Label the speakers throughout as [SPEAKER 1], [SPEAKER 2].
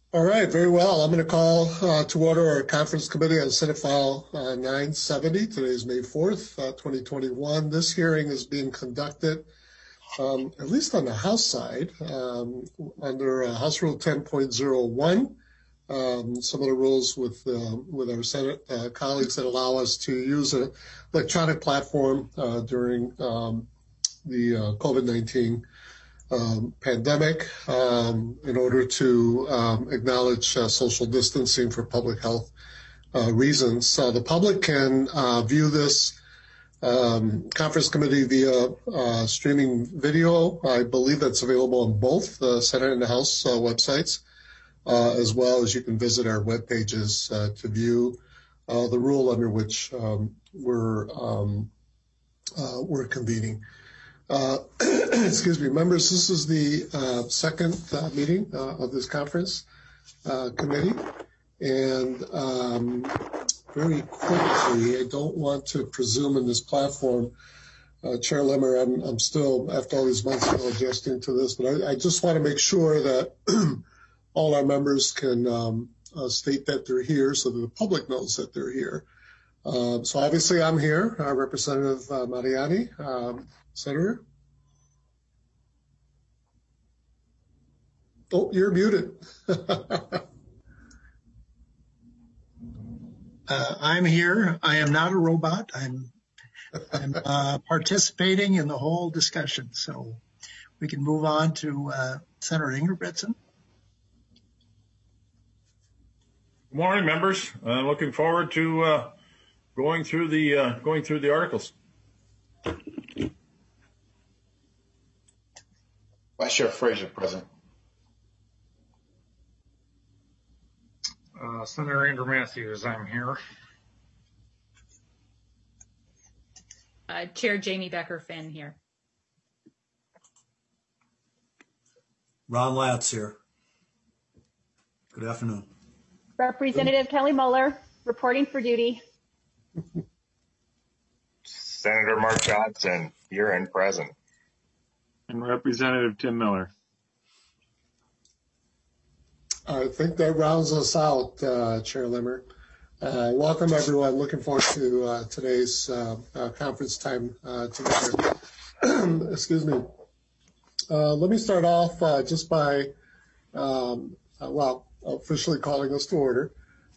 [SPEAKER 1] All right, very well. I'm going to call to order our conference committee on Senate File 970. Today is May 4th, 2021. This hearing is being conducted, at least on the House side, under House Rule 10.01. Some of the rules with our Senate colleagues that allow us to use an electronic platform during the COVID-19 pandemic in order to acknowledge social distancing for public health reasons. The public can view this conference committee via streaming video. I believe that's available on both the Senate and the House websites, as well as you can visit our web pages to view the rule under which we're convening. Excuse me, members, this is the second meeting of this conference committee. And very quickly, I don't want to presume in this platform, Chair Limmer, I'm still, after all these months, still adjusting to this, but I just want to make sure that all our members can state that they're here so that the public knows that they're here. So obviously I'm here, Representative Mariani. Senator? Oh, you're muted.
[SPEAKER 2] I'm here. I am not a robot. I'm participating in the whole discussion. So we can move on to Senator Ingebrigtsen.
[SPEAKER 3] Good morning, members. Looking forward to going through the articles.
[SPEAKER 4] Vice Chair Fraser, present.
[SPEAKER 5] Senator Andrew Matthews, I'm here.
[SPEAKER 6] Chair Jamie Becker-Finn here.
[SPEAKER 7] Ron Latz here. Good afternoon.
[SPEAKER 8] Representative Kelly Muller, reporting for duty.
[SPEAKER 9] Senator Mark Johnson, here and present.
[SPEAKER 5] And Representative Tim Miller.
[SPEAKER 1] I think that rounds us out, Chair Limmer. Welcome, everyone. Looking forward to today's conference time together. Excuse me. Let me start off just by, officially calling us to order.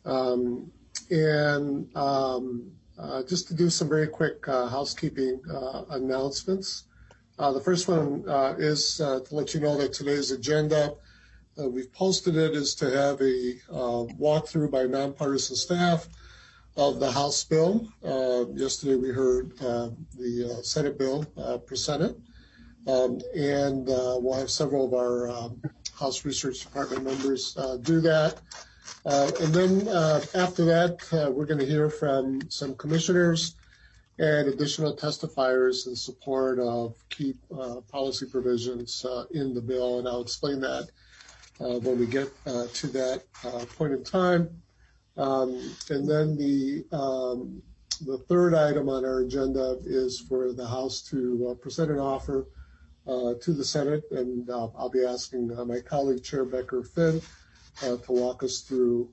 [SPEAKER 1] Just to do some very quick housekeeping announcements. The first one is to let you know that today's agenda, we've posted it, is to have a walkthrough by nonpartisan staff of the House bill. Yesterday we heard the Senate bill presented, and we'll have several of our House Research Department members do that. And then after that, we're going to hear from some commissioners and additional testifiers in support of key policy provisions in the bill, and I'll explain that when we get to that point in time. And then the third item on our agenda is for the House to present an offer to the Senate, and I'll be asking my colleague, Chair Becker-Finn, to walk us through,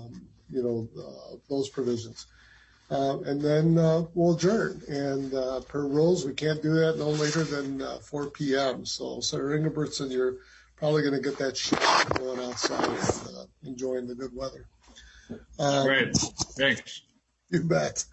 [SPEAKER 1] those provisions. And then we'll adjourn. And per rules, we can't do that no later than 4 p.m. So, Senator Ingebrigtsen, you're probably going to get that shit going outside and enjoying the good weather.
[SPEAKER 3] Great. Thanks.
[SPEAKER 1] You bet.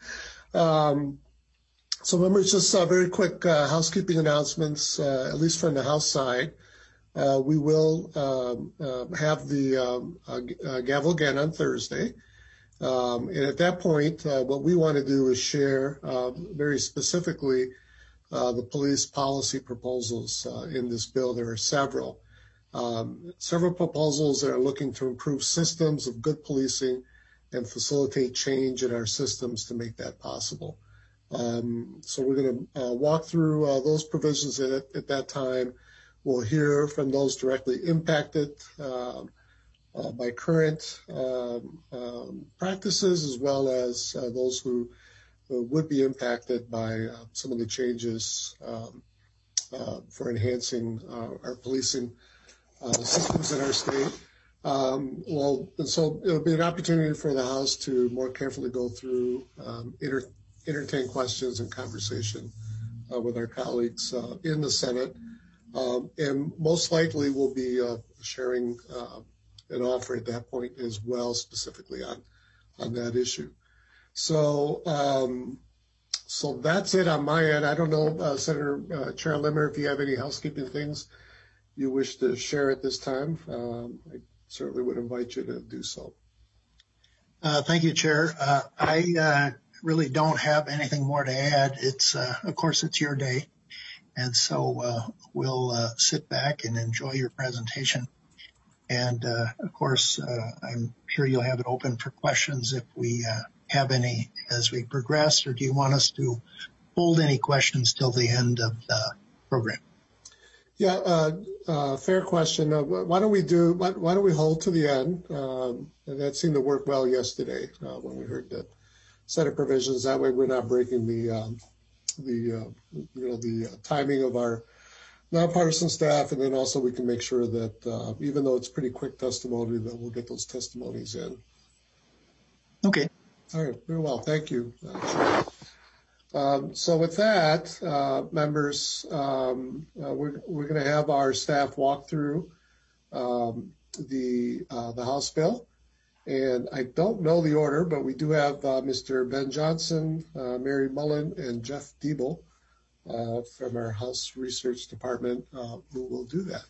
[SPEAKER 1] So, members, just very quick housekeeping announcements, at least from the House side. We will have the gavel again on Thursday. And at that point, what we want to do is share very specifically the police policy proposals in this bill. There are several proposals that are looking to improve systems of good policing and facilitate change in our systems to make that possible. So we're going to walk through those provisions at that time. We'll hear from those directly impacted by current practices, as well as those who would be impacted by some of the changes for enhancing our policing systems in our state. So it'll be an opportunity for the House to more carefully go through, entertain questions and conversation with our colleagues in the Senate. And most likely we'll be sharing an offer at that point as well, specifically on that issue. So that's it on my end. I don't know, Senator Chair Limmer, if you have any housekeeping things you wish to share at this time. I certainly would invite you to do so.
[SPEAKER 2] Thank you, Chair. I really don't have anything more to add. It's, of course, it's your day. And so we'll sit back and enjoy your presentation. And, of course, I'm sure you'll have it open for questions if we have any as we progress, or do you want us to hold any questions till the end of the program?
[SPEAKER 1] Yeah, fair question. Why don't we hold to the end? And that seemed to work well yesterday when we heard the Senate provisions. That way, we're not breaking the timing of our nonpartisan staff, and then also we can make sure that even though it's pretty quick testimony, that we'll get those testimonies in.
[SPEAKER 2] Okay.
[SPEAKER 1] All right, very well. Thank you. So with that, members, we're going to have our staff walk through the House bill. And I don't know the order, but we do have Mr. Ben Johnson, Mary Mullen, and Jeff Diebel from our House Research Department who will do that.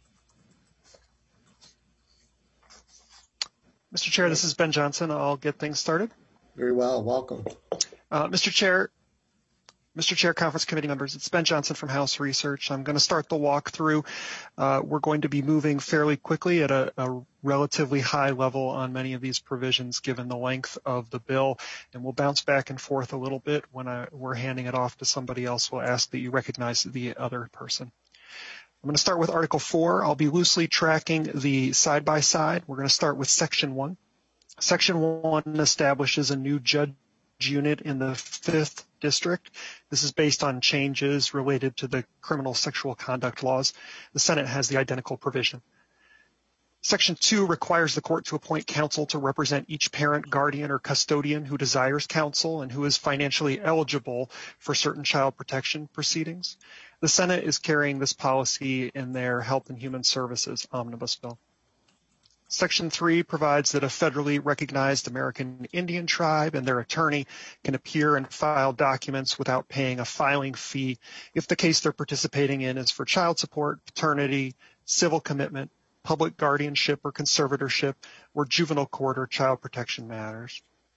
[SPEAKER 6] Mr. Chair, this is Ben Johnson. I'll get things started.
[SPEAKER 1] Very well. Welcome.
[SPEAKER 6] Mr. Chair, Conference Committee members, it's Ben Johnson from House Research. I'm going to start the walkthrough. We're going to be moving fairly quickly at a relatively high level on many of these provisions given the length of the bill, and we'll bounce back and forth a little bit. When we're handing it off to somebody else, we'll ask that you recognize the other person. I'm going to start with Article 4. I'll be loosely tracking the side-by-side. We're going to start with Section 1. Section 1 establishes a new judge unit in the 5th District. This is based on changes related to the criminal sexual conduct laws. The Senate has the identical provision. Section 2 requires the court to appoint counsel to represent each parent, guardian, or custodian who desires counsel and who is financially eligible for certain child protection proceedings. The Senate is carrying this policy in their Health and Human Services Omnibus Bill. Section 3 provides that a federally recognized American Indian tribe and their attorney can appear and file documents without paying a filing fee if the case they're participating in is for child support, paternity, civil commitment, public guardianship or conservatorship, or juvenile court or child protection matters.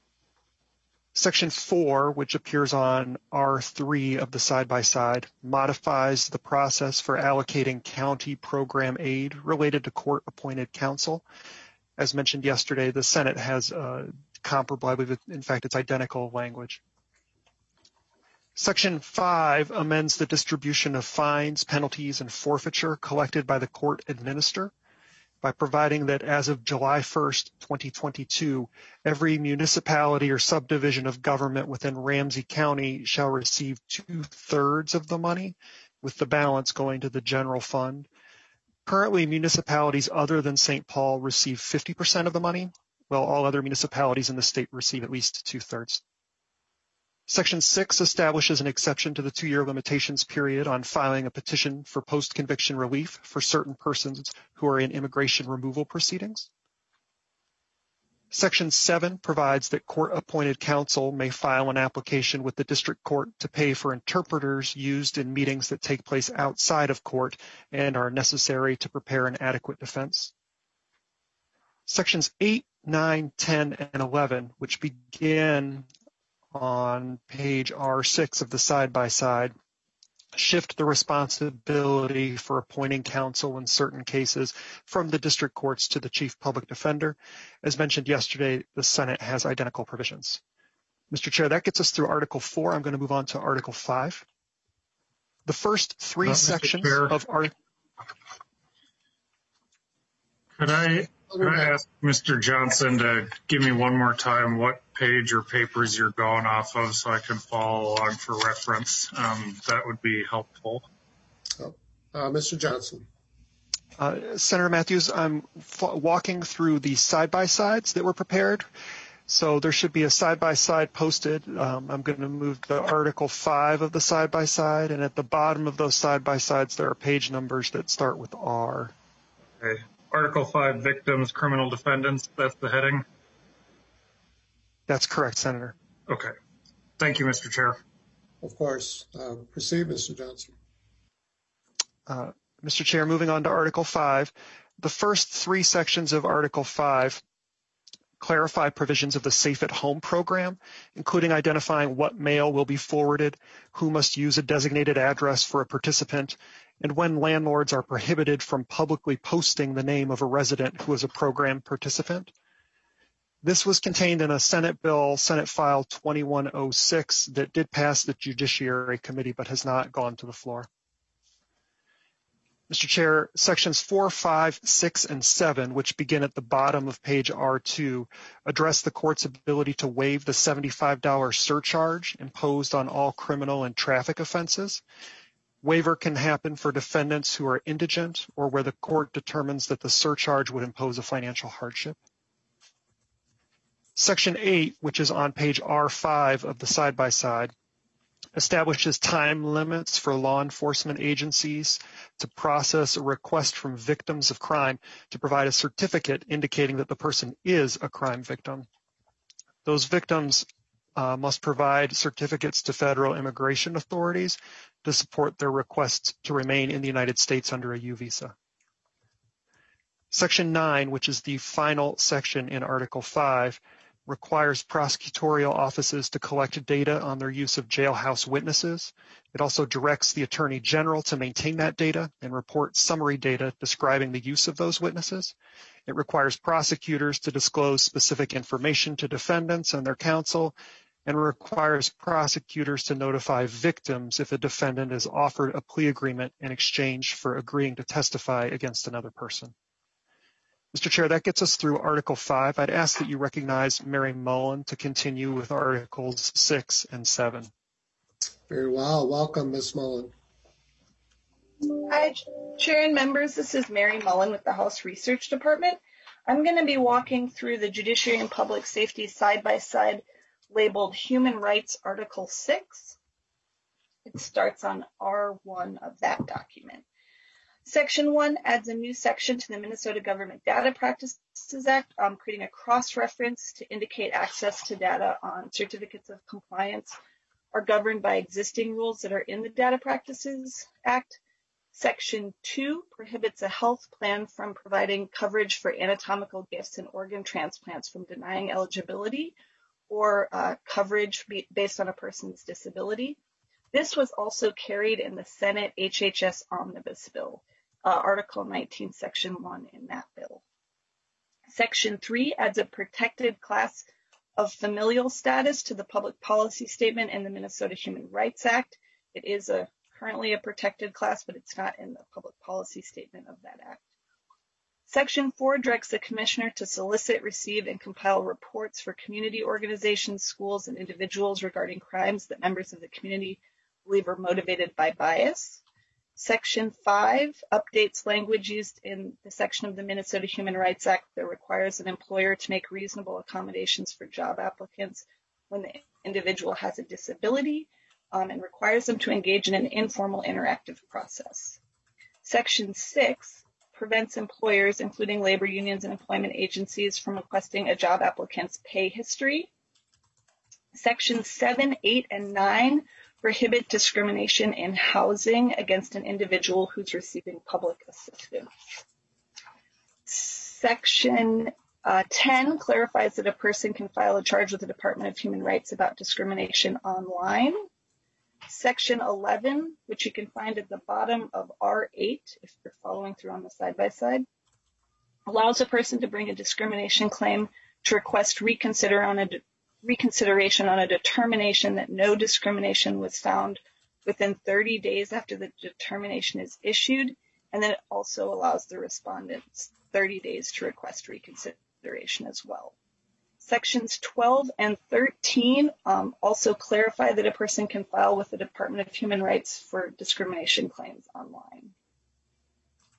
[SPEAKER 6] Section 4, which appears on R3 of the side-by-side, modifies the process for allocating county program aid related to court-appointed counsel. As mentioned yesterday, the Senate has comparable, I believe, in fact, it's identical language. Section 5 amends the distribution of fines, penalties, and forfeiture collected by the court administrator by providing that as of July 1st, 2022, every municipality or subdivision of government within Ramsey County shall receive 2/3 of the money, with the balance going to the general fund. Currently, municipalities other than St. Paul receive 50% of the money, while all other municipalities in the state receive at least 2/3. Section 6 establishes an exception to the 2-year limitations period on filing a petition for post-conviction relief for certain persons who are in immigration removal proceedings. Section 7 provides that court-appointed counsel may file an application with the district court to pay for interpreters used in meetings that take place outside of court and are necessary to prepare an adequate defense. Sections 8, 9, 10, and 11, which begin on page R6 of the side-by-side, shift the responsibility for appointing counsel in certain cases from the district courts to the chief public defender. As mentioned yesterday, the Senate has identical provisions. Mr. Chair, that gets us through Article 4. I'm going to move on to Article 5. The first three sections of Article...
[SPEAKER 5] Could I ask Mr. Johnson to give me one more time what page or papers you're going off of so I can follow along for reference? That would be helpful.
[SPEAKER 1] Mr. Johnson.
[SPEAKER 6] Senator Matthews, I'm walking through the side-by-sides that were prepared. So there should be a side-by-side posted. I'm going to move to Article 5 of the side-by-side, and at the bottom of those side-by-sides, there are page numbers that start with R.
[SPEAKER 5] Okay. Article 5, victims, criminal defendants, that's the heading?
[SPEAKER 6] That's correct, Senator.
[SPEAKER 5] Okay. Thank you, Mr. Chair.
[SPEAKER 1] Of course. Proceed, Mr. Johnson.
[SPEAKER 6] Mr. Chair, moving on to Article 5. The first three sections of Article 5 clarify provisions of the Safe at Home program, including identifying what mail will be forwarded, who must use a designated address for a participant, and when landlords are prohibited from publicly posting the name of a resident who is a program participant. This was contained in a Senate bill, Senate File 2106, that did pass the Judiciary Committee but has not gone to the floor. Mr. Chair, sections 4, 5, 6, and 7, which begin at the bottom of page R2, address the court's ability to waive the $75 surcharge imposed on all criminal and traffic offenses. Waiver can happen for defendants who are indigent or where the court determines that the surcharge would impose a financial hardship. Section 8, which is on page R5 of the side-by-side, establishes time limits for law enforcement agencies to process a request from victims of crime to provide a certificate indicating that the person is a crime victim. Those victims must provide certificates to federal immigration authorities to support their requests to remain in the United States under a U visa. Section 9, which is the final section in Article 5, requires prosecutorial offices to collect data on their use of jailhouse witnesses. It also directs the Attorney General to maintain that data and report summary data describing the use of those witnesses. It requires prosecutors to disclose specific information to defendants and their counsel, and requires prosecutors to notify victims if a defendant is offered a plea agreement in exchange for agreeing to testify against another person. Mr. Chair, that gets us through Article 5. I'd ask that you recognize Mary Mullen to continue with Articles 6 and 7.
[SPEAKER 1] Very well. Welcome, Ms. Mullen.
[SPEAKER 10] Hi, Chair and members. This is Mary Mullen with the House Research Department. I'm going to be walking through the Judiciary and Public Safety side-by-side labeled Human Rights Article 6. It starts on R1 of that document. Section 1 adds a new section to the Minnesota Government Data Practices Act, creating a cross-reference to indicate access to data on certificates of compliance are governed by existing rules that are in the Data Practices Act. Section 2 prohibits a health plan from providing coverage for anatomical gifts and organ transplants from denying eligibility or coverage based on a person's disability. This was also carried in the Senate HHS Omnibus Bill. Article 19, Section 1 in that bill. Section 3 adds a protected class of familial status to the public policy statement in the Minnesota Human Rights Act. It is currently a protected class, but it's not in the public policy statement of that act. Section 4 directs the commissioner to solicit, receive, and compile reports for community organizations, schools, and individuals regarding crimes that members of the community believe are motivated by bias. Section 5 updates language used in the section of the Minnesota Human Rights Act that requires an employer to make reasonable accommodations for job applicants when the individual has a disability and requires them to engage in an informal interactive process. Section 6 prevents employers, including labor unions and employment agencies, from requesting a job applicant's pay history. Sections 7, 8, and 9 prohibit discrimination in housing against an individual who's receiving public assistance. Section 10 clarifies that a person can file a charge with the Department of Human Rights about discrimination online. Section 11, which you can find at the bottom of R8, if you're following through on the side-by-side, allows a person to bring a discrimination claim to request reconsideration on a determination that no discrimination was found within 30 days after the determination is issued, and then it also allows the respondents 30 days to request reconsideration as well. Sections 12 and 13 also clarify that a person can file with the Department of Human Rights for discrimination claims online.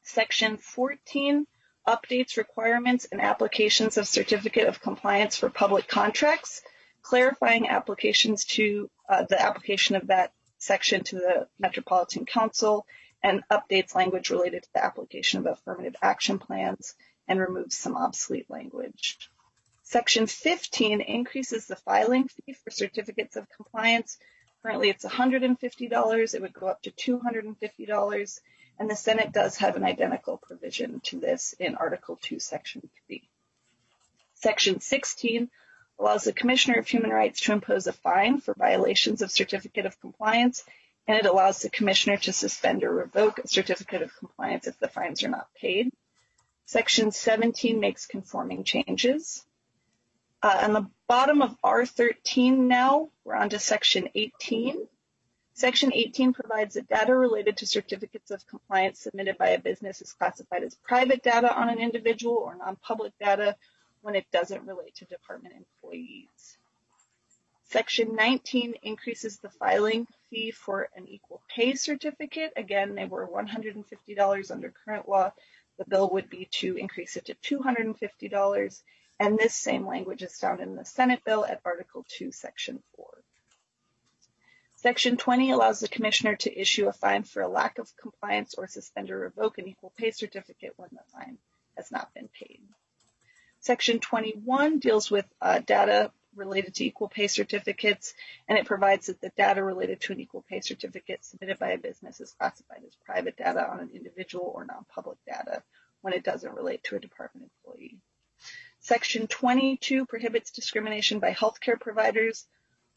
[SPEAKER 10] Section 14 updates requirements and applications of certificate of compliance for public contracts, clarifying applications to the application of that section to the Metropolitan Council, and updates language related to the application of affirmative action plans and removes some obsolete language. Section 15 increases the filing fee for certificates of compliance. Currently it's $150. It would go up to $250. And the Senate does have an identical provision to this in Article 2, Section 3. Section 16 allows the Commissioner of Human Rights to impose a fine for violations of certificate of compliance, and it allows the Commissioner to suspend or revoke a certificate of compliance if the fines are not paid. Section 17 makes conforming changes. On the bottom of R13 now, we're on to Section 18. Section 18 provides that data related to certificates of compliance submitted by a business is classified as private data on an individual or non-public data when it doesn't relate to department employees. Section 19 increases the filing fee for an equal pay certificate. Again, they were $150 under current law. The bill would be to increase it to $250. And this same language is found in the Senate bill at Article 2, Section 4. Section 20 allows the Commissioner to issue a fine for a lack of compliance or suspend or revoke an equal pay certificate when the fine has not been paid. Section 21 deals with data related to equal pay certificates, and it provides that the data related to an equal pay certificate submitted by a business is classified as private data on an individual or non-public data when it doesn't relate to a department employee. Section 22 prohibits discrimination by healthcare providers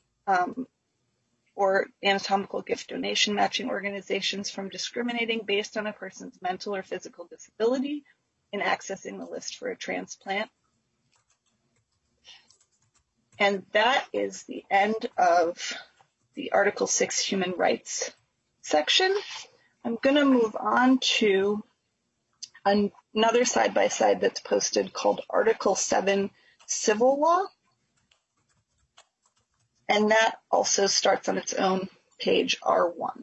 [SPEAKER 10] or anatomical gift donation matching organizations from discriminating based on a person's mental or physical disability in accessing the list for a transplant. And that is the end of the Article 6 Human Rights section. I'm going to move on to another side-by-side that's posted called Article 7 Civil Law. And that also starts on its own page R1.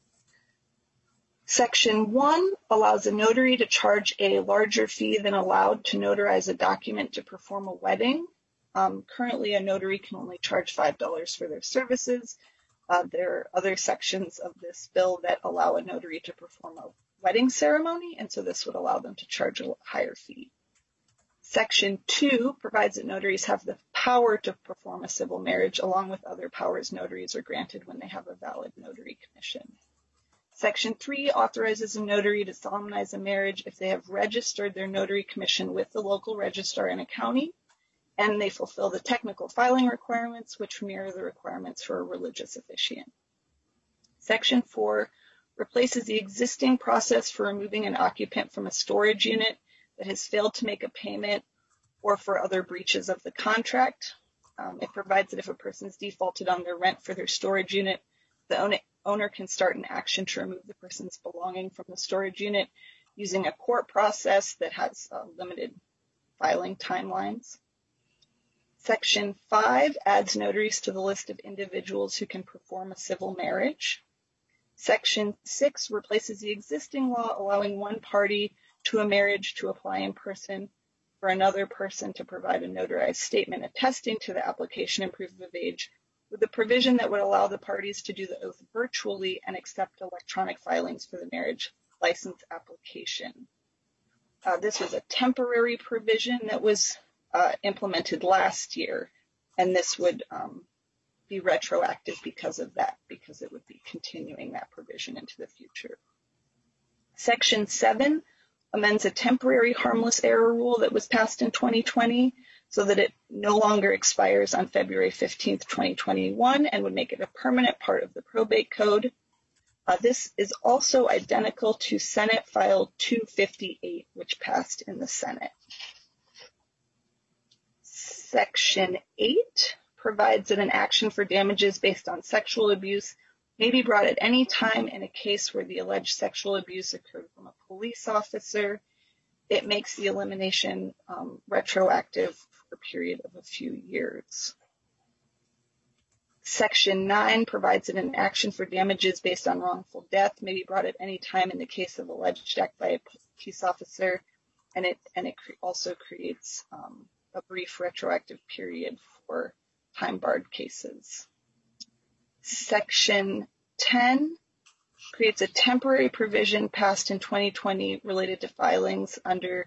[SPEAKER 10] Section 1 allows a notary to charge a larger fee than allowed to notarize a document to perform a wedding. Currently, a notary can only charge $5 for their services. There are other sections of this bill that allow a notary to perform a wedding ceremony, and so this would allow them to charge a higher fee. Section 2 provides that notaries have the power to perform a civil marriage along with other powers notaries are granted when they have a valid notary commission. Section 3 authorizes a notary to solemnize a marriage if they have registered their notary commission with the local registrar in a county and they fulfill the technical filing requirements, which mirror the requirements for a religious officiant. Section 4 replaces the existing process for removing an occupant from a storage unit that has failed to make a payment or for other breaches of the contract. It provides that if a person's defaulted on their rent for their storage unit, the owner can start an action to remove the person's belonging from the storage unit using a court process that has limited filing timelines. Section 5 adds notaries to the list of individuals who can perform a civil marriage. Section 6 replaces the existing law allowing one party to a marriage to apply in person for another person to provide a notarized statement attesting to the application and proof of age with a provision that would allow the parties to do the oath virtually and accept electronic filings for the marriage license application. This was a temporary provision that was implemented last year, and this would be retroactive because of that, because it would be continuing that provision into the future. Section 7 amends a temporary harmless error rule that was passed in 2020 so that it no longer expires on February 15th, 2021, and would make it a permanent part of the probate code. This is also identical to Senate File 258, which passed in the Senate. Section 8 provides that an action for damages based on sexual abuse may be brought at any time in a case where the alleged sexual abuse occurred from a police officer. It makes the elimination retroactive for a period of a few years. Section 9 provides that an action for damages based on wrongful death may be brought at any time in the case of alleged act by a peace officer, and it also creates a brief retroactive period for time-barred cases. Section 10 creates a temporary provision passed in 2020 related to filings under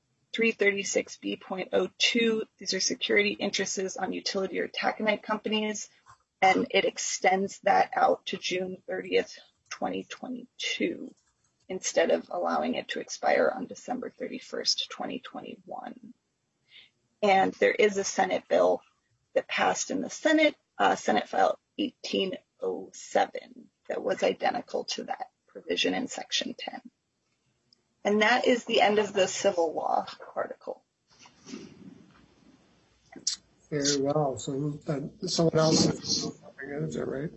[SPEAKER 10] 336B.02. These are security interests on utility or taconite companies, and it extends that out to June 30th, 2022, instead of allowing it to expire on December 31st, 2021. And there is a Senate bill that passed in the Senate, Senate File 1807, that was identical to that provision in Section 10. And that is the end of the civil law article.
[SPEAKER 1] Very well. So someone else is jumping in, is that right?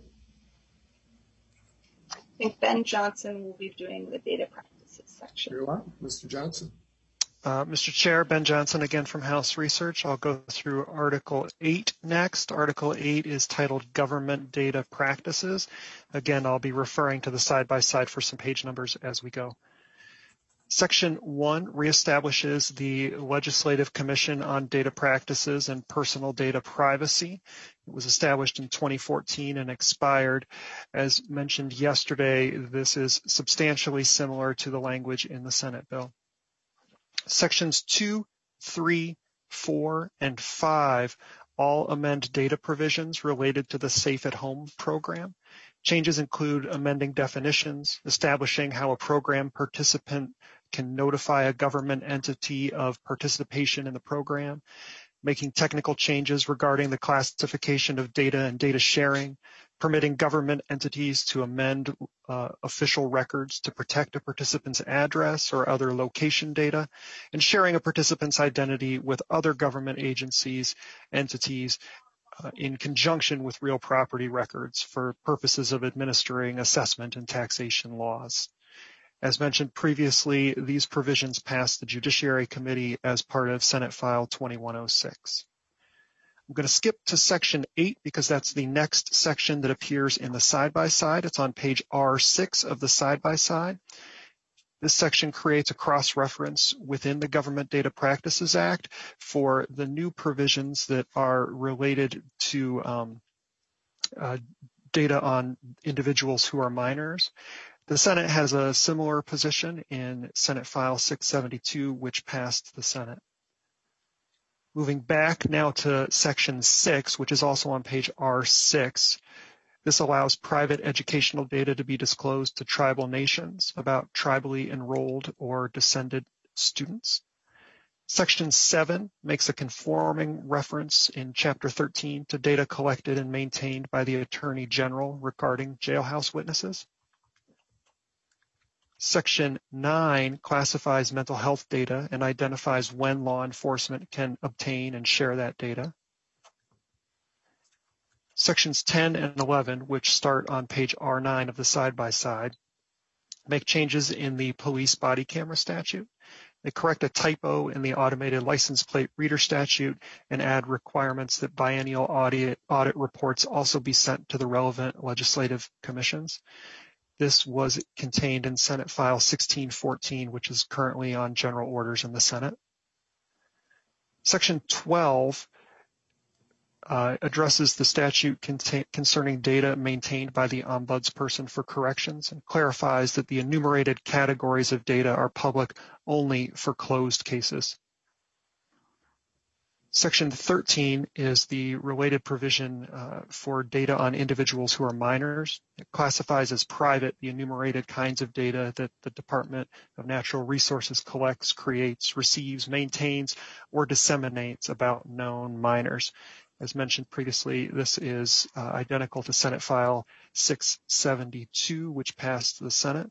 [SPEAKER 10] I think Ben Johnson will be doing the data practices section.
[SPEAKER 1] Very well. Mr. Johnson.
[SPEAKER 6] Mr. Chair, Ben Johnson again from House Research. I'll go through Article 8 next. Article 8 is titled Government Data Practices. Again, I'll be referring to the side-by-side for some page numbers as we go. Section 1 reestablishes the Legislative Commission on Data Practices and Personal Data Privacy. It was established in 2014 and expired. As mentioned yesterday, this is substantially similar to the language in the Senate bill. Sections 2, 3, 4, and 5 all amend data provisions related to the Safe at Home program. Changes include amending definitions, establishing how a program participant can notify a government entity of participation in the program, making technical changes regarding the classification of data and data sharing, permitting government entities to amend official records to protect a participant's address or other location data, and sharing a participant's identity with other government agencies, entities, in conjunction with real property records for purposes of administering assessment and taxation laws. As mentioned previously, these provisions passed the Judiciary Committee as part of Senate File 2106. I'm going to skip to Section 8 because that's the next section that appears in the side-by-side. It's on page R6 of the side-by-side. This section creates a cross-reference within the Government Data Practices Act for the new provisions that are related to data on individuals who are minors. The Senate has a similar position in Senate File 672, which passed the Senate. Moving back now to Section 6, which is also on page R6. This allows private educational data to be disclosed to tribal nations about tribally enrolled or descended students. Section 7 makes a conforming reference in Chapter 13 to data collected and maintained by the Attorney General regarding jailhouse witnesses. Section 9 classifies mental health data and identifies when law enforcement can obtain and share that data. Sections 10 and 11, which start on page R9 of the side-by-side, make changes in the police body camera statute. They correct a typo in the automated license plate reader statute and add requirements that biennial audit reports also be sent to the relevant legislative commissions. This was contained in Senate File 1614, which is currently on general orders in the Senate. Section 12 addresses the statute concerning data maintained by the Ombudsperson for Corrections and clarifies that the enumerated categories of data are public only for closed cases. Section 13 is the related provision for data on individuals who are minors. It classifies as private the enumerated kinds of data that the Department of Natural Resources collects, creates, receives, maintains, or disseminates about known minors. As mentioned previously, this is identical to Senate File 672, which passed the Senate.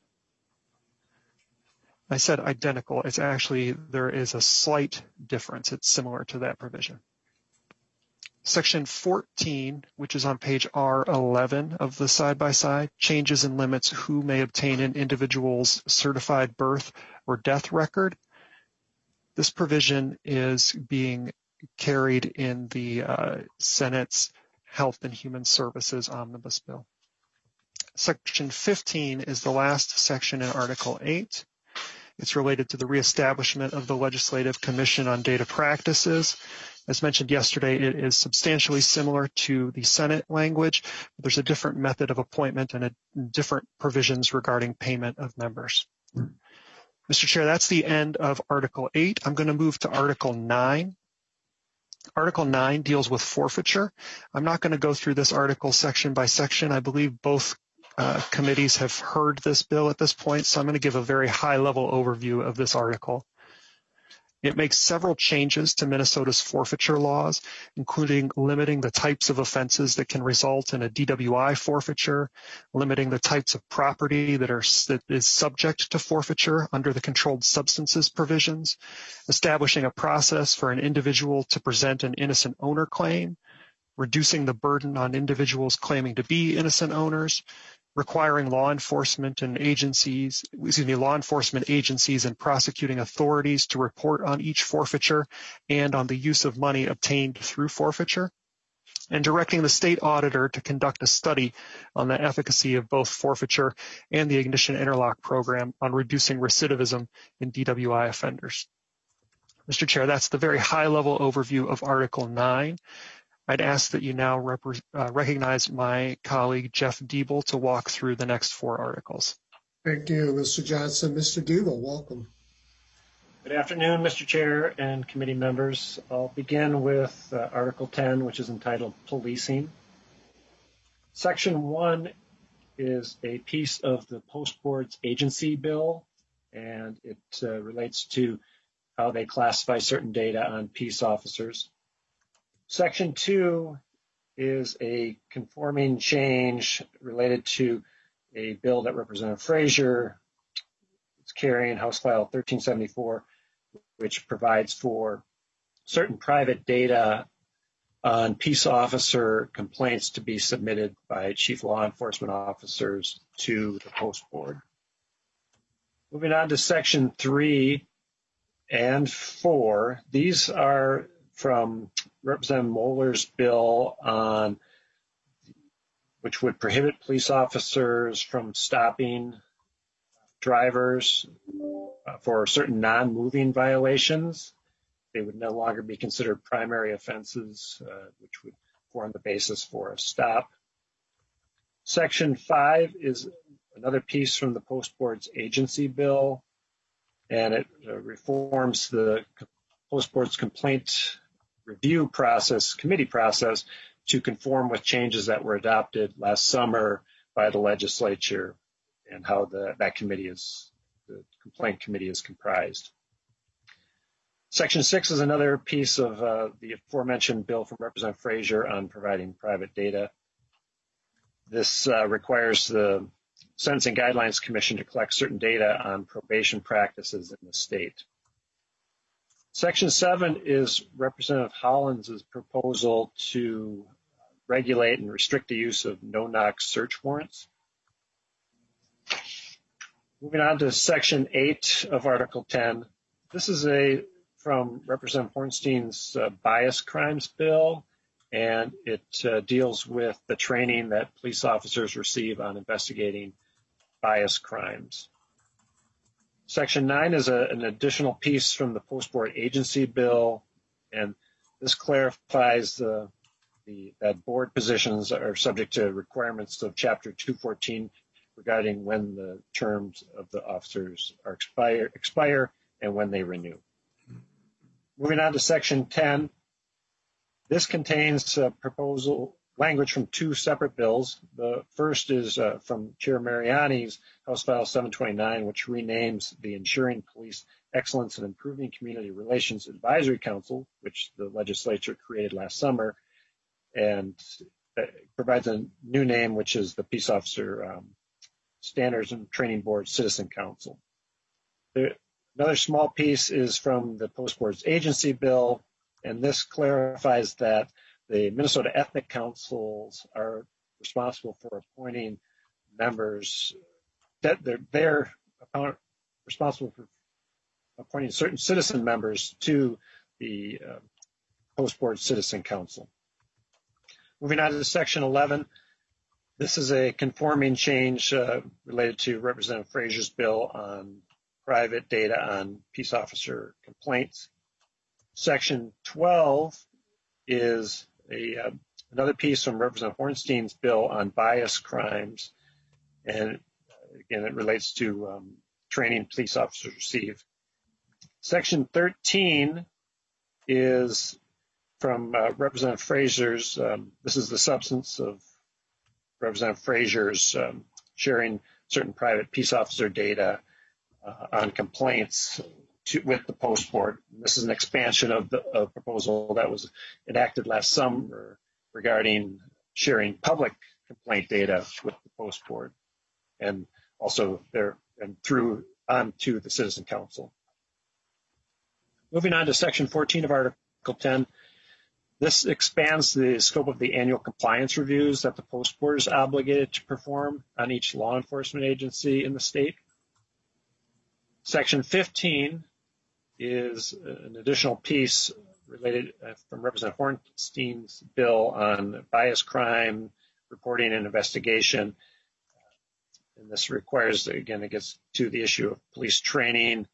[SPEAKER 6] I said identical. It's actually, there is a slight difference. It's similar to that provision. Section 14, which is on page R11 of the side-by-side, changes and limits who may obtain an individual's certified birth or death record. This provision is being carried in the Senate's Health and Human Services Omnibus Bill. Section 15 is the last section in Article 8. It's related to the reestablishment of the Legislative Commission on Data Practices. As mentioned yesterday, it is substantially similar to the Senate language. There's a different method of appointment and different provisions regarding payment of members. Mr. Chair, that's the end of Article 8. I'm going to move to Article 9. Article 9 deals with forfeiture. I'm not going to go through this article section by section. I believe both committees have heard this bill at this point, so I'm going to give a very high-level overview of this article. It makes several changes to Minnesota's forfeiture laws, including limiting the types of offenses that can result in a DWI forfeiture, limiting the types of property that is subject to forfeiture under the controlled substances provisions, establishing a process for an individual to present an innocent owner claim, reducing the burden on individuals claiming to be innocent owners, requiring law enforcement agencies and prosecuting authorities to report on each forfeiture and on the use of money obtained through forfeiture, and directing the state auditor to conduct a study on the efficacy of both forfeiture and the Ignition Interlock program on reducing recidivism in DWI offenders. Mr. Chair, that's the very high-level overview of Article 9. I'd ask that you now recognize my colleague, Jeff Diebel, to walk through the next 4 articles.
[SPEAKER 1] Thank you, Mr. Johnson. Mr. Diebel, welcome.
[SPEAKER 11] Good afternoon, Mr. Chair and committee members. I'll begin with Article 10, which is entitled Policing. Section 1 is a piece of the Post Board's agency bill, and it relates to how they classify certain data on peace officers. Section 2 is a conforming change related to a bill that Representative Frazier is carrying, House File 1374, which provides for certain private data on peace officer complaints to be submitted by chief law enforcement officers to the Post Board. Moving on to Section 3 and 4, these are from Representative Moeller's bill on which would prohibit police officers from stopping drivers for certain non-moving violations. They would no longer be considered primary offenses, which would form the basis for a stop. Section 5 is another piece from the Post Board's agency bill, and it reforms the Post Board's complaint review process, committee process, to conform with changes that were adopted last summer by the legislature and how the complaint committee is comprised. Section 6 is another piece of the aforementioned bill from Representative Frazier on providing private data. This requires the Sentencing Guidelines Commission to collect certain data on probation practices in the state. Section 7 is Representative Hollins' proposal to regulate and restrict the use of no-knock search warrants. Moving on to Section 8 of Article 10. This is from Representative Hornstein's bias crimes bill, and it deals with the training that police officers receive on investigating bias crimes. Section 9 is an additional piece from the Post Board agency bill, and this clarifies that board positions are subject to requirements of Chapter 214 regarding when the terms of the officers are expire and when they renew. Moving on to Section 10, this contains proposal language from 2 separate bills. The first is from Chair Mariani's House File 729, which renames the Ensuring Police Excellence and Improving Community Relations Advisory Council, which the legislature created last summer, and provides a new name, which is the Peace Officer Standards and Training Board Citizen Council. Another small piece is from the Post Board's agency bill, and this clarifies that the Minnesota Ethnic Councils are responsible for appointing members, that they're responsible for appointing certain citizen members to the Post Board Citizen Council. Moving on to section 11. This is a conforming change related to Representative Frazier's bill on private data on peace officer complaints. Section 12 is another piece from Representative Hornstein's bill on bias crimes. And again, it relates to training police officers receive. Section 13 is from Representative Frazier's. This is the substance of Representative Frazier's sharing certain private peace officer data on complaints with the post board. This is an expansion of the proposal that was enacted last summer regarding sharing public complaint data with the post board, and also there and through on to the Citizen Council. Moving on to section 14 of Article 10. This expands the scope of the annual compliance reviews that the post board is obligated to perform on each law enforcement agency in the state. Section 15 is an additional piece related from Representative Hornstein's bill on bias crime reporting and investigation. And this requires, again, it gets to the issue of police training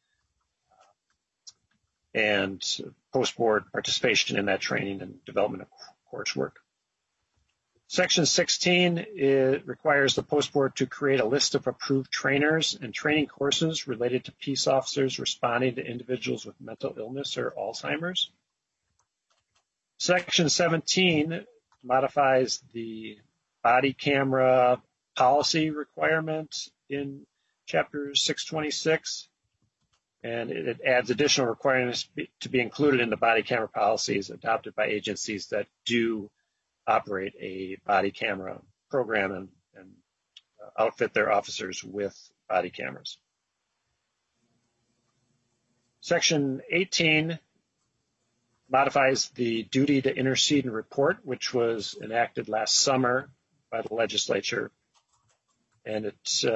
[SPEAKER 11] and post-board participation in that training and development of coursework. Section 16 requires the post board to create a list of approved trainers and training courses related to peace officers responding to individuals with mental illness or Alzheimer's. Section 17 modifies the body camera policy requirement in Chapter 626, and it adds additional requirements to be included in the body camera policies adopted by agencies that do operate a body camera program and outfit their officers with body cameras. Section 18 modifies the duty to intercede and report, which was enacted last summer by the legislature. And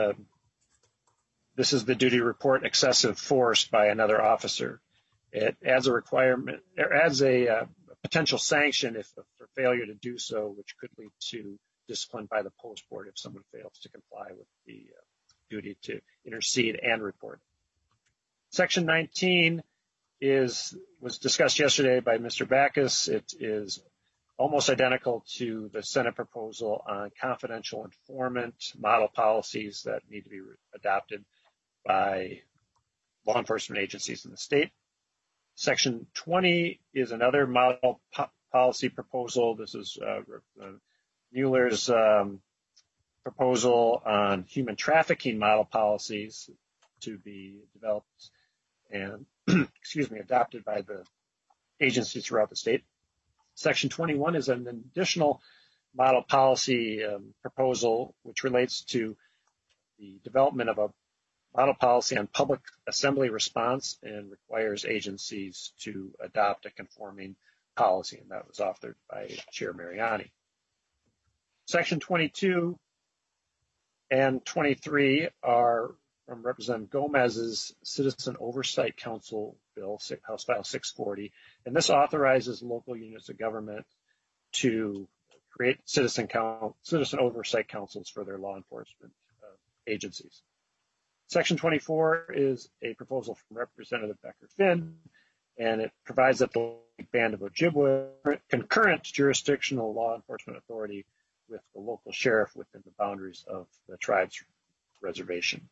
[SPEAKER 11] this is the duty to report excessive force by another officer. It adds a requirement, or adds a potential sanction for failure to do so, which could lead to discipline by the post board if someone fails to comply with the duty to intercede and report. Section 19 was discussed yesterday by Mr. Backus. It is almost identical to the Senate proposal on confidential informant model policies that need to be adopted by law enforcement agencies in the state. Section 20 is another model policy proposal. This is Mueller's proposal on human trafficking model policies to be developed and adopted by the agencies throughout the state. Section 21 is an additional model policy proposal which relates to the development of a model policy on public assembly response and requires agencies to adopt a conforming policy, and that was authored by Chair Mariani. Section 22 and 23 are from Representative Gomez's Citizen Oversight Council bill, House File 640, and this authorizes local units of government to create citizen oversight councils for their law enforcement agencies. Section 24 is a proposal from Representative Becker Finn, and it provides that the Band of Ojibwe concurrent jurisdictional law enforcement authority with the local sheriff within the boundaries of the tribe's reservation.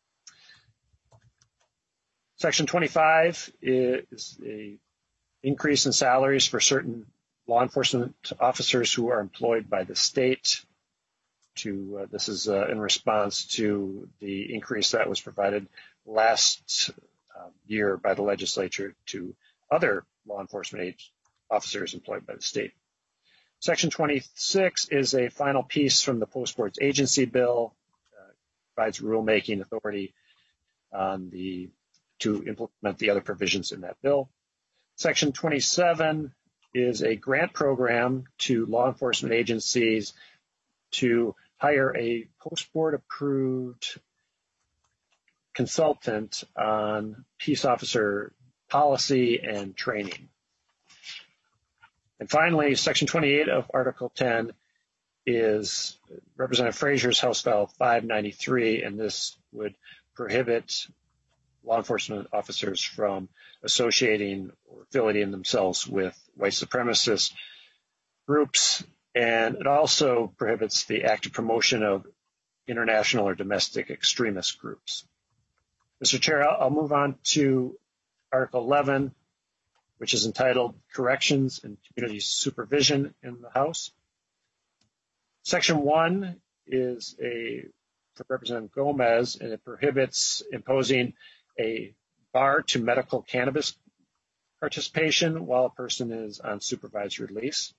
[SPEAKER 11] Section 25 is an increase in salaries for certain law enforcement officers who are employed by the state. This is in response to the increase that was provided last year by the legislature to other law enforcement officers employed by the state. Section 26 is a final piece from the Post Board's agency bill, provides rulemaking authority on to implement the other provisions in that bill. Section 27 is a grant program to law enforcement agencies to hire a post board approved consultant on peace officer policy and training. And finally, Section 28 of Article 10 is Representative Frazier's House File 593, and this would prohibit law enforcement officers from associating or affiliating themselves with white supremacist groups, and it also prohibits the active promotion of international or domestic extremist groups. Mr. Chair, I'll move on to Article 11, which is entitled Corrections and Community Supervision in the House. Section 1 is for Representative Gomez, and it prohibits imposing a bar to medical cannabis participation while a person is on supervised release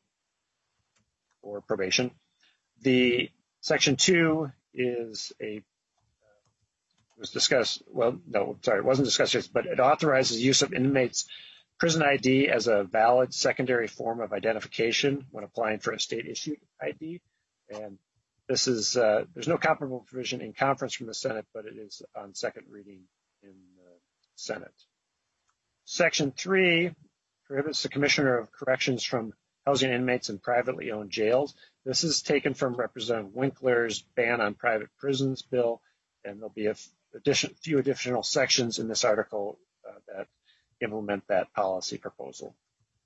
[SPEAKER 11] or probation. The Section 2 is was discussed, well, no, sorry, it wasn't discussed yet, but it authorizes use of inmates' prison ID as a valid secondary form of identification when applying for a state-issued ID. And this is, there's no comparable provision in conference from the Senate, but it is on second reading in the Senate. Section 3 prohibits the Commissioner of Corrections from housing inmates in privately owned jails. This is taken from Representative Winkler's ban on private prisons bill, and there'll be a few additional sections in this article that implement that policy proposal.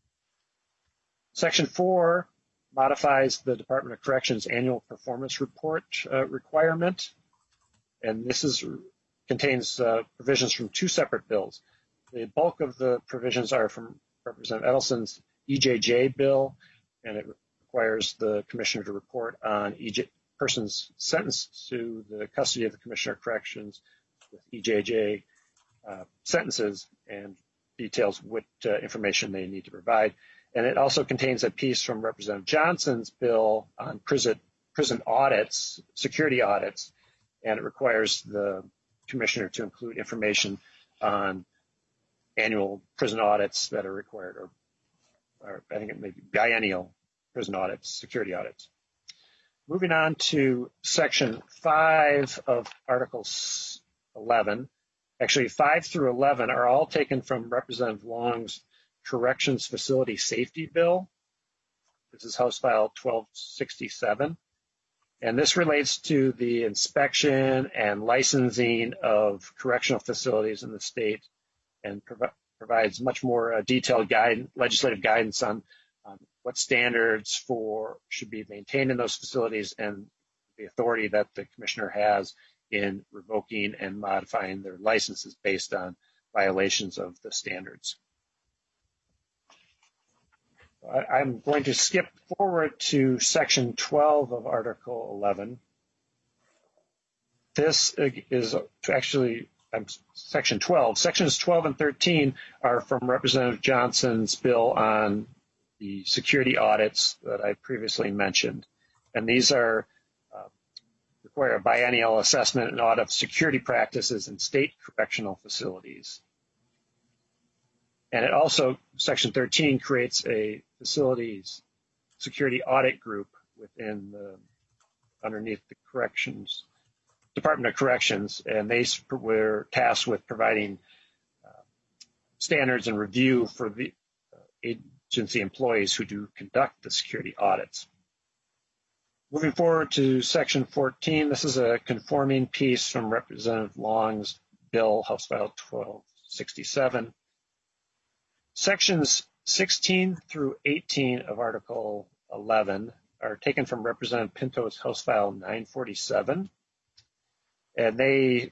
[SPEAKER 11] Section 4 modifies the Department of Corrections annual performance report requirement, and this contains provisions from two separate bills. The bulk of the provisions are from Representative Edelson's EJJ bill, and it requires the Commissioner to report on persons sentenced to the custody of the Commissioner of Corrections with EJJ sentences and details what information they need to provide. And it also contains a piece from Representative Johnson's bill on prison audits, security audits, and it requires the Commissioner to include information on annual prison audits that are required, or I think it may be biennial prison audits, security audits. Moving on to Section 5 of Article 11. Actually, 5 through 11 are all taken from Representative Long's Corrections Facility Safety Bill. This is House File 1267. And this relates to the inspection and licensing of correctional facilities in the state and provides much more detailed legislative guidance on what standards should be maintained in those facilities and the authority that the Commissioner has in revoking and modifying their licenses based on violations of the standards. I'm going to skip forward to Section 12 of Article 11. This is actually Section 12. Sections 12 and 13 are from Representative Johnson's bill on the security audits that I previously mentioned. And these require a biennial assessment and audit of security practices in state correctional facilities. And it also, Section 13 creates a facilities security audit group underneath the Department of Corrections, and they were tasked with providing standards and review for the agency employees who conduct the security audits. Moving forward to Section 14, this is a conforming piece from Representative Long's bill, House File 1267. Sections 16 through 18 of Article 11 are taken from Representative Pinto's House File 947, and they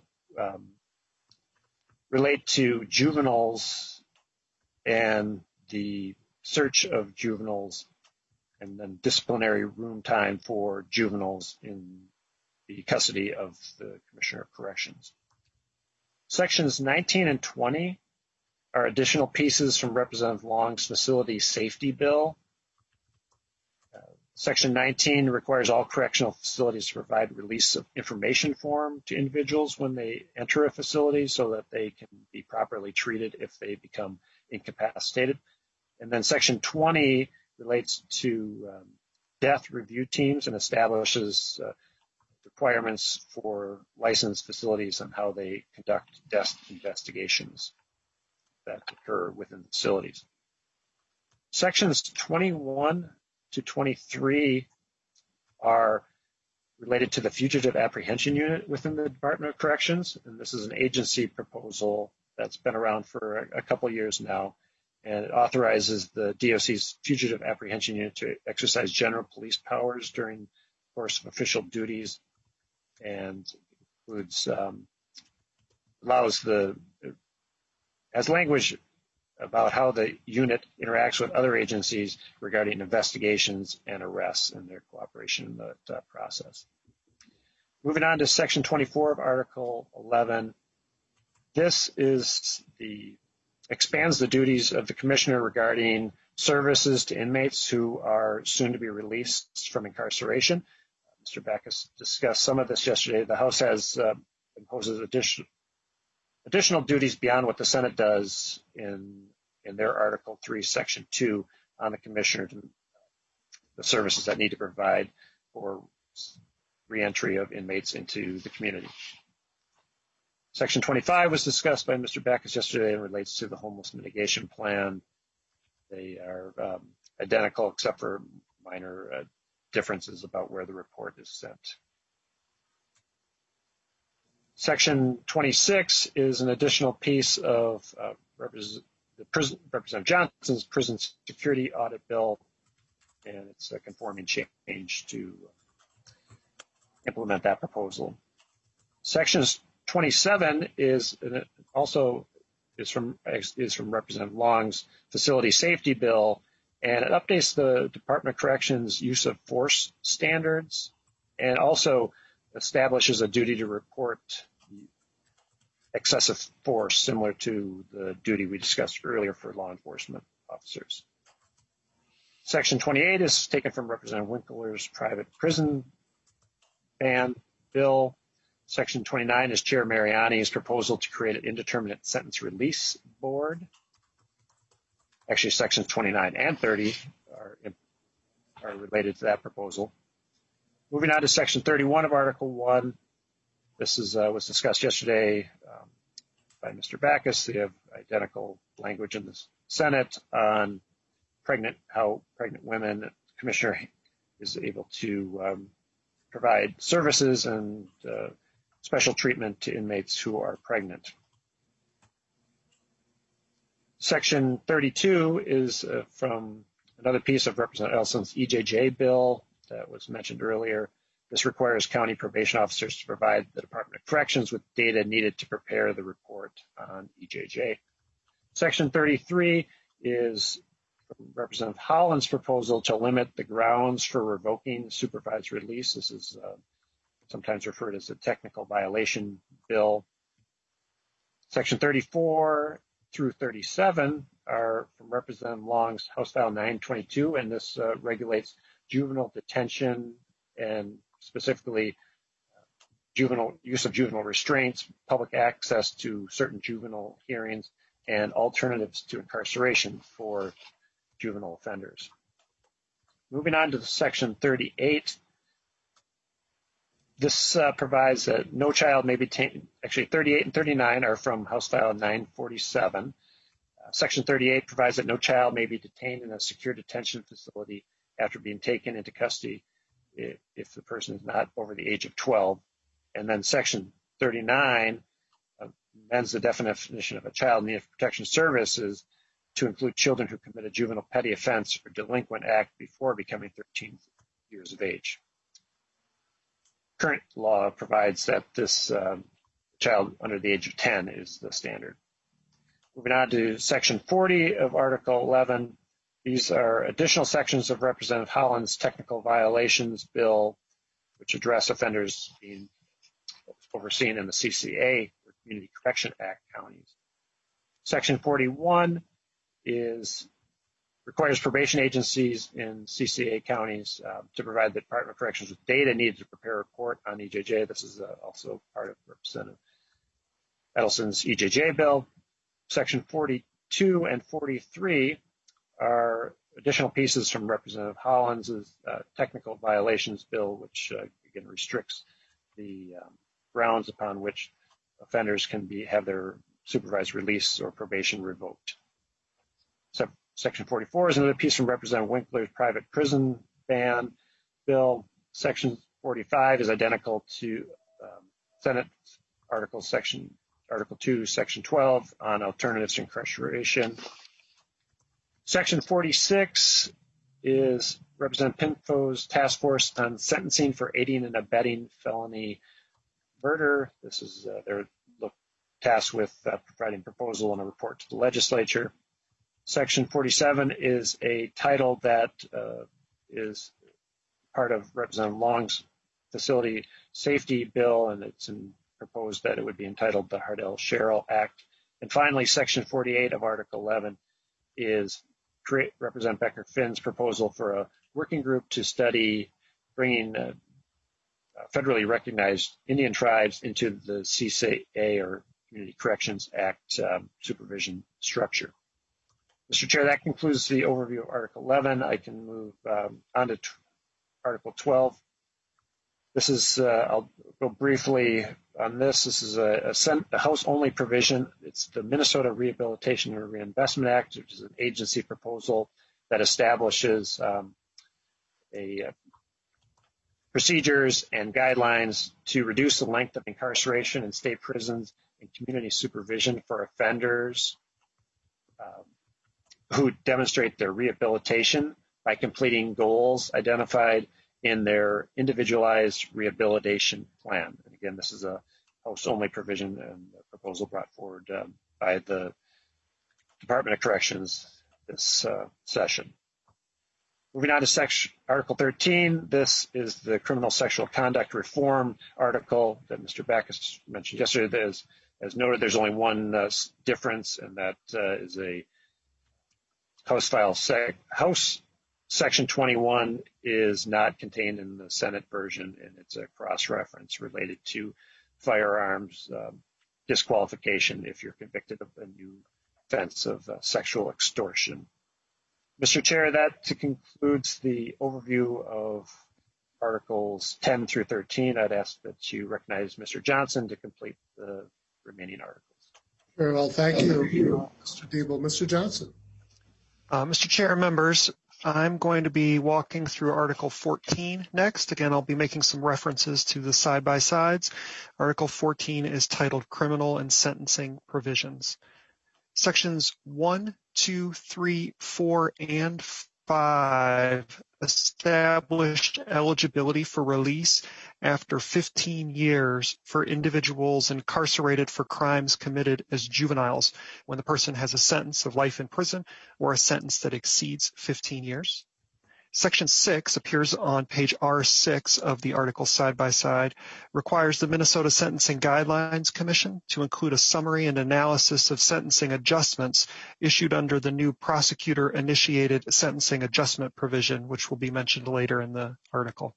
[SPEAKER 11] relate to juveniles and the search of juveniles and then disciplinary room time for juveniles in the custody of the Commissioner of Corrections. Sections 19 and 20 are additional pieces from Representative Long's Facility Safety Bill. Section 19 requires all correctional facilities to provide release of information form to individuals when they enter a facility so that they can be properly treated if they become incapacitated. And then Section 20 relates to death review teams and establishes requirements for licensed facilities on how they conduct death investigations that occur within the facilities. Sections 21 to 23 are related to the Fugitive Apprehension Unit within the Department of Corrections. And this is an agency proposal that's been around for a couple years now. And it authorizes the DOC's Fugitive Apprehension Unit to exercise general police powers during the course of official duties, and includes, has language about how the unit interacts with other agencies regarding investigations and arrests and their cooperation in the process. Moving on to Section 24 of Article 11. This expands the duties of the Commissioner regarding services to inmates who are soon to be released from incarceration. Mr. Backus discussed some of this yesterday. The House has imposes additional duties beyond what the Senate does in their Article 3, Section 2 on the Commissioner to the services that need to provide for reentry of inmates into the community. Section 25 was discussed by Mr. Backus yesterday and relates to the homeless mitigation plan. They are identical except for minor differences about where the report is sent. Section 26 is an additional piece of Representative Johnson's prison security audit bill, and it's a conforming change to implement that proposal. Sections 27 is from Representative Long's facility safety bill, and it updates the Department of Corrections use of force standards, and also establishes a duty to report excessive force, similar to the duty we discussed earlier for law enforcement officers. Section 28 is taken from Representative Winkler's private prison ban bill. Section 29 is Chair Mariani's proposal to create an indeterminate sentence release board. Actually, sections 29 and 30 are related to that proposal. Moving on to Section 31 of Article 1. This was discussed yesterday by Mr. Backus. They have identical language in the Senate on how pregnant women, the Commissioner is able to provide services and special treatment to inmates who are pregnant. Section 32 is from another piece of Representative Elson's EJJ bill that was mentioned earlier. This requires county probation officers to provide the Department of Corrections with data needed to prepare the report on EJJ. Section 33 is from Representative Holland's proposal to limit the grounds for revoking supervised release. This is sometimes referred as a technical violation bill. Section 34 through 37 are from Representative Long's House File 922, and this regulates juvenile detention and specifically use of juvenile restraints, public access to certain juvenile hearings, and alternatives to incarceration for juvenile offenders. Moving on to Section 38. This provides that no child may be detained. Actually, 38 and 39 are from House File 947. Section 38 provides that no child may be detained in a secure detention facility after being taken into custody if the person is not over the age of 12. And then Section 39 amends the definition of a child in need of protection services to include children who commit a juvenile petty offense or delinquent act before becoming 13 years of age. Current law provides that this child under the age of 10 is the standard. Moving on to Section 40 of Article 11. These are additional sections of Representative Holland's technical violations bill, which address offenders being overseen in the CCA, or Community Correction Act counties. Section 41 requires probation agencies in CCA counties to provide the Department of Corrections with data needed to prepare a report on EJJ. This is also part of Representative Edelson's EJJ bill. Section 42 and 43 are additional pieces from Representative Holland's technical violations bill, which again restricts the grounds upon which offenders can have their supervised release or probation revoked. Section 44 is another piece from Representative Winkler's private prison ban bill. Section 45 is identical to Senate Article 2, Section 12 on alternatives to incarceration. Section 46 is Representative Pinfo's task force on sentencing for aiding and abetting felony murder. This is their tasked with providing proposal and a report to the legislature. Section 47 is a title that is part of Representative Long's facility safety bill, and it's proposed that it would be entitled the Hardell-Sherrill Act. And finally, Section 48 of Article 11 is Representative Becker-Finn's proposal for a working group to study bringing federally recognized Indian tribes into the CCA, or Community Corrections Act, supervision structure. Mr. Chair, that concludes the overview of Article 11. I can move on to Article 12. This is, I'll go briefly on this. This is a House-only provision. It's the Minnesota Rehabilitation and Reinvestment Act, which is an agency proposal that establishes procedures and guidelines to reduce the length of incarceration in state prisons and community supervision for offenders who demonstrate their rehabilitation by completing goals identified in their individualized rehabilitation plan. And again, this is a House-only provision and a proposal brought forward by the Department of Corrections this session. Moving on to Article 13, this is the Criminal Sexual Conduct Reform article that Mr. Backus mentioned yesterday. As noted, there's only one difference, and that is a House file. House Section 21 is not contained in the Senate version, and it's a cross-reference related to firearms disqualification if you're convicted of a new offense of sexual extortion. Mr. Chair, that concludes the overview of Articles 10 through 13. I'd ask that you recognize Mr. Johnson to complete the remaining articles.
[SPEAKER 1] Very well, thank you, Mr. Diebel. Mr. Johnson.
[SPEAKER 6] Mr. Chair, members, I'm going to be walking through Article 14 next. Again, I'll be making some references to the side-by-sides. Article 14 is titled Criminal and Sentencing Provisions. Sections 1, 2, 3, 4, and 5 established eligibility for release after 15 years for individuals incarcerated for crimes committed as juveniles when the person has a sentence of life in prison or a sentence that exceeds 15 years. Section 6 appears on page R6 of the article side-by-side, requires the Minnesota Sentencing Guidelines Commission to include a summary and analysis of sentencing adjustments issued under the new prosecutor-initiated sentencing adjustment provision, which will be mentioned later in the article.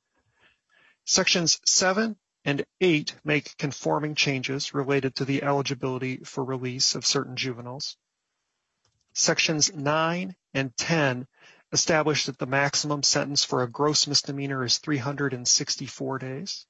[SPEAKER 6] Sections 7 and 8 make conforming changes related to the eligibility for release of certain juveniles. Sections 9 and 10 establish that the maximum sentence for a gross misdemeanor is 364 days.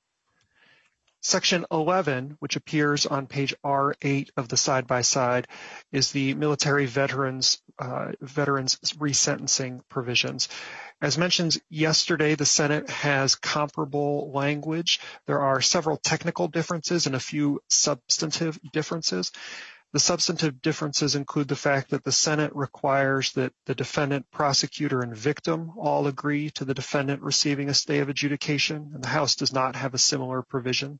[SPEAKER 6] Section 11, which appears on page R8 of the side-by-side, is the military veterans resentencing provisions. As mentioned yesterday, the Senate has comparable language. There are several technical differences and a few substantive differences. The substantive differences include the fact that the Senate requires that the defendant, prosecutor, and victim all agree to the defendant receiving a stay of adjudication, and the House does not have a similar provision.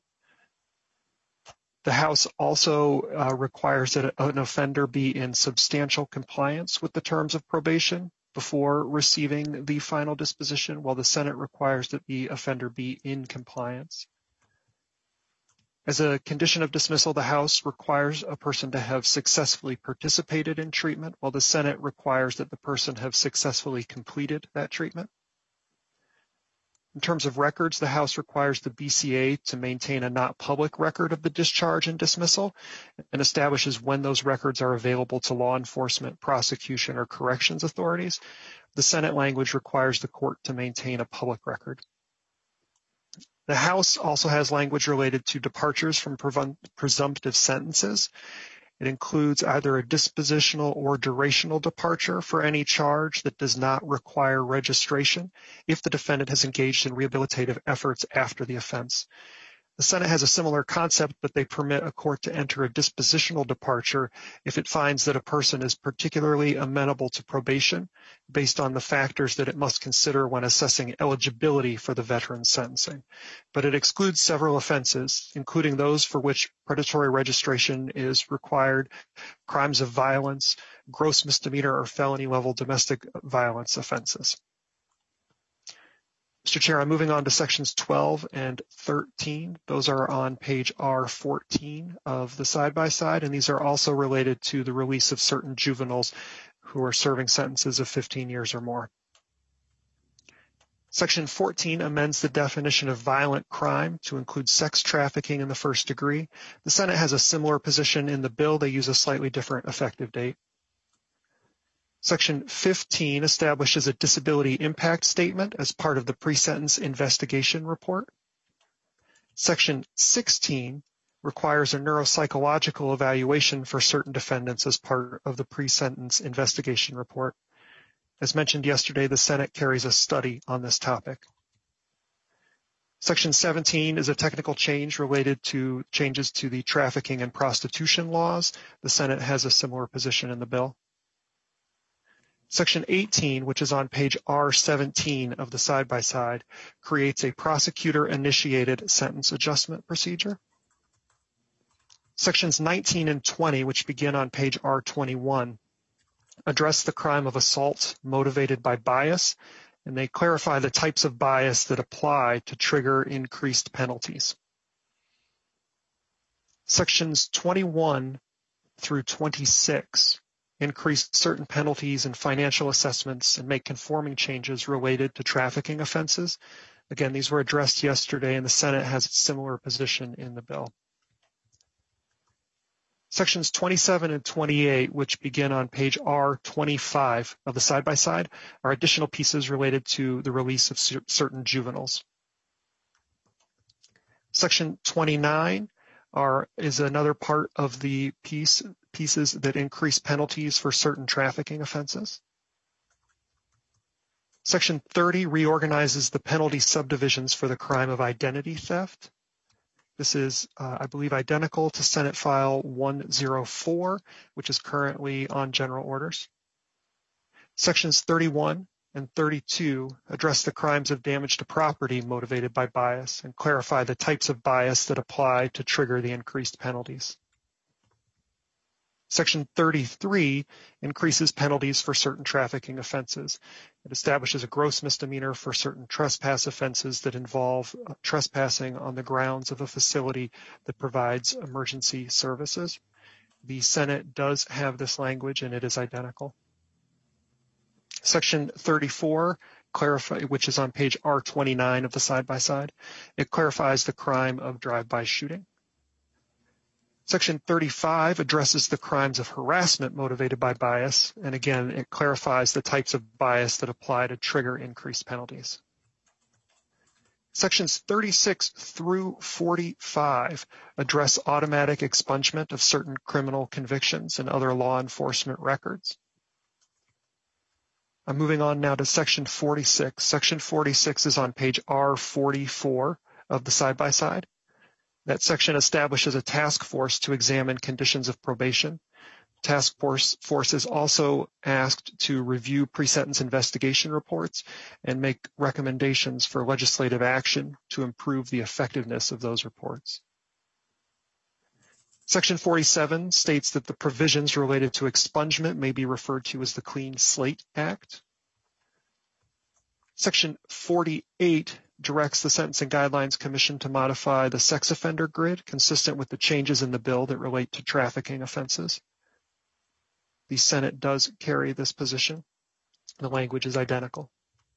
[SPEAKER 6] The House also requires that an offender be in substantial compliance with the terms of probation before receiving the final disposition, while the Senate requires that the offender be in compliance. As a condition of dismissal, the House requires a person to have successfully participated in treatment, while the Senate requires that the person have successfully completed that treatment. In terms of records, the House requires the BCA to maintain a not public record of the discharge and dismissal and establishes when those records are available to law enforcement, prosecution, or corrections authorities. The Senate language requires the court to maintain a public record. The House also has language related to departures from presumptive sentences. It includes either a dispositional or durational departure for any charge that does not require registration if the defendant has engaged in rehabilitative efforts after the offense. The Senate has a similar concept, but they permit a court to enter a dispositional departure if it finds that a person is particularly amenable to probation based on the factors that it must consider when assessing eligibility for the veteran's sentencing. But it excludes several offenses, including those for which predatory registration is required, crimes of violence, gross misdemeanor or felony level domestic violence offenses. Mr. Chair, I'm moving on to sections 12 and 13. Those are on page R14 of the side-by-side, and these are also related to the release of certain juveniles who are serving sentences of 15 years or more. Section 14 amends the definition of violent crime to include sex trafficking in the first degree. The Senate has a similar position in the bill. They use a slightly different effective date. Section 15 establishes a disability impact statement as part of the pre-sentence investigation report. Section 16 requires a neuropsychological evaluation for certain defendants as part of the pre-sentence investigation report. As mentioned yesterday, the Senate carries a study on this topic. Section 17 is a technical change related to changes to the trafficking and prostitution laws. The Senate has a similar position in the bill. Section 18, which is on page R17 of the side-by-side, creates a prosecutor-initiated sentence adjustment procedure. Sections 19 and 20, which begin on page R21, address the crime of assault motivated by bias, and they clarify the types of bias that apply to trigger increased penalties. Sections 21 through 26 increase certain penalties and financial assessments and make conforming changes related to trafficking offenses. Again, these were addressed yesterday, and the Senate has a similar position in the bill. Sections 27 and 28, which begin on page R25 of the side-by-side, are additional pieces related to the release of certain juveniles. Section 29 is another part of the pieces that increase penalties for certain trafficking offenses. Section 30 reorganizes the penalty subdivisions for the crime of identity theft. This is, I believe, identical to Senate File 104, which is currently on general orders. Sections 31 and 32 address the crimes of damage to property motivated by bias and clarify the types of bias that apply to trigger the increased penalties. Section 33 increases penalties for certain trafficking offenses. It establishes a gross misdemeanor for certain trespass offenses that involve trespassing on the grounds of a facility that provides emergency services. The Senate does have this language, and it is identical. Section 34, which is on page R29 of the side-by-side, it clarifies the crime of drive-by shooting. Section 35 addresses the crimes of harassment motivated by bias, and again, it clarifies the types of bias that apply to trigger increased penalties. Sections 36 through 45 address automatic expungement of certain criminal convictions and other law enforcement records. I'm moving on now to Section 46. Section 46 is on page R44 of the side-by-side. That section establishes a task force to examine conditions of probation. Task force is also asked to review pre-sentence investigation reports and make recommendations for legislative action to improve the effectiveness of those reports. Section 47 states that the provisions related to expungement may be referred to as the Clean Slate Act. Section 48 directs the Sentencing Guidelines Commission to modify the sex offender grid consistent with the changes in the bill that relate to trafficking offenses. The Senate does carry this position. The language is identical.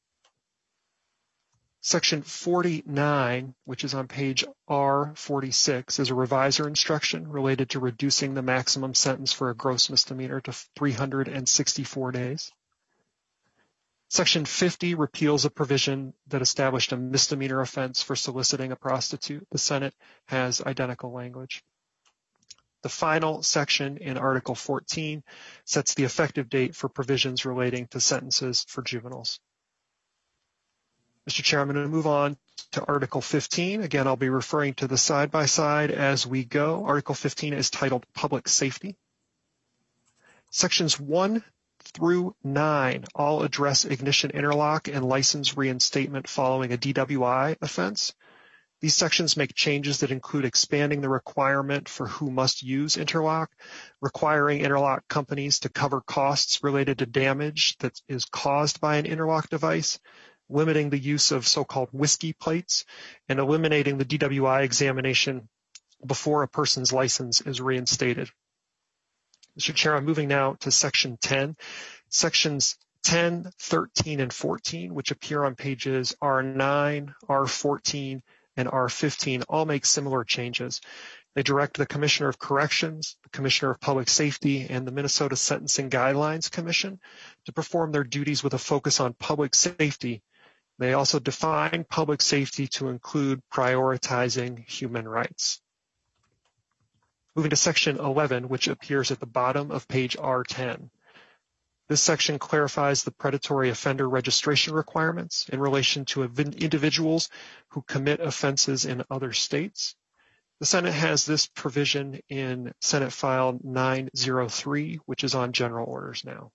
[SPEAKER 6] Section 49, which is on page R46, is a revisor instruction related to reducing the maximum sentence for a gross misdemeanor to 364 days. Section 50 repeals a provision that established a misdemeanor offense for soliciting a prostitute. The Senate has identical language. The final section in Article 14 sets the effective date for provisions relating to sentences for juveniles. Mr. Chair, I'm going to move on to Article 15. Again, I'll be referring to the side-by-side as we go. Article 15 is titled Public Safety. Sections 1 through 9 all address ignition interlock and license reinstatement following a DWI offense. These sections make changes that include expanding the requirement for who must use interlock, requiring interlock companies to cover costs related to damage that is caused by an interlock device, limiting the use of so-called whiskey plates, and eliminating the DWI examination before a person's license is reinstated. Mr. Chair, I'm moving now to Section 10. Sections 10, 13, and 14, which appear on pages R9, R14, and R15, all make similar changes. They direct the Commissioner of Corrections, the Commissioner of Public Safety, and the Minnesota Sentencing Guidelines Commission to perform their duties with a focus on public safety. They also define public safety to include prioritizing human rights. Moving to Section 11, which appears at the bottom of page R10. This section clarifies the predatory offender registration requirements in relation to individuals who commit offenses in other states. The Senate has this provision in Senate File 903, which is on general orders now.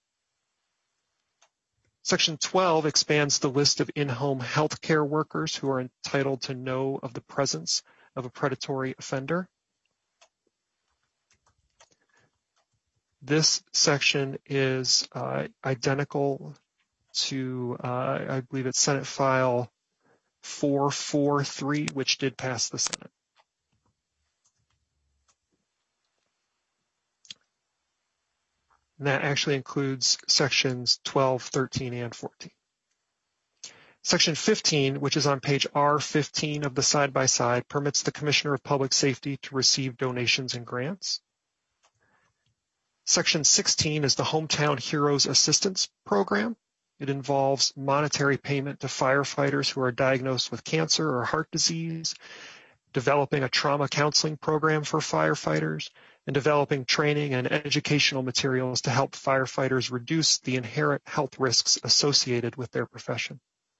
[SPEAKER 6] Section 12 expands the list of in-home health care workers who are entitled to know of the presence of a predatory offender. This section is identical to, I believe it's Senate File 443, which did pass the Senate. And that actually includes sections 12, 13, and 14. Section 15, which is on page R15 of the side-by-side, permits the Commissioner of Public Safety to receive donations and grants. Section 16 is the Hometown Heroes Assistance Program. It involves monetary payment to firefighters who are diagnosed with cancer or heart disease, developing a trauma counseling program for firefighters, and developing training and educational materials to help firefighters reduce the inherent health risks associated with their profession.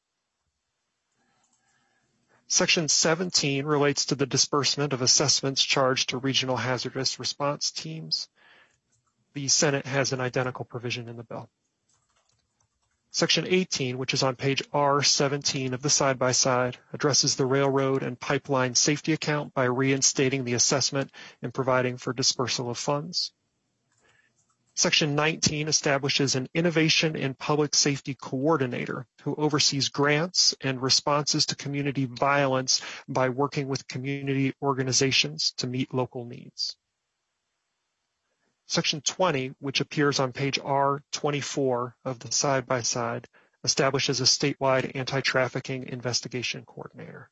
[SPEAKER 6] Section 17 relates to the disbursement of assessments charged to regional hazardous response teams. The Senate has an identical provision in the bill. Section 18, which is on page R17 of the side-by-side, addresses the railroad and pipeline safety account by reinstating the assessment and providing for dispersal of funds. Section 19 establishes an Innovation in Public Safety Coordinator who oversees grants and responses to community violence by working with community organizations to meet local needs. Section 20, which appears on page R24 of the side-by-side, establishes a statewide anti-trafficking investigation coordinator.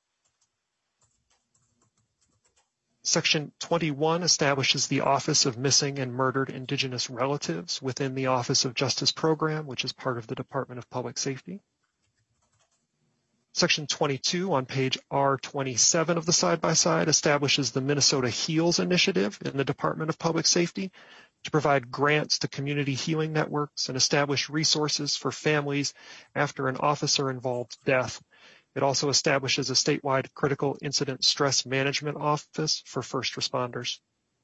[SPEAKER 6] Section 21 establishes the Office of Missing and Murdered Indigenous Relatives within the Office of Justice Program, which is part of the Department of Public Safety. Section 22 on page R27 of the side-by-side establishes the Minnesota HEALS initiative in the Department of Public Safety to provide grants to community healing networks and establish resources for families after an officer-involved death. It also establishes a statewide critical incident stress management office for first responders.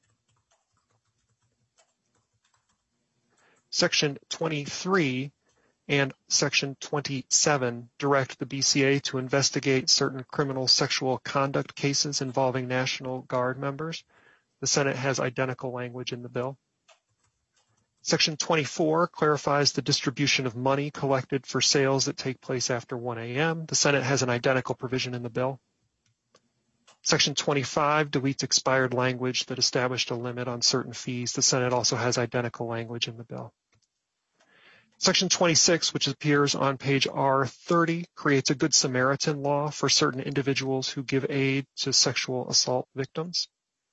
[SPEAKER 6] Section 23 and Section 27 direct the BCA to investigate certain criminal sexual conduct cases involving National Guard members. The Senate has identical language in the bill. Section 24 clarifies the distribution of money collected for sales that take place after 1 a.m. The Senate has an identical provision in the bill. Section 25 deletes expired language that established a limit on certain fees. The Senate also has identical language in the bill. Section 26, which appears on page R30, creates a Good Samaritan law for certain individuals who give aid to sexual assault victims.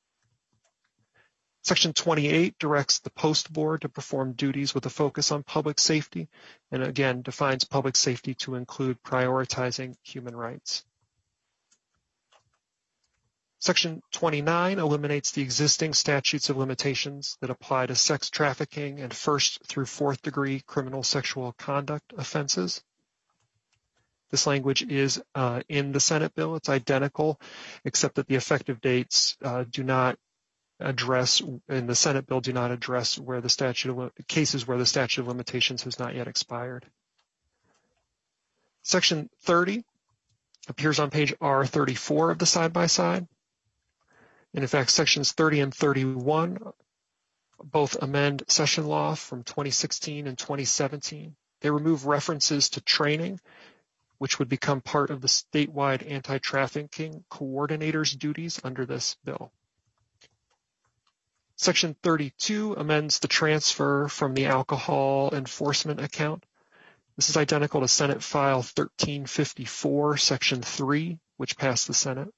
[SPEAKER 6] Section 28 directs the Post Board to perform duties with a focus on public safety, and again defines public safety to include prioritizing human rights. Section 29 eliminates the existing statutes of limitations that apply to sex trafficking and first through fourth degree criminal sexual conduct offenses. This language is in the Senate bill. It's identical, except that the effective dates do not address, in the Senate bill, do not address where the cases where the statute of limitations has not yet expired. Section 30 appears on page R34 of the side-by-side. And in fact, sections 30 and 31 both amend session law from 2016 and 2017. They remove references to training, which would become part of the statewide anti-trafficking coordinator's duties under this bill. Section 32 amends the transfer from the alcohol enforcement account. This is identical to Senate File 1354, Section 3, which passed the Senate.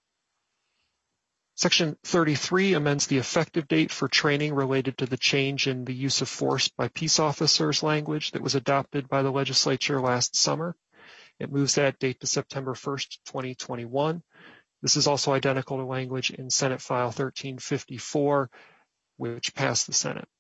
[SPEAKER 6] Section 33 amends the effective date for training related to the change in the use of force by peace officers language that was adopted by the legislature last summer. It moves that date to September 1st, 2021. This is also identical to language in Senate File 1354, which passed the Senate.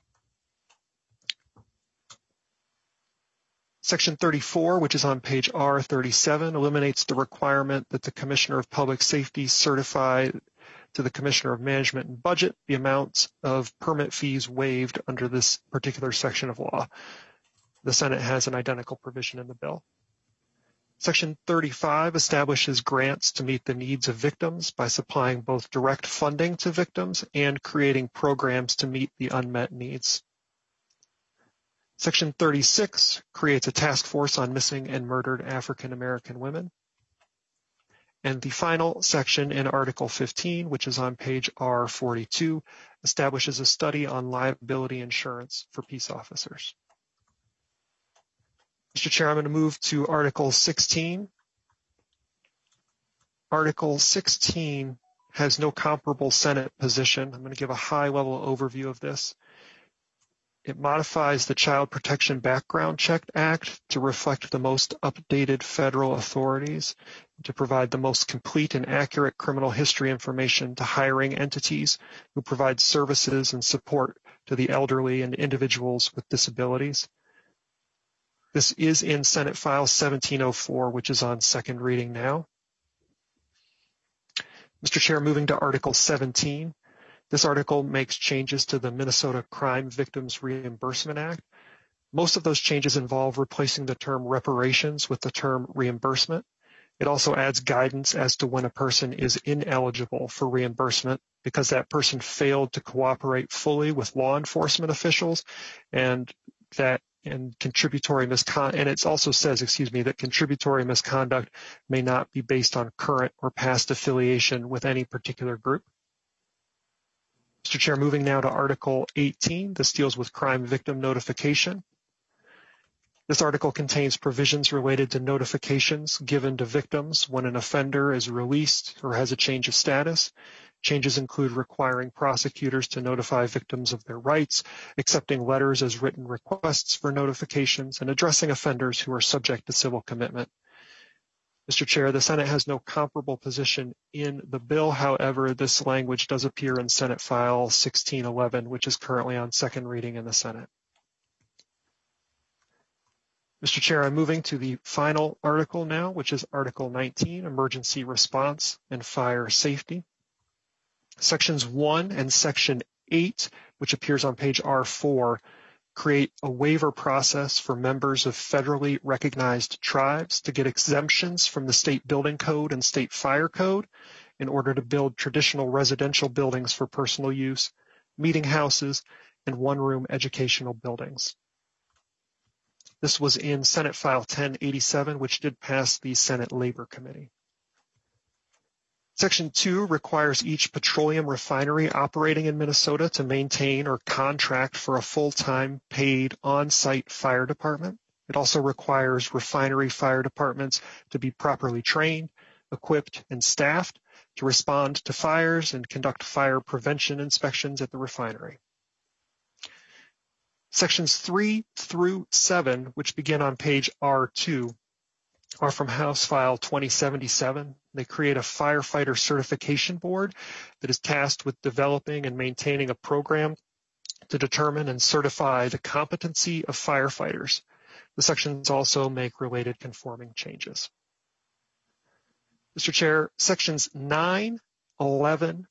[SPEAKER 6] Section 34, which is on page R37, eliminates the requirement that the Commissioner of Public Safety certify to the Commissioner of Management and Budget the amounts of permit fees waived under this particular section of law. The Senate has an identical provision in the bill. Section 35 establishes grants to meet the needs of victims by supplying both direct funding to victims and creating programs to meet the unmet needs. Section 36 creates a task force on missing and murdered African American women. And the final section in Article 15, which is on page R42, establishes a study on liability insurance for peace officers. Mr. Chair, I'm going to move to Article 16. Article 16 has no comparable Senate position. I'm going to give a high-level overview of this. It modifies the Child Protection Background Check Act to reflect the most updated federal authorities, to provide the most complete and accurate criminal history information to hiring entities who provide services and support to the elderly and individuals with disabilities. This is in Senate File 1704, which is on second reading now. Mr. Chair, moving to Article 17. This article makes changes to the Minnesota Crime Victims Reimbursement Act. Most of those changes involve replacing the term reparations with the term reimbursement. It also adds guidance as to when a person is ineligible for reimbursement because that person failed to cooperate fully with law enforcement officials, and contributory misconduct, and it also says, that contributory misconduct may not be based on current or past affiliation with any particular group. Mr. Chair, moving now to Article 18. This deals with crime victim notification. This article contains provisions related to notifications given to victims when an offender is released or has a change of status. Changes include requiring prosecutors to notify victims of their rights, accepting letters as written requests for notifications, and addressing offenders who are subject to civil commitment. Mr. Chair, the Senate has no comparable position in the bill. However, this language does appear in Senate File 1611, which is currently on second reading in the Senate. Mr. Chair, I'm moving to the final article now, which is Article 19, Emergency Response and Fire Safety. Sections 1 and Section 8, which appears on page R4, create a waiver process for members of federally recognized tribes to get exemptions from the state building code and state fire code in order to build traditional residential buildings for personal use, meeting houses, and one-room educational buildings. This was in Senate File 1087, which did pass the Senate Labor Committee. Section 2 requires each petroleum refinery operating in Minnesota to maintain or contract for a full-time paid on-site fire department. It also requires refinery fire departments to be properly trained, equipped, and staffed to respond to fires and conduct fire prevention inspections at the refinery. Sections 3 through 7, which begin on page R2, are from House File 2077. They create a firefighter certification board that is tasked with developing and maintaining a program to determine and certify the competency of firefighters. The sections also make related conforming changes. Mr. Chair, sections 9, 11,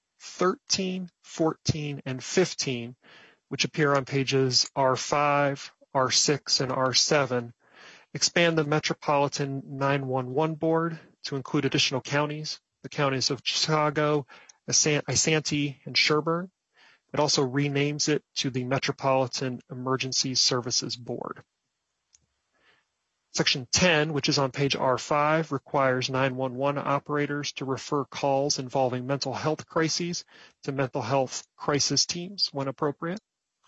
[SPEAKER 6] 13, 14, and 15, which appear on pages R5, R6, and R7, expand the Metropolitan 911 Board to include additional counties, the counties of Chicago, Isanti, and Sherburne. It also renames it to the Metropolitan Emergency Services Board. Section 10, which is on page R5, requires 911 operators to refer calls involving mental health crises to mental health crisis teams when appropriate.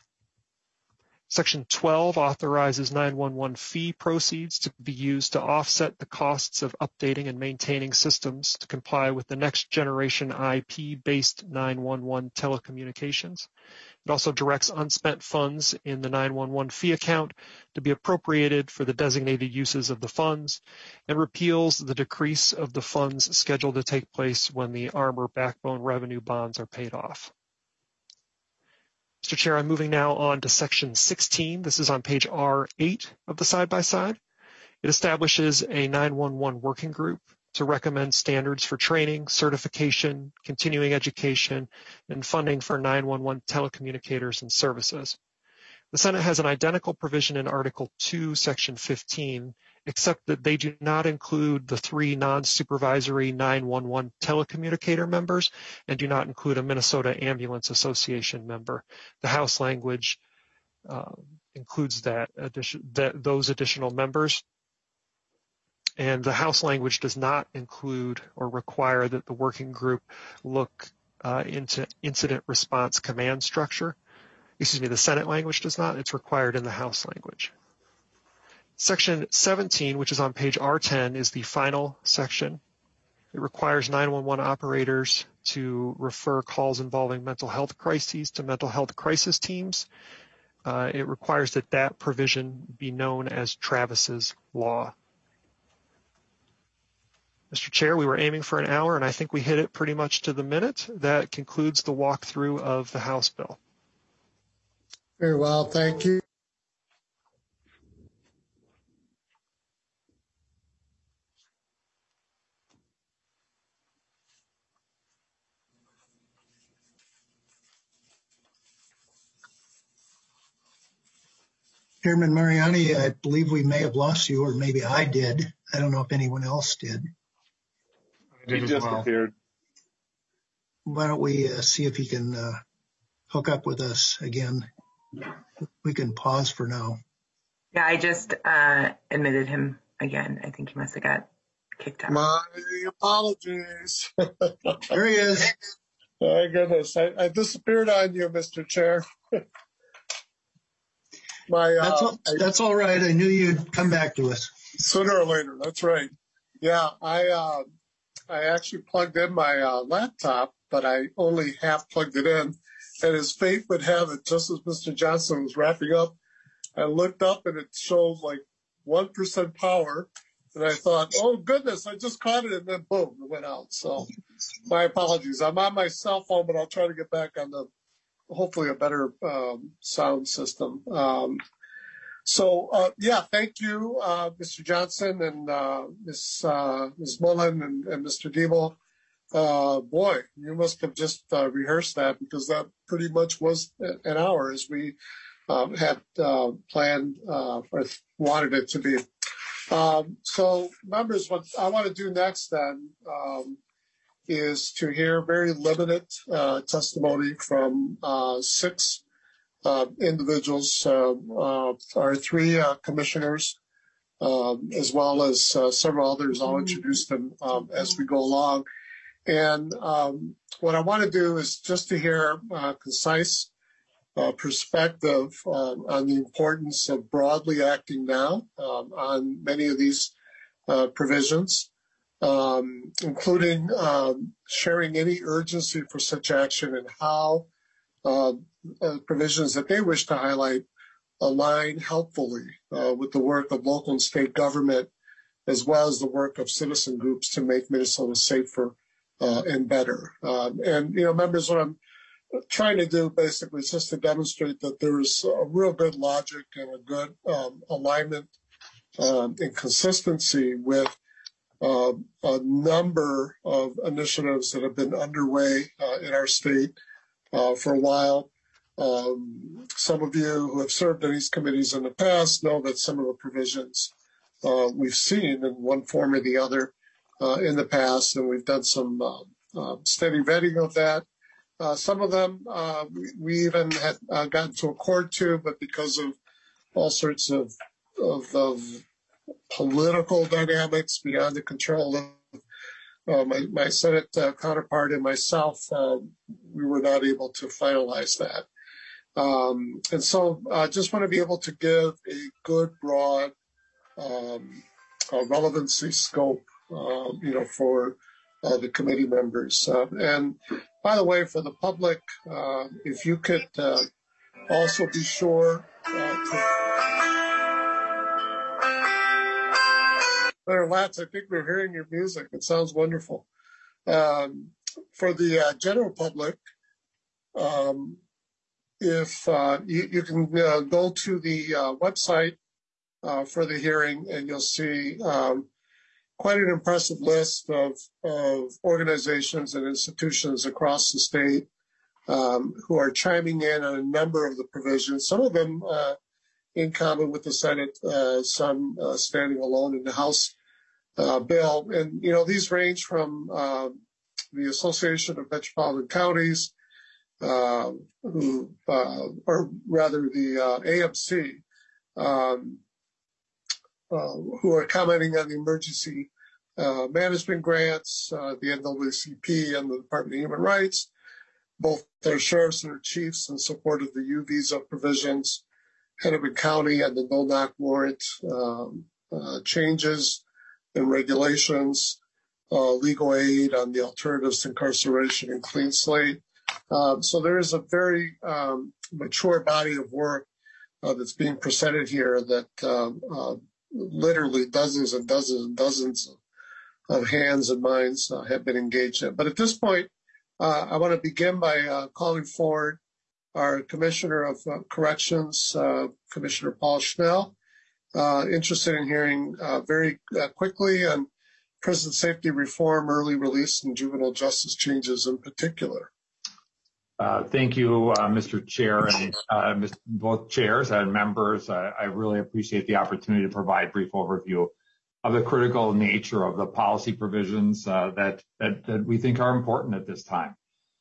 [SPEAKER 6] Section 12 authorizes 911 fee proceeds to be used to offset the costs of updating and maintaining systems to comply with the next generation IP-based 911 telecommunications. It also directs unspent funds in the 911 fee account to be appropriated for the designated uses of the funds and repeals the decrease of the funds scheduled to take place when the Armor Backbone revenue bonds are paid off. Mr. Chair, I'm moving now on to section 16. This is on page R8 of the side-by-side. It establishes a 911 working group to recommend standards for training, certification, continuing education, and funding for 911 telecommunicators and services. The Senate has an identical provision in Article 2, Section 15, except that they do not include the 3 non-supervisory 911 telecommunicator members and do not include a Minnesota Ambulance Association member. The House language includes those additional members. And the House language does not include or require that the working group look into incident response command structure. Excuse me, the Senate language does not. It's required in the House language. Section 17, which is on page R10, is the final section. It requires 911 operators to refer calls involving mental health crises to mental health crisis teams. It requires that provision be known as Travis's Law. Mr. Chair, we were aiming for an hour, and I think we hit it pretty much to the minute. That concludes the walkthrough of the House bill.
[SPEAKER 1] Very well, thank you.
[SPEAKER 2] Chairman Mariani, I believe we may have lost you, or maybe I did. I don't know if anyone else did.
[SPEAKER 3] He just appeared.
[SPEAKER 2] Why don't we see if he can hook up with us again? We can pause for now.
[SPEAKER 12] Yeah, I just admitted him again. I think he must have got kicked out.
[SPEAKER 1] My apologies.
[SPEAKER 2] There he is.
[SPEAKER 1] My goodness, I disappeared on you, Mr. Chair.
[SPEAKER 2] That's all right. I knew you'd come back to us.
[SPEAKER 1] Sooner or later, that's right. Yeah, I actually plugged in my laptop, but I only half plugged it in. And as fate would have it, just as Mr. Johnson was wrapping up, I looked up and it showed like 1% power. And I thought, oh, goodness, I just caught it. And then, boom, it went out. So my apologies. I'm on my cell phone, but I'll try to get back on the hopefully a better sound system. Thank you, Mr. Johnson and Ms. Mullen and Mr. Diebel. Boy, you must have just rehearsed that, because that pretty much was an hour as we had planned or wanted it to be. So members, what I want to do next then is to hear very limited testimony from 6 individuals, our 3 commissioners, as well as several others. I'll introduce them as we go along. And what I want to do is just to hear concise perspective on the importance of broadly acting now on many of these provisions, including sharing any urgency for such action and how provisions that they wish to highlight align helpfully with the work of local and state government as well as the work of citizen groups to make Minnesota safer and better. And, members, what I'm trying to do basically is just to demonstrate that there is a real good logic and a good alignment and consistency with a number of initiatives that have been underway in our state for a while. Some of you who have served in these committees in the past know that some of the provisions we've seen in one form or the other in the past, and we've done some steady vetting of that. Some of them we even had gotten to accord to, but because of all sorts of political dynamics beyond the control of my Senate counterpart and myself, we were not able to finalize that. And so I just want to be able to give a good, broad relevancy scope, for the committee members. And by the way, for the public, if you could also be sure There, Lance, I think we're hearing your music. It sounds wonderful. For the general public, if you can go to the website for the hearing, and you'll see quite an impressive list of organizations and institutions across the state who are chiming in on a number of the provisions, some of them in common with the Senate, some standing alone in the House bill. And, these range from the Association of Metropolitan Counties, or rather the AMC, who are commenting on the emergency management grants, the NAACP and the Department of Human Rights, both their sheriffs and their chiefs in support of the U visa provisions, Hennepin County and the no-knock warrant changes and regulations, legal aid on the alternatives to incarceration and clean slate. So there is a very mature body of work that's being presented here that literally dozens and dozens and dozens of hands and minds have been engaged in. But at this point, I want to begin by calling forward our Commissioner of Corrections, Commissioner Paul Schnell, interested in hearing very quickly on prison safety reform, early release, and juvenile justice changes in particular.
[SPEAKER 13] Thank you, Mr. Chair, and both chairs and members. I really appreciate the opportunity to provide a brief overview of the critical nature of the policy provisions that we think are important at this time.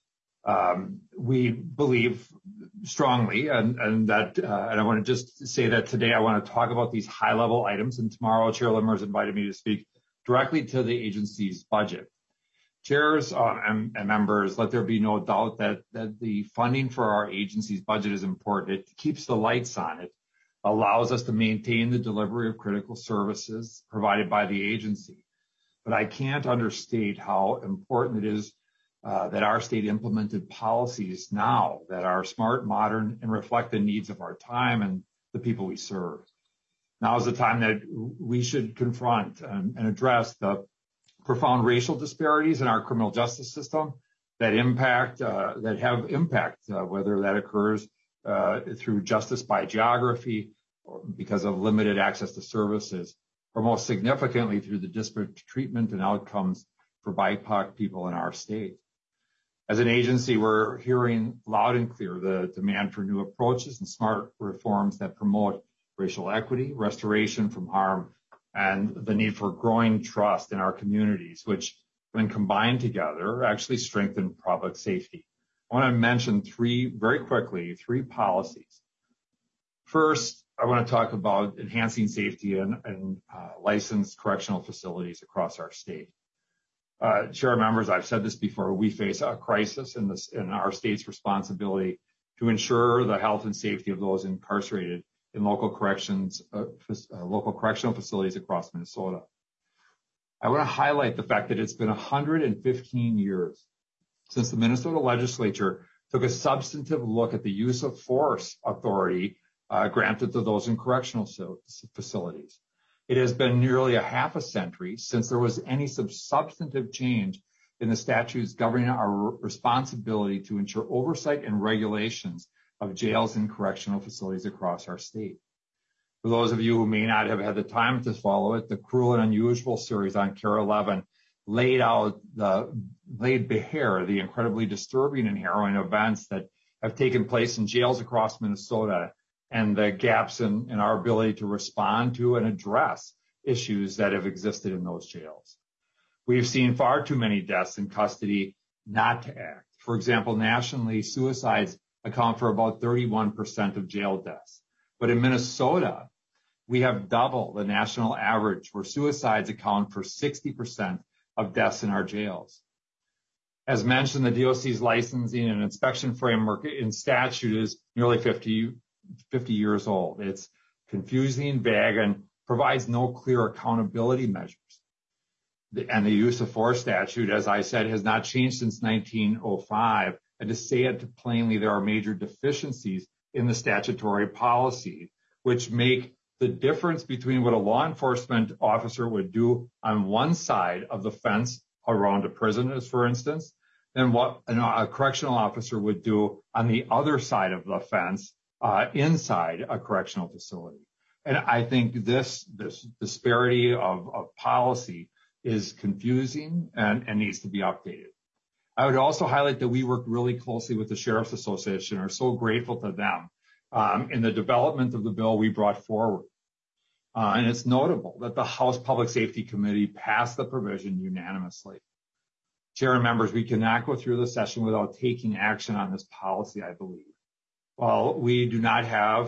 [SPEAKER 13] We believe strongly, and I want to just say that today I want to talk about these high-level items, and tomorrow Chair Limmer has invited me to speak directly to the agency's budget. Chairs and members, let there be no doubt that the funding for our agency's budget is important. It keeps the lights on. It allows us to maintain the delivery of critical services provided by the agency. But I can't understate how important it is that our state implemented policies now that are smart, modern, and reflect the needs of our time and the people we serve. Now is the time that we should confront and address the profound racial disparities in our criminal justice system that have impact, whether that occurs through justice by geography or because of limited access to services, or most significantly through the disparate treatment and outcomes for BIPOC people in our state. As an agency, we're hearing loud and clear the demand for new approaches and smart reforms that promote racial equity, restoration from harm, and the need for growing trust in our communities, which, when combined together, actually strengthen public safety. I want to mention very quickly, three policies. First, I want to talk about enhancing safety in licensed correctional facilities across our state. Chair members, I've said this before, we face a crisis in our state's responsibility to ensure the health and safety of those incarcerated in local correctional facilities across Minnesota. I want to highlight the fact that it's been 115 years since the Minnesota legislature took a substantive look at the use of force authority granted to those in correctional facilities. It has been nearly a half a century since there was any substantive change in the statutes governing our responsibility to ensure oversight and regulations of jails and correctional facilities across our state. For those of you who may not have had the time to follow it, the Cruel and Unusual series on KARE 11 laid bare the incredibly disturbing and harrowing events that have taken place in jails across Minnesota and the gaps in our ability to respond to and address issues that have existed in those jails. We've seen far too many deaths in custody not to act. For example, nationally, suicides account for about 31% of jail deaths. But in Minnesota, we have double the national average, where suicides account for 60% of deaths in our jails. As mentioned, the DOC's licensing and inspection framework in statute is nearly 50 years old. It's confusing, vague, and provides no clear accountability measures. And the use of force statute, as I said, has not changed since 1905. And to say it plainly, there are major deficiencies in the statutory policy, which make the difference between what a law enforcement officer would do on one side of the fence around a prison, as for instance, and what a correctional officer would do on the other side of the fence inside a correctional facility. And I think this disparity of policy is confusing and needs to be updated. I would also highlight that we worked really closely with the Sheriff's Association, are so grateful to them in the development of the bill we brought forward. And it's notable that the House Public Safety Committee passed the provision unanimously. Chair and members, we cannot go through the session without taking action on this policy, I believe. While we do not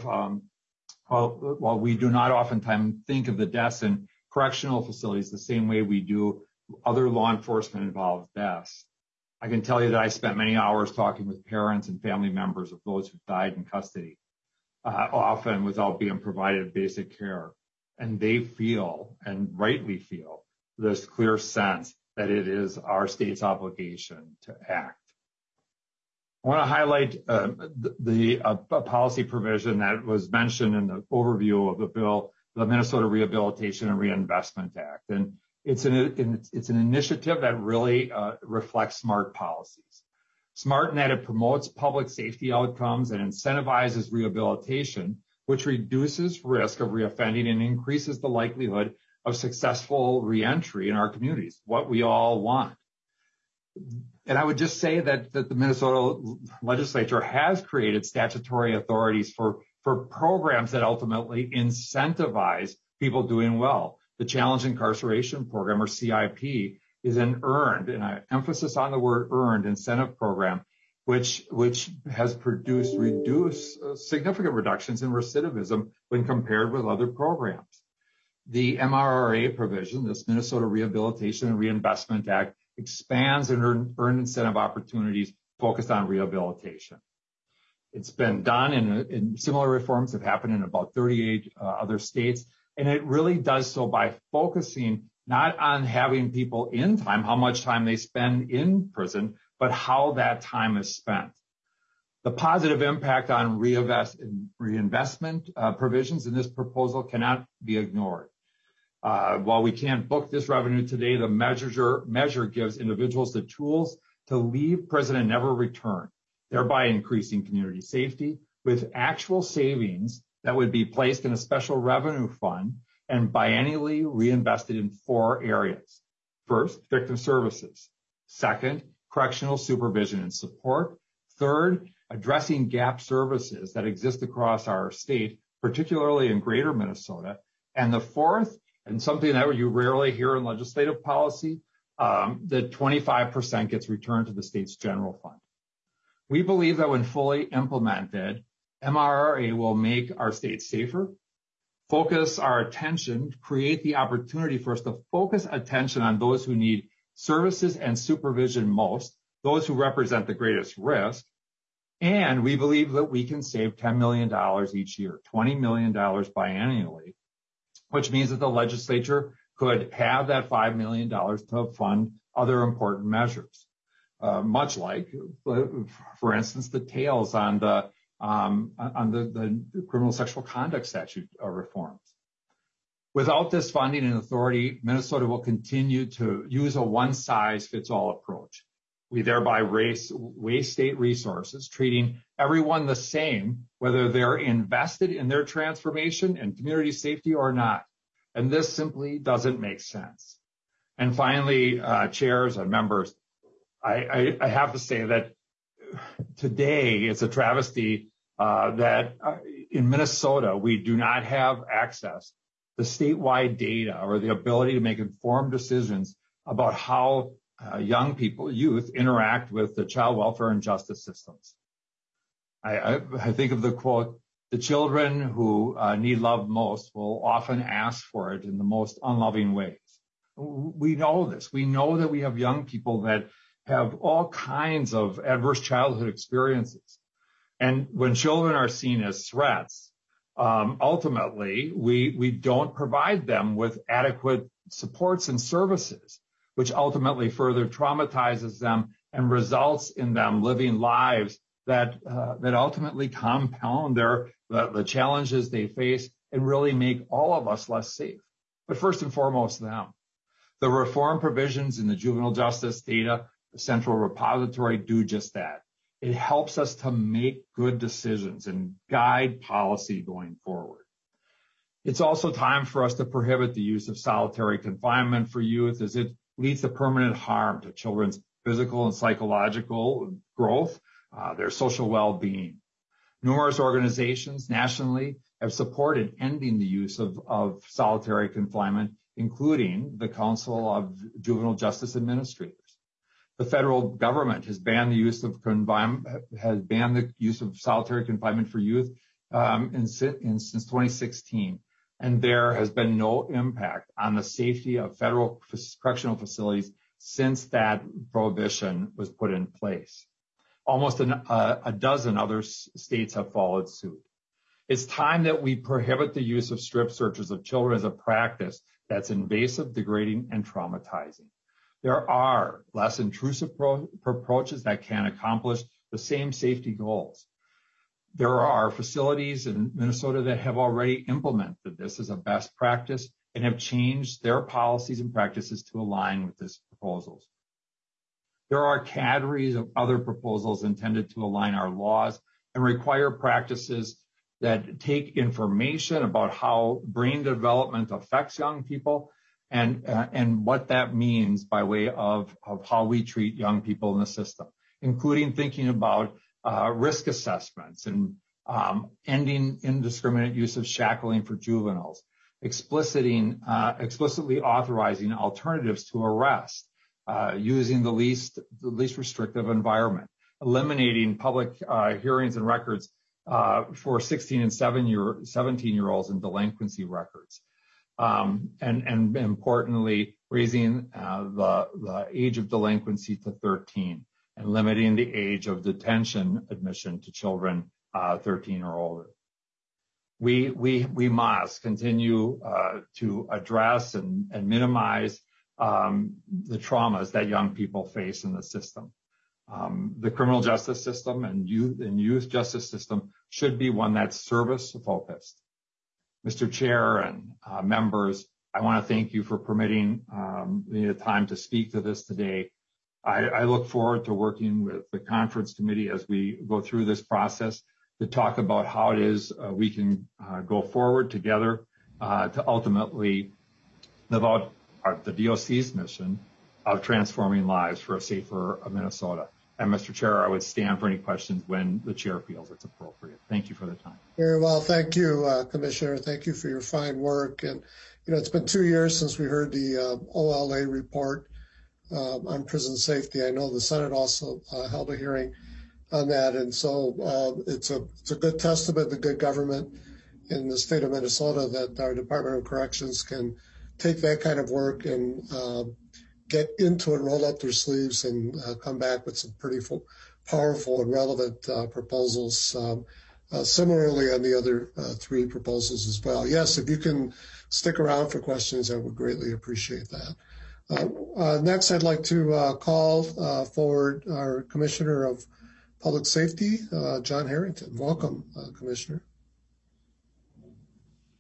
[SPEAKER 13] oftentimes think of the deaths in correctional facilities the same way we do other law enforcement involved deaths, I can tell you that I spent many hours talking with parents and family members of those who died in custody, often without being provided basic care. And they feel, and rightly feel, this clear sense that it is our state's obligation to act. I want to highlight the policy provision that was mentioned in the overview of the bill, the Minnesota Rehabilitation and Reinvestment Act. And it's an initiative that really reflects SMART policies. SMART in that it promotes public safety outcomes and incentivizes rehabilitation, which reduces risk of reoffending and increases the likelihood of successful reentry in our communities, what we all want. And I would just say that the Minnesota legislature has created statutory authorities for programs that ultimately incentivize people doing well. The Challenge Incarceration Program, or CIP, is an earned, and an emphasis on the word earned, incentive program, which has reduced significant reductions in recidivism when compared with other programs. The MRRA provision, this Minnesota Rehabilitation and Reinvestment Act, expands and earned incentive opportunities focused on rehabilitation. It's been done in similar reforms have happened in about 38 other states, and it really does so by focusing not on having people in time, how much time they spend in prison, but how that time is spent. The positive impact on reinvestment provisions in this proposal cannot be ignored. While we can't book this revenue today, the measure gives individuals the tools to leave prison and never return, thereby increasing community safety with actual savings that would be placed in a special revenue fund and biennially reinvested in 4 areas. First, victim services. Second, correctional supervision and support. Third, addressing gap services that exist across our state, particularly in greater Minnesota. And the fourth, and something that you rarely hear in legislative policy, that 25% gets returned to the state's general fund. We believe that when fully implemented, MRRA will make our state safer, focus our attention, create the opportunity for us to focus attention on those who need services and supervision most, those who represent the greatest risk, and we believe that we can save $10 million each year, $20 million biannually, which means that the legislature could have that $5 million to fund other important measures, much like, for instance, the tails on the criminal sexual conduct statute reforms. Without this funding and authority, Minnesota will continue to use a one-size-fits-all approach. We thereby waste state resources, treating everyone the same, whether they're invested in their transformation and community safety or not. And this simply doesn't make sense. And finally, chairs and members, I have to say that today it's a travesty that in Minnesota, we do not have access to statewide data or the ability to make informed decisions about how young people, youth, interact with the child welfare and justice systems. I think of the quote, "The children who need love most will often ask for it in the most unloving ways." We know this. We know that we have young people that have all kinds of adverse childhood experiences. And when children are seen as threats, ultimately, we don't provide them with adequate supports and services, which ultimately further traumatizes them and results in them living lives that ultimately compound the challenges they face and really make all of us less safe. But first and foremost, them. The reform provisions in the juvenile justice data, the central repository, do just that. It helps us to make good decisions and guide policy going forward. It's also time for us to prohibit the use of solitary confinement for youth, as it leads to permanent harm to children's physical and psychological growth, their social well-being. Numerous organizations nationally have supported ending the use of solitary confinement, including the Council of Juvenile Justice Administrators. The federal government has banned the use of solitary confinement for youth since 2016, and there has been no impact on the safety of federal correctional facilities since that prohibition was put in place. Almost a dozen other states have followed suit. It's time that we prohibit the use of strip searches of children as a practice that's invasive, degrading, and traumatizing. There are less intrusive approaches that can accomplish the same safety goals. There are facilities in Minnesota that have already implemented this as a best practice and have changed their policies and practices to align with these proposals. There are categories of other proposals intended to align our laws and require practices that take information about how brain development affects young people and what that means by way of how we treat young people in the system, including thinking about risk assessments and ending indiscriminate use of shackling for juveniles, explicitly authorizing alternatives to arrest, using the least restrictive environment, eliminating public hearings and records for 16 and 17-year-olds in delinquency records. And importantly, raising the age of delinquency to 13 and limiting the age of detention admission to children 13 or older. We must continue to address and minimize the traumas that young people face in the system. The criminal justice system and youth justice system should be one that's service focused. Mr. Chair and members, I want to thank you for permitting the time to speak to this today. I look forward to working with the conference committee as we go through this process to talk about how it is we can go forward together to ultimately live out the DOC's mission of transforming lives for a safer Minnesota. And Mr. Chair, I would stand for any questions when the chair feels it's appropriate. Thank you for the time.
[SPEAKER 1] Very well. Thank you, Commissioner. Thank you for your fine work. And, it's been 2 years since we heard the OLA report on prison safety. I know the Senate also held a hearing on that. And so it's a good testament to good government in the state of Minnesota that our Department of Corrections can take that kind of work and get into it, roll up their sleeves, and come back with some pretty powerful and relevant proposals. Similarly on the other three proposals as well. Yes, if you can stick around for questions, I would greatly appreciate that. Next, I'd like to call forward our Commissioner of Public Safety, John Harrington. Welcome, Commissioner.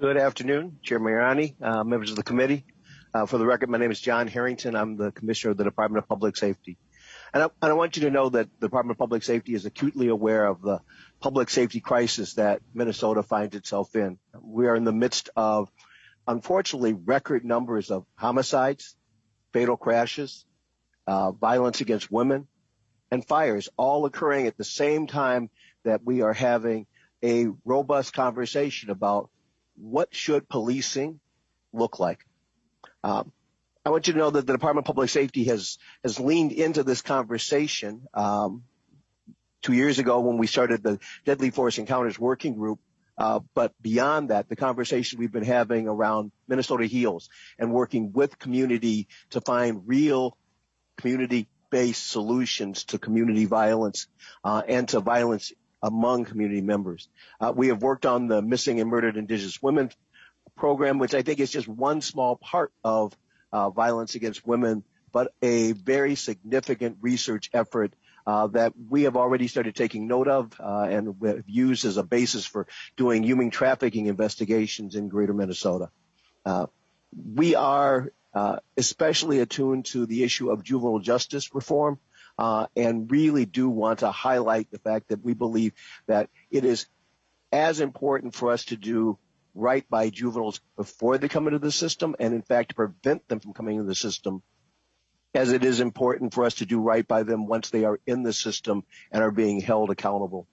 [SPEAKER 14] Good afternoon, Chair Mariani, members of the committee. For the record, my name is John Harrington. I'm the Commissioner of the Department of Public Safety. And I want you to know that the Department of Public Safety is acutely aware of the public safety crisis that Minnesota finds itself in. We are in the midst of, unfortunately, record numbers of homicides, fatal crashes, violence against women, and fires, all occurring at the same time that we are having a robust conversation about what should policing look like. I want you to know that the Department of Public Safety has leaned into this conversation 2 years ago when we started the Deadly Force Encounters Working Group. But beyond that, the conversation we've been having around Minnesota Heals and working with community to find real community-based solutions to community violence and to violence among community members. We have worked on the Missing and Murdered Indigenous Women program, which I think is just one small part of violence against women, but a very significant research effort that we have already started taking note of and have used as a basis for doing human trafficking investigations in greater Minnesota. We are especially attuned to the issue of juvenile justice reform and really do want to highlight the fact that we believe that it is as important for us to do right by juveniles before they come into the system and, in fact, to prevent them from coming into the system, as it is important for us to do right by them once they are in the system and are being held accountable.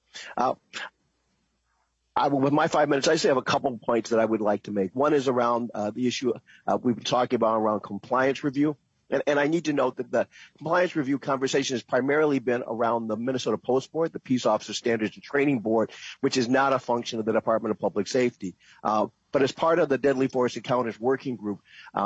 [SPEAKER 14] With my 5 minutes, I just have a couple of points that I would like to make. One is around the issue we've been talking about around compliance review. And I need to note that the compliance review conversation has primarily been around the Minnesota Post Board, the Peace Officer Standards and Training Board, which is not a function of the Department of Public Safety. But as part of the Deadly Force Encounters Working Group,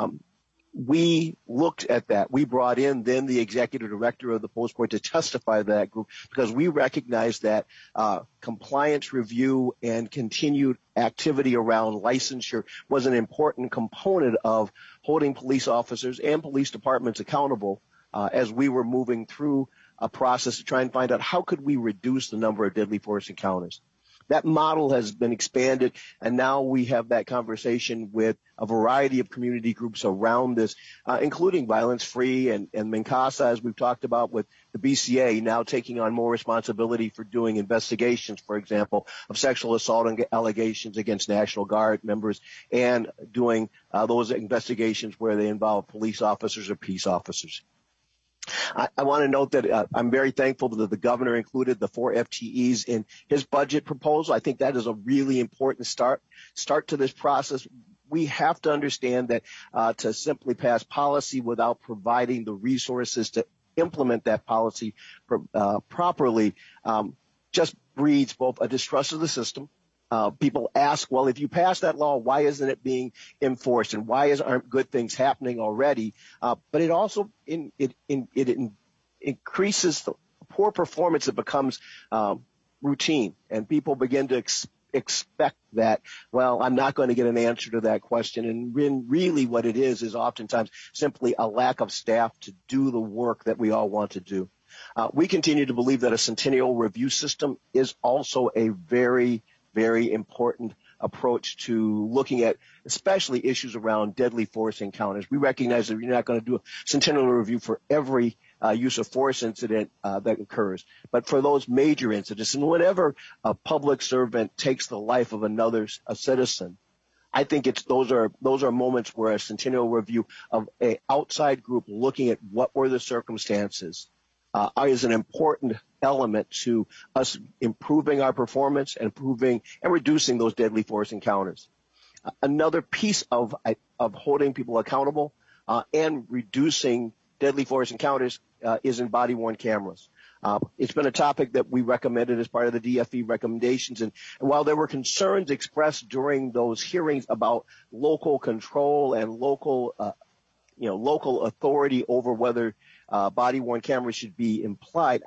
[SPEAKER 14] we looked at that. We brought in then the executive director of the Post Board to testify to that group because we recognized that compliance review and continued activity around licensure was an important component of holding police officers and police departments accountable as we were moving through a process to try and find out how could we reduce the number of deadly force encounters. That model has been expanded, and now we have that conversation with a variety of community groups around this, including Violence Free and MNCASA, as we've talked about, with the BCA now taking on more responsibility for doing investigations, for example, of sexual assault allegations against National Guard members and doing those investigations where they involve police officers or peace officers. I want to note that I'm very thankful that the governor included the 4 FTEs in his budget proposal. I think that is a really important start to this process. We have to understand that to simply pass policy without providing the resources to implement that policy properly just breeds both a distrust of the system. People ask, well, if you pass that law, why isn't it being enforced, and why aren't good things happening already? But it also it increases the poor performance. It becomes routine, and people begin to expect that, well, I'm not going to get an answer to that question. And really what it is oftentimes simply a lack of staff to do the work that we all want to do. We continue to believe that a centennial review system is also a very, very important approach to looking at especially issues around deadly force encounters. We recognize that you're not going to do a centennial review for every use of force incident that occurs, but for those major incidents. And whenever a public servant takes the life of a citizen, I think those are moments where a centennial review of an outside group looking at what were the circumstances is an important element to us improving our performance and improving and reducing those deadly force encounters. Another piece of holding people accountable and reducing deadly force encounters is in body-worn cameras. It's been a topic that we recommended as part of the DFE recommendations. And while there were concerns expressed during those hearings about local control and local authority over whether body-worn cameras should be employed,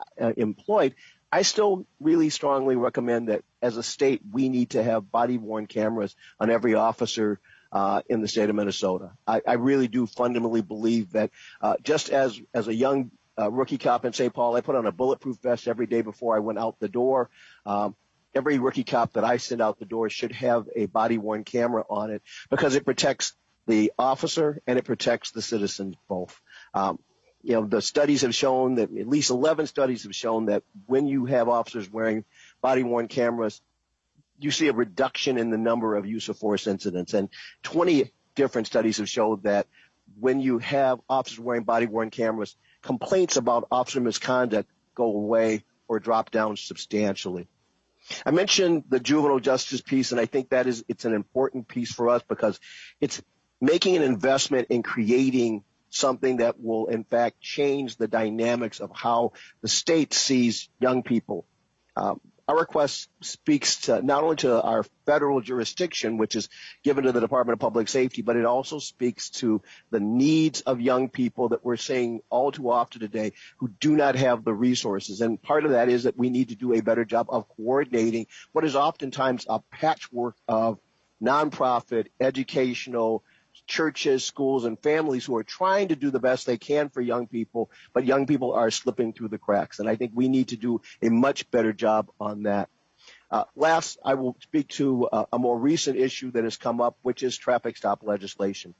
[SPEAKER 14] I still really strongly recommend that as a state, we need to have body-worn cameras on every officer in the state of Minnesota. I really do fundamentally believe that just as a young rookie cop in St. Paul, I put on a bulletproof vest every day before I went out the door. every rookie cop that I send out the door should have a body-worn camera on it because it protects the officer and it protects the citizens both. The studies have shown that at least 11 studies have shown that when you have officers wearing body-worn cameras, you see a reduction in the number of use of force incidents. And 20 different studies have showed that when you have officers wearing body-worn cameras, complaints about officer misconduct go away or drop down substantially. I mentioned the juvenile justice piece, and I think it's an important piece for us because it's making an investment in creating something that will, in fact, change the dynamics of how the state sees young people. Our request speaks to not only to our federal jurisdiction, which is given to the Department of Public Safety, but it also speaks to the needs of young people that we're seeing all too often today who do not have the resources. And part of that is that we need to do a better job of coordinating what is oftentimes a patchwork of nonprofit, educational, churches, schools, and families who are trying to do the best they can for young people, but young people are slipping through the cracks. And I think we need to do a much better job on that. Last, I will speak to a more recent issue that has come up, which is traffic stop legislation.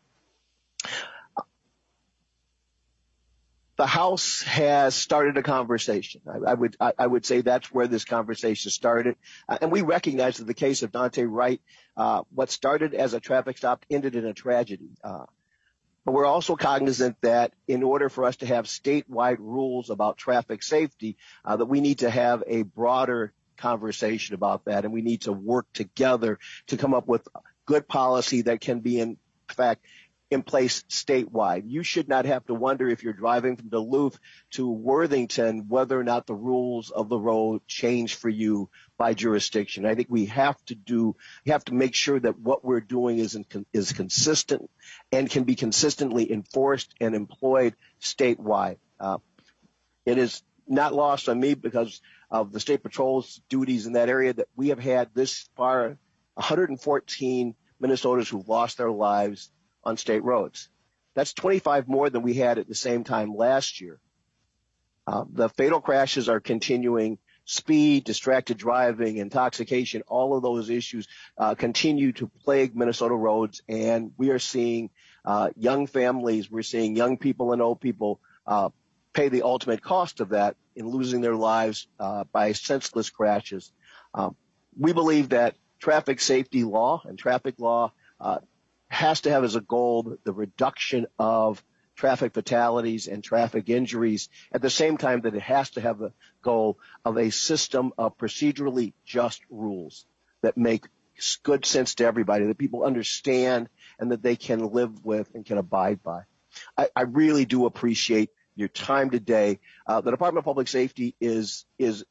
[SPEAKER 14] The House has started a conversation. I would say that's where this conversation started. And we recognize that the case of Daunte Wright, what started as a traffic stop ended in a tragedy. But we're also cognizant that in order for us to have statewide rules about traffic safety, that we need to have a broader conversation about that. And we need to work together to come up with good policy that can be, in fact, in place statewide. You should not have to wonder if you're driving from Duluth to Worthington whether or not the rules of the road change for you by jurisdiction. I think we have to make sure that what we're doing is consistent and can be consistently enforced and employed statewide. It is not lost on me because of the State Patrol's duties in that area that we have had this far 114 Minnesotans who lost their lives on state roads. That's 25 more than we had at the same time last year. The fatal crashes are continuing. Speed, distracted driving, intoxication, all of those issues continue to plague Minnesota roads, and we are seeing young families, we're seeing young people and old people pay the ultimate cost of that in losing their lives by senseless crashes. We believe that traffic safety law and traffic law has to have as a goal the reduction of traffic fatalities and traffic injuries at the same time that it has to have the goal of a system of procedurally just rules that make good sense to everybody, that people understand and that they can live with and can abide by. I really do appreciate your time today. The Department of Public Safety is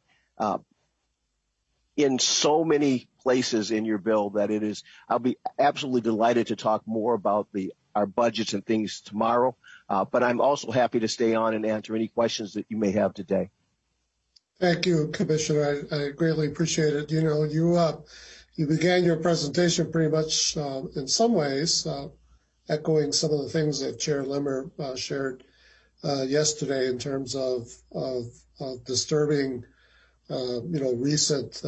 [SPEAKER 14] in so many places in your bill that I'll be absolutely delighted to talk more about our budgets and things tomorrow. But I'm also happy to stay on and answer any questions that you may have today.
[SPEAKER 1] Thank you, Commissioner. I greatly appreciate it. You began your presentation pretty much in some ways echoing some of the things that Chair Limmer shared yesterday in terms of disturbing recent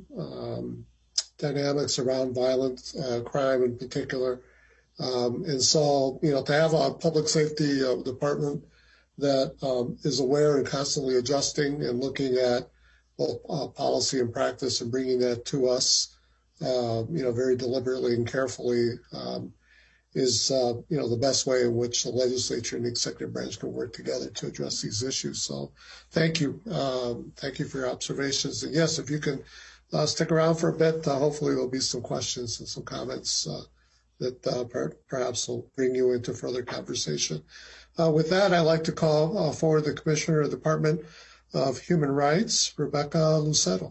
[SPEAKER 1] dynamics around violent crime in particular. And so, to have a public safety department that is aware and constantly adjusting and looking at both policy and practice and bringing that to us, very deliberately and carefully is, the best way in which the legislature and the executive branch can work together to address these issues. So thank you. Thank you for your observations. And yes, if you can stick around for a bit, hopefully there'll be some questions and some comments that perhaps will bring you into further conversation. With that, I'd like to call forward the Commissioner of the Department of Human Rights, Rebecca Lusetto.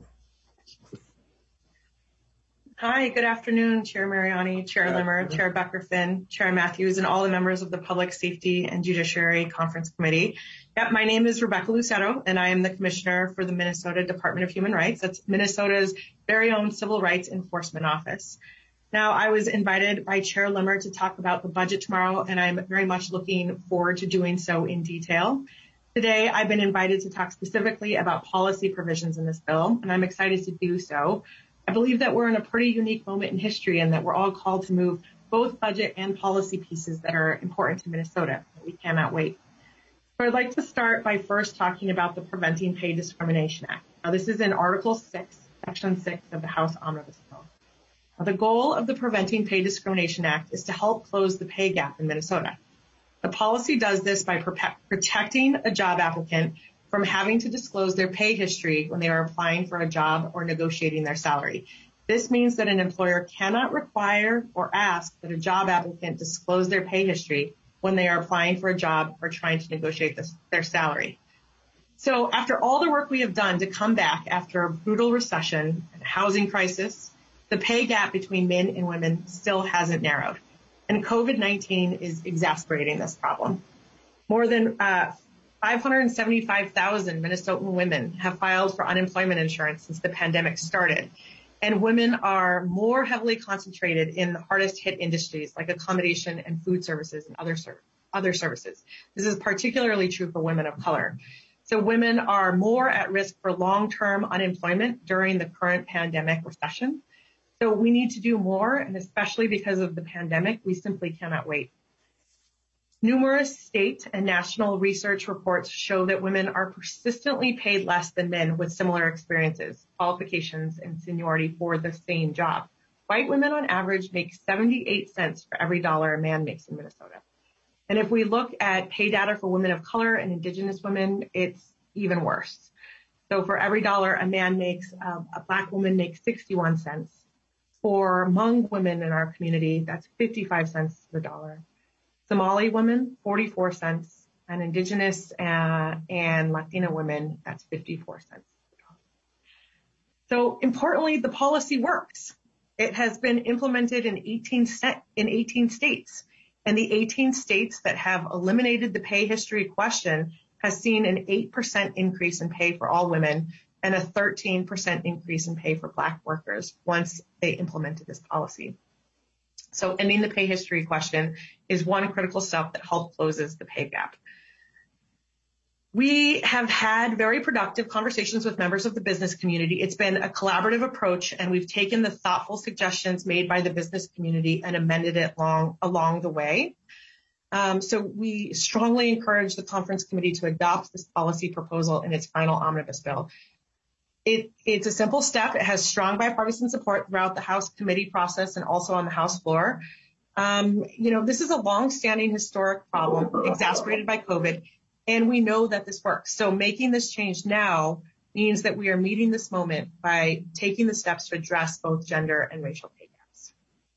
[SPEAKER 15] Hi, good afternoon, Chair Mariani, Chair Limmer, Chair Becker-Finn, Chair Matthews, and all the members of the Public Safety and Judiciary Conference Committee. Yep, my name is Rebecca Lusetto, and I am the Commissioner for the Minnesota Department of Human Rights. That's Minnesota's very own Civil Rights Enforcement Office. Now, I was invited by Chair Limmer to talk about the budget tomorrow, and I'm very much looking forward to doing so in detail. Today, I've been invited to talk specifically about policy provisions in this bill, and I'm excited to do so. I believe that we're in a pretty unique moment in history and that we're all called to move both budget and policy pieces that are important to Minnesota. We cannot wait. So I'd like to start by first talking about the Preventing Pay Discrimination Act. Now, this is in Article 6, Section 6 of the House Omnibus Bill. Now, the goal of the Preventing Pay Discrimination Act is to help close the pay gap in Minnesota. The policy does this by protecting a job applicant from having to disclose their pay history when they are applying for a job or negotiating their salary. This means that an employer cannot require or ask that a job applicant disclose their pay history when they are applying for a job or trying to negotiate their salary. So after all the work we have done to come back after a brutal recession and a housing crisis, the pay gap between men and women still hasn't narrowed. And COVID-19 is exacerbating this problem. More than 575,000 Minnesotan women have filed for unemployment insurance since the pandemic started. And women are more heavily concentrated in the hardest hit industries like accommodation and food services and other services. This is particularly true for women of color. So women are more at risk for long-term unemployment during the current pandemic recession. So we need to do more, and especially because of the pandemic, we simply cannot wait. Numerous state and national research reports show that women are persistently paid less than men with similar experiences, qualifications, and seniority for the same job. White women on average make 78 cents for every dollar a man makes in Minnesota. And if we look at pay data for women of color and Indigenous women, it's even worse. So for every dollar a man makes, a Black woman makes 61 cents. For Hmong women in our community, that's 55 cents to the dollar. Somali women, 44 cents, and Indigenous and Latina women, that's 54 cents. So importantly, the policy works. It has been implemented in 18 states, and the 18 states that have eliminated the pay history question has seen an 8% increase in pay for all women and a 13% increase in pay for Black workers once they implemented this policy. So ending the pay history question is one critical step that helps closes the pay gap. We have had very productive conversations with members of the business community. It's been a collaborative approach, and we've taken the thoughtful suggestions made by the business community and amended it along the way. So we strongly encourage the conference committee to adopt this policy proposal in its final omnibus bill. It's a simple step. It has strong bipartisan support throughout the House committee process and also on the House floor. This is a long-standing historic problem exacerbated by COVID, and we know that this works. So making this change now means that we are meeting this moment by taking the steps to address both gender and racial pay gaps.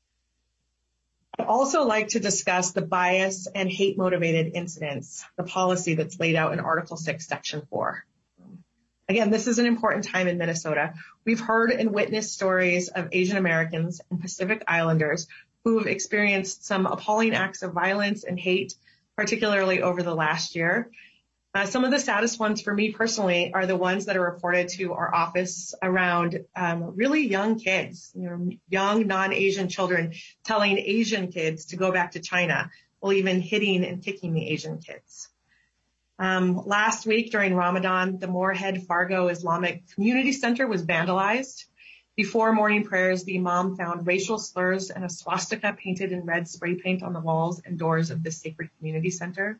[SPEAKER 15] I'd also like to discuss the bias and hate-motivated incidents, the policy that's laid out in Article 6, Section 4. Again, this is an important time in Minnesota. We've heard and witnessed stories of Asian Americans and Pacific Islanders who have experienced some appalling acts of violence and hate, particularly over the last year. Some of the saddest ones for me personally are the ones that are reported to our office around really young kids, young non-Asian children telling Asian kids to go back to China, while even hitting and kicking the Asian kids. Last week during Ramadan, the Moorhead Fargo Islamic Community Center was vandalized. Before morning prayers, the imam found racial slurs and a swastika painted in red spray paint on the walls and doors of this sacred community center.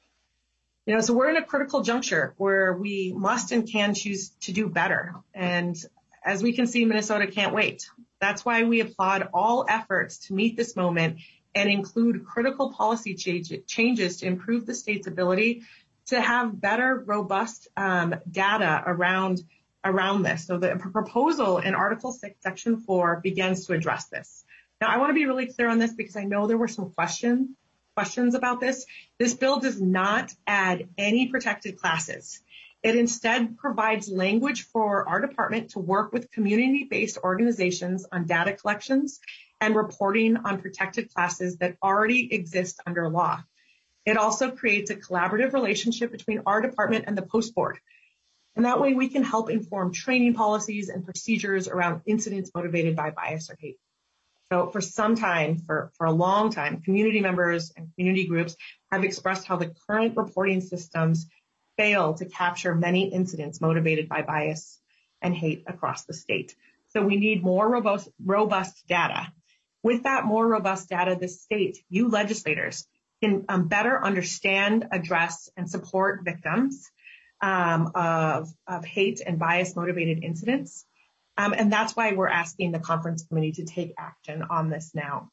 [SPEAKER 15] So we're in a critical juncture where we must and can choose to do better. And as we can see, Minnesota can't wait. That's why we applaud all efforts to meet this moment and include critical policy changes to improve the state's ability to have better, robust data around this. So the proposal in Article 6, Section 4 begins to address this. Now, I want to be really clear on this because I know there were some questions about this. This bill does not add any protected classes. It instead provides language for our department to work with community-based organizations on data collections and reporting on protected classes that already exist under law. It also creates a collaborative relationship between our department and the Post Board. And that way we can help inform training policies and procedures around incidents motivated by bias or hate. So for some time, for a long time, community members and community groups have expressed how the current reporting systems fail to capture many incidents motivated by bias and hate across the state. So we need more robust data. With that more robust data, the state, you legislators, can better understand, address, and support victims of hate and bias motivated incidents. And that's why we're asking the conference committee to take action on this now.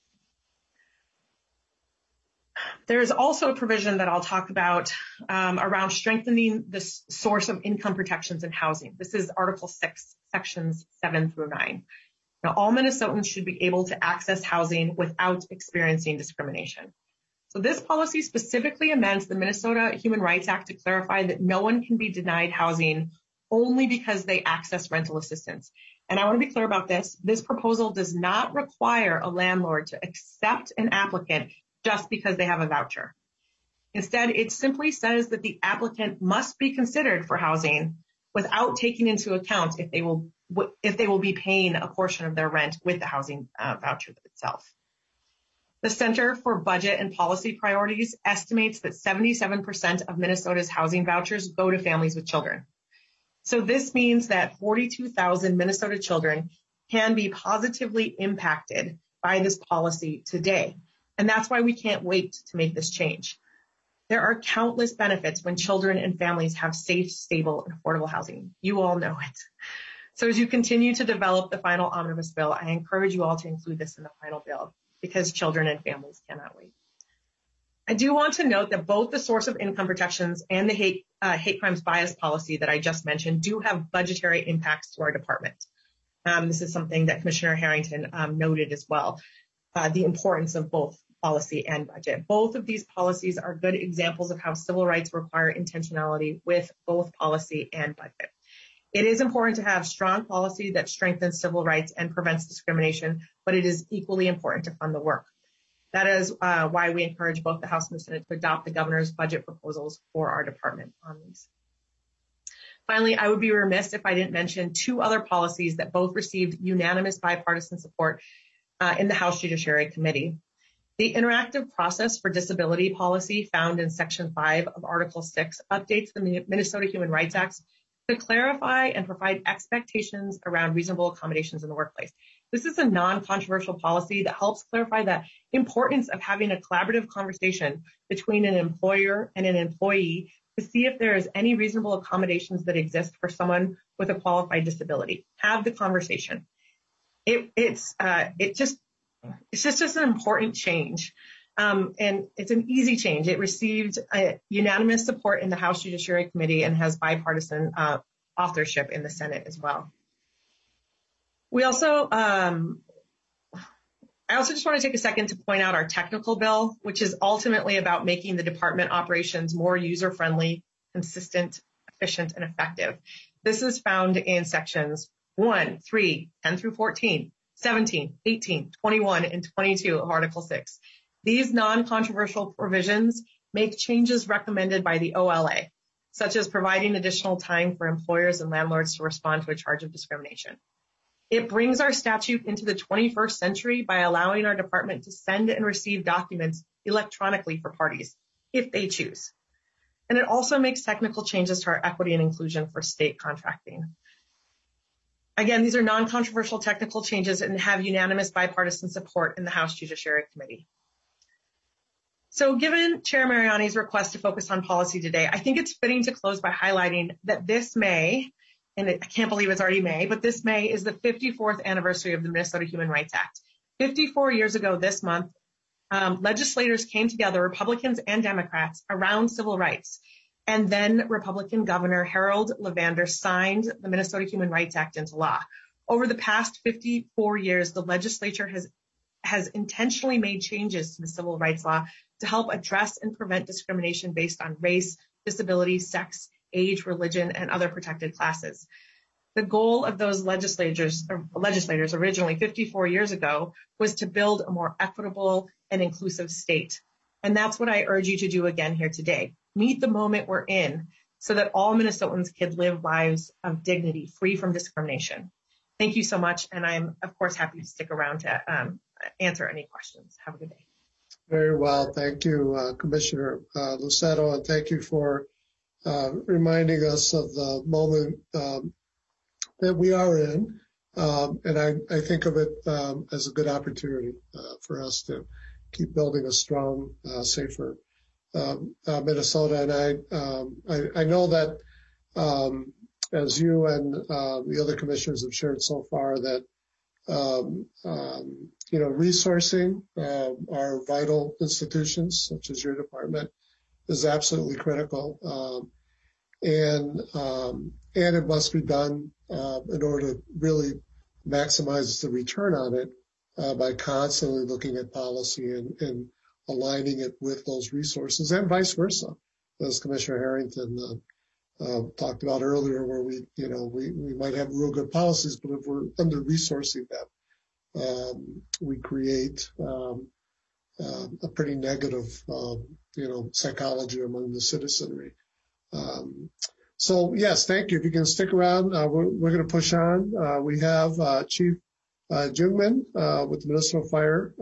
[SPEAKER 15] There's also a provision that I'll talk about around strengthening the source of income protections in housing. This is Article 6, Sections 7 through 9. Now, all Minnesotans should be able to access housing without experiencing discrimination. So this policy specifically amends the Minnesota Human Rights Act to clarify that no one can be denied housing only because they access rental assistance. And I want to be clear about this. This proposal does not require a landlord to accept an applicant just because they have a voucher. Instead, it simply says that the applicant must be considered for housing without taking into account if they will be paying a portion of their rent with the housing voucher itself. The Center for Budget and Policy Priorities estimates that 77% of Minnesota's housing vouchers go to families with children. So this means that 42,000 Minnesota children can be positively impacted by this policy today. And that's why we can't wait to make this change. There are countless benefits when children and families have safe, stable, and affordable housing. You all know it. So as you continue to develop the final omnibus bill, I encourage you all to include this in the final bill because children and families cannot wait. I do want to note that both the source of income protections and the hate crimes bias policy that I just mentioned do have budgetary impacts to our department. This is something that Commissioner Harrington noted as well, the importance of both policy and budget. Both of these policies are good examples of how civil rights require intentionality with both policy and budget. It is important to have strong policy that strengthens civil rights and prevents discrimination, but it is equally important to fund the work. That is why we encourage both the House and the Senate to adopt the governor's budget proposals for our department on these. Finally, I would be remiss if I didn't mention two other policies that both received unanimous bipartisan support in the House Judiciary Committee. The interactive process for disability policy found in Section 5 of Article 6 updates the Minnesota Human Rights Act to clarify and provide expectations around reasonable accommodations in the workplace. This is a non-controversial policy that helps clarify the importance of having a collaborative conversation between an employer and an employee to see if there is any reasonable accommodations that exist for someone with a qualified disability. Have the conversation. It's just an important change. And it's an easy change. It received unanimous support in the House Judiciary Committee and has bipartisan authorship in the Senate as well. We also, I also just want to take a second to point out our technical bill, which is ultimately about making the department operations more user-friendly, consistent, efficient, and effective. This is found in sections 1, 3, 10 through 14, 17, 18, 21, and 22 of Article 6. These non-controversial provisions make changes recommended by the OLA, such as providing additional time for employers and landlords to respond to a charge of discrimination. It brings our statute into the 21st century by allowing our department to send and receive documents electronically for parties, if they choose. And it also makes technical changes to our equity and inclusion for state contracting. Again, these are non-controversial technical changes and have unanimous bipartisan support in the House Judiciary Committee. So given Chair Mariani's request to focus on policy today, I think it's fitting to close by highlighting that this May, and I can't believe it's already May, but this May is the 54th anniversary of the Minnesota Human Rights Act. 54 years ago this month, legislators came together, Republicans and Democrats, around civil rights. And then Republican Governor Harold Levander signed the Minnesota Human Rights Act into law. Over the past 54 years, the legislature has intentionally made changes to the civil rights law to help address and prevent discrimination based on race, disability, sex, age, religion, and other protected classes. The goal of those legislators originally 54 years ago was to build a more equitable and inclusive state. And that's what I urge you to do again here today. Meet the moment we're in so that all Minnesotans can live lives of dignity, free from discrimination. Thank you so much. And I'm, of course, happy to stick around to answer any questions. Have a good day.
[SPEAKER 1] Very well. Thank you, Commissioner Luceto, and thank you for reminding us of the moment that we are in. And I think of it as a good opportunity for us to keep building a strong, safer Minnesota. And I know that as you and the other commissioners have shared so far, that resourcing our vital institutions, such as your department, is absolutely critical. And it must be done in order to really maximize the return on it by constantly looking at policy and aligning it with those resources, and vice versa, as Commissioner Harrington talked about earlier, where we might have real good policies, but if we're under-resourcing them, we create a pretty negative, psychology among the citizenry. So yes, thank you. If you can stick around, we're going to push on. We have Chief Jungmann with the Minnesota Fire.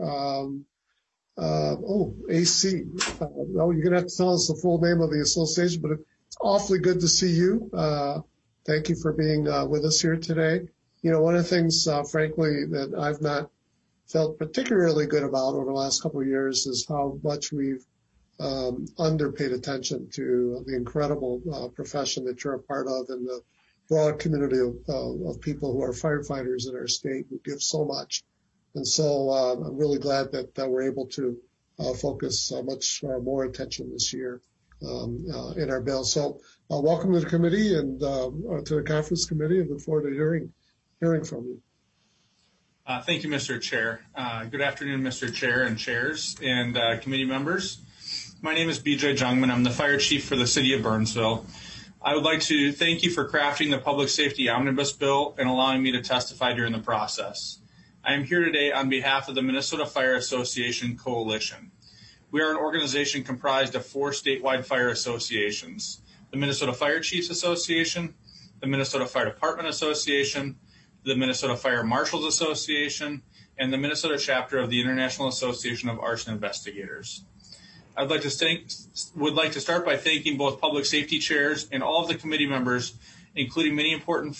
[SPEAKER 1] AC. Well, you're going to have to tell us the full name of the association, but it's awfully good to see you. Thank you for being with us here today. One of the things, frankly, that I've not felt particularly good about over the last couple of years is how much we've underpaid attention to the incredible profession that you're a part of and the broad community of people who are firefighters in our state who give so much. And so I'm really glad that we're able to focus much more attention this year in our bill. So welcome to the committee and to the conference committee, and look forward to hearing from you.
[SPEAKER 16] Thank you, Mr. Chair. Good afternoon, Mr. Chair and chairs and committee members. My name is BJ Jungmann. I'm the fire chief for the city of Burnsville. I would like to thank you for crafting the Public Safety Omnibus Bill and allowing me to testify during the process. I am here today on behalf of the Minnesota Fire Association Coalition. We are an organization comprised of 4 statewide fire associations: the Minnesota Fire Chiefs Association, the Minnesota Fire Department Association, the Minnesota Fire Marshals Association, and the Minnesota chapter of the International Association of Arson Investigators. I would like to start by thanking both public safety chairs and all of the committee members, including many important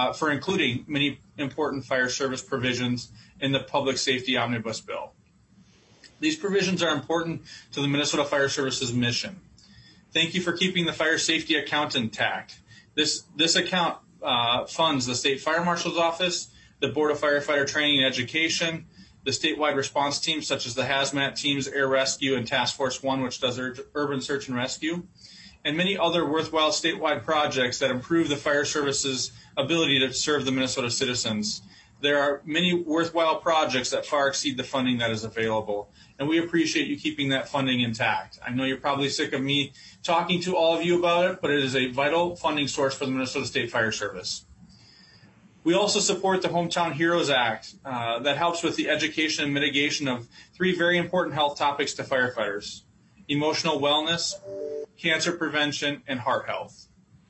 [SPEAKER 16] fire service provisions in the Public Safety Omnibus Bill. These provisions are important to the Minnesota Fire Service's mission. Thank you for keeping the fire safety account intact. This account funds the State Fire Marshal's Office, the Board of Firefighter Training and Education, the statewide response teams such as the hazmat teams, Air Rescue, and Task Force 1, which does urban search and rescue, and many other worthwhile statewide projects that improve the fire service's ability to serve the Minnesota citizens. There are many worthwhile projects that far exceed the funding that is available, and we appreciate you keeping that funding intact. I know you're probably sick of me talking to all of you about it, but it is a vital funding source for the Minnesota State Fire Service. We also support the Hometown Heroes Act that helps with the education and mitigation of 3 very important health topics to firefighters: emotional wellness, cancer prevention, and heart health.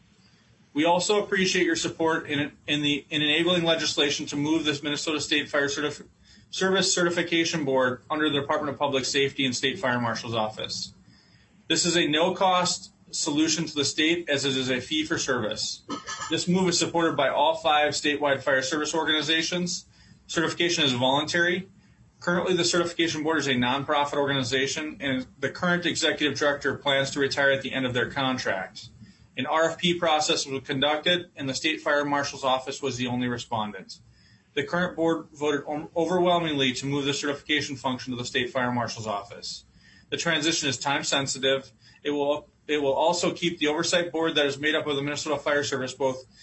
[SPEAKER 16] We also appreciate your support in enabling legislation to move this Minnesota State Fire Service Certification Board under the Department of Public Safety and State Fire Marshal's Office. This is a no-cost solution to the state, as it is a fee for service. This move is supported by all 5 statewide fire service organizations. Certification is voluntary. Currently, the Certification Board is a nonprofit organization, and the current executive director plans to retire at the end of their contract. An RFP process was conducted, and the State Fire Marshal's Office was the only respondent. The current board voted overwhelmingly to move the certification function to the State Fire Marshal's Office. The transition is time sensitive. It will also keep the oversight board that is made up of the Minnesota Fire Service,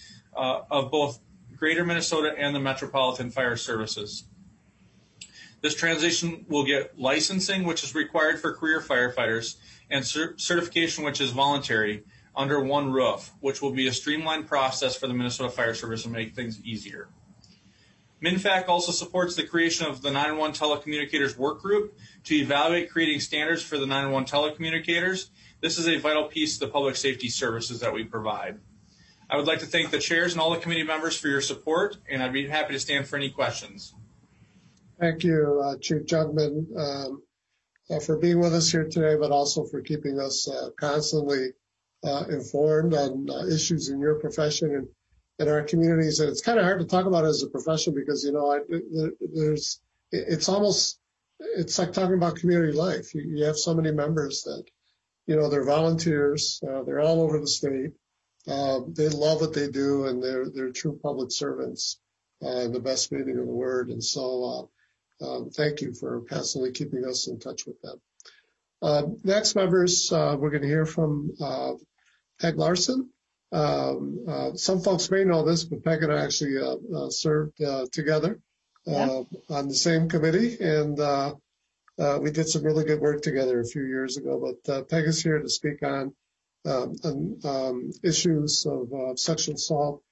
[SPEAKER 16] of both Greater Minnesota and the Metropolitan Fire Services. This transition will get licensing, which is required for career firefighters, and certification, which is voluntary, under one roof, which will be a streamlined process for the Minnesota Fire Service and make things easier. MINFAC also supports the creation of the 911 Telecommunicators Work Group to evaluate creating standards for the 911 telecommunicators. This is a vital piece of the public safety services that we provide. I would like to thank the chairs and all the committee members for your support, and I'd be happy to stand for any questions.
[SPEAKER 1] Thank you, Chief Jungmann, for being with us here today, but also for keeping us constantly informed on issues in your profession and in our communities. And it's kind of hard to talk about it as a profession because, it's like talking about community life. You have so many members that, they're volunteers. They're all over the state. They love what they do, and they're true public servants in the best meaning of the word. And so thank you for constantly keeping us in touch with them. Next, members, we're going to hear from Peg Larson. Some folks may know this, but Peg and I actually served together on the same committee, and we did some really good work together a few years ago. But Peg is here to speak on issues of sexual assault,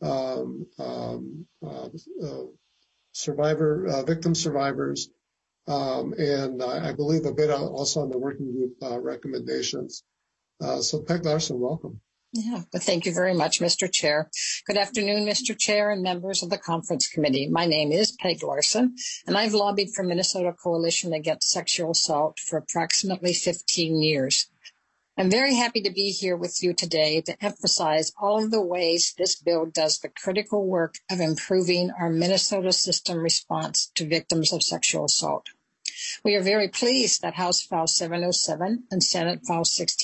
[SPEAKER 1] victim survivors, and I believe a bit also on the working group recommendations. So Peg Larson, welcome.
[SPEAKER 17] Yeah, well, thank you very much, Mr. Chair. Good afternoon, Mr. Chair and members of the conference committee. My name is Peg Larson, and I've lobbied for Minnesota Coalition Against Sexual Assault for approximately 15 years. I'm very happy to be here with you today to emphasize all of the ways this bill does the critical work of improving our Minnesota system response to victims of sexual assault. We are very pleased that House File 707 and Senate File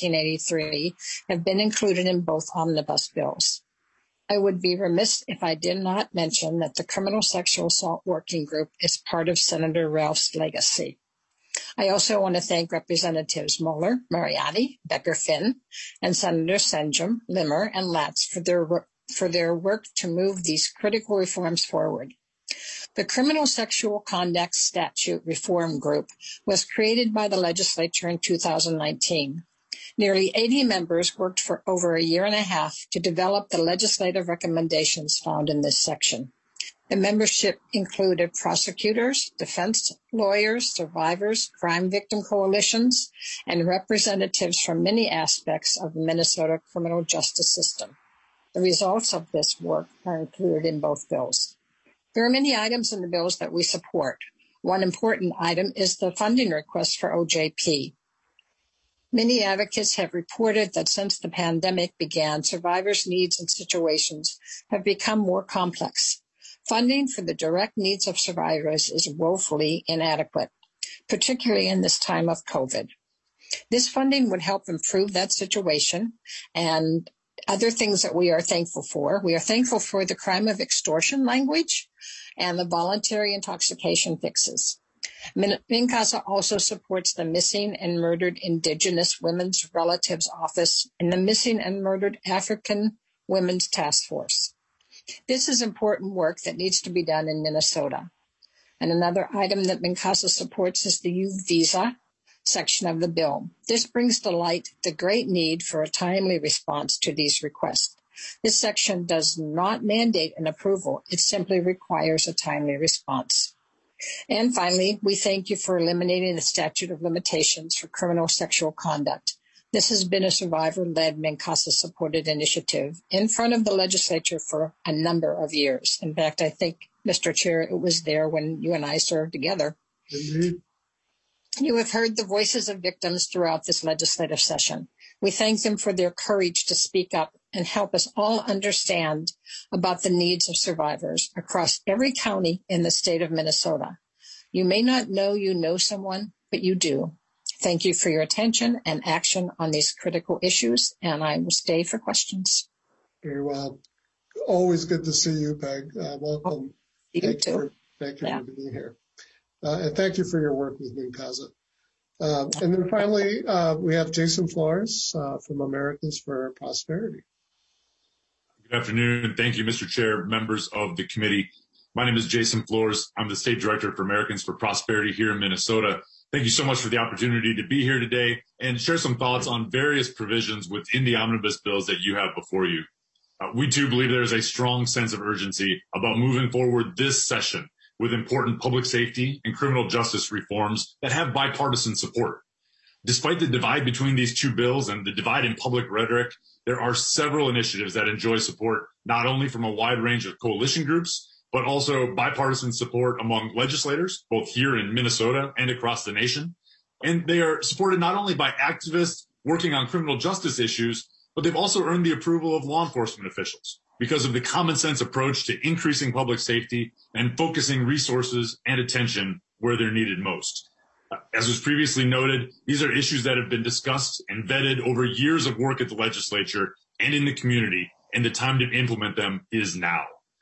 [SPEAKER 17] 1683 have been included in both omnibus bills. I would be remiss if I did not mention that the Criminal Sexual Assault Working Group is part of Senator Ralph's legacy. I also want to thank Representatives Muller, Mariani, Becker-Finn, and Senators Senjum, Limmer, and Latz for their work to move these critical reforms forward. The Criminal Sexual Conduct Statute Reform Group was created by the legislature in 2019. Nearly 80 members worked for over a year and a half to develop the legislative recommendations found in this section. The membership included prosecutors, defense lawyers, survivors, crime victim coalitions, and representatives from many aspects of the Minnesota criminal justice system. The results of this work are included in both bills. There are many items in the bills that we support. One important item is the funding request for OJP. Many advocates have reported that since the pandemic began, survivors' needs and situations have become more complex. Funding for the direct needs of survivors is woefully inadequate, particularly in this time of COVID. This funding would help improve that situation and other things that we are thankful for. We are thankful for the crime of extortion language and the voluntary intoxication fixes. MnCASA also supports the Missing and Murdered Indigenous Women's Relatives Office and the Missing and Murdered African Women's Task Force. This is important work that needs to be done in Minnesota. And another item that MnCASA supports is the youth visa section of the bill. This brings to light the great need for a timely response to these requests. This section does not mandate an approval. It simply requires a timely response. And finally, we thank you for eliminating the statute of limitations for criminal sexual conduct. This has been a survivor-led MnCASA-supported initiative in front of the legislature for a number of years. In fact, I think, Mr. Chair, it was there when you and I served together.
[SPEAKER 1] Indeed.
[SPEAKER 17] You have heard the voices of victims throughout this legislative session. We thank them for their courage to speak up and help us all understand about the needs of survivors across every county in the state of Minnesota. You may not know you know someone, but you do. Thank you for your attention and action on these critical issues, and I will stay for questions.
[SPEAKER 1] Very well. Always good to see you, Peg. Welcome.
[SPEAKER 17] Thank you
[SPEAKER 1] for being here. And thank you for your work with MnCASA. And then finally, we have Jason Flores from Americans for Prosperity.
[SPEAKER 18] Good afternoon. Thank you, Mr. Chair, members of the committee. My name is Jason Flores. I'm the State Director for Americans for Prosperity here in Minnesota. Thank you so much for the opportunity to be here today and share some thoughts on various provisions within the omnibus bills that you have before you. We too believe there is a strong sense of urgency about moving forward this session with important public safety and criminal justice reforms that have bipartisan support. Despite the divide between these two bills and the divide in public rhetoric, there are several initiatives that enjoy support not only from a wide range of coalition groups, but also bipartisan support among legislators, both here in Minnesota and across the nation. And they are supported not only by activists working on criminal justice issues, but they've also earned the approval of law enforcement officials because of the common sense approach to increasing public safety and focusing resources and attention where they're needed most. As was previously noted, these are issues that have been discussed and vetted over years of work at the legislature and in the community, and the time to implement them is now.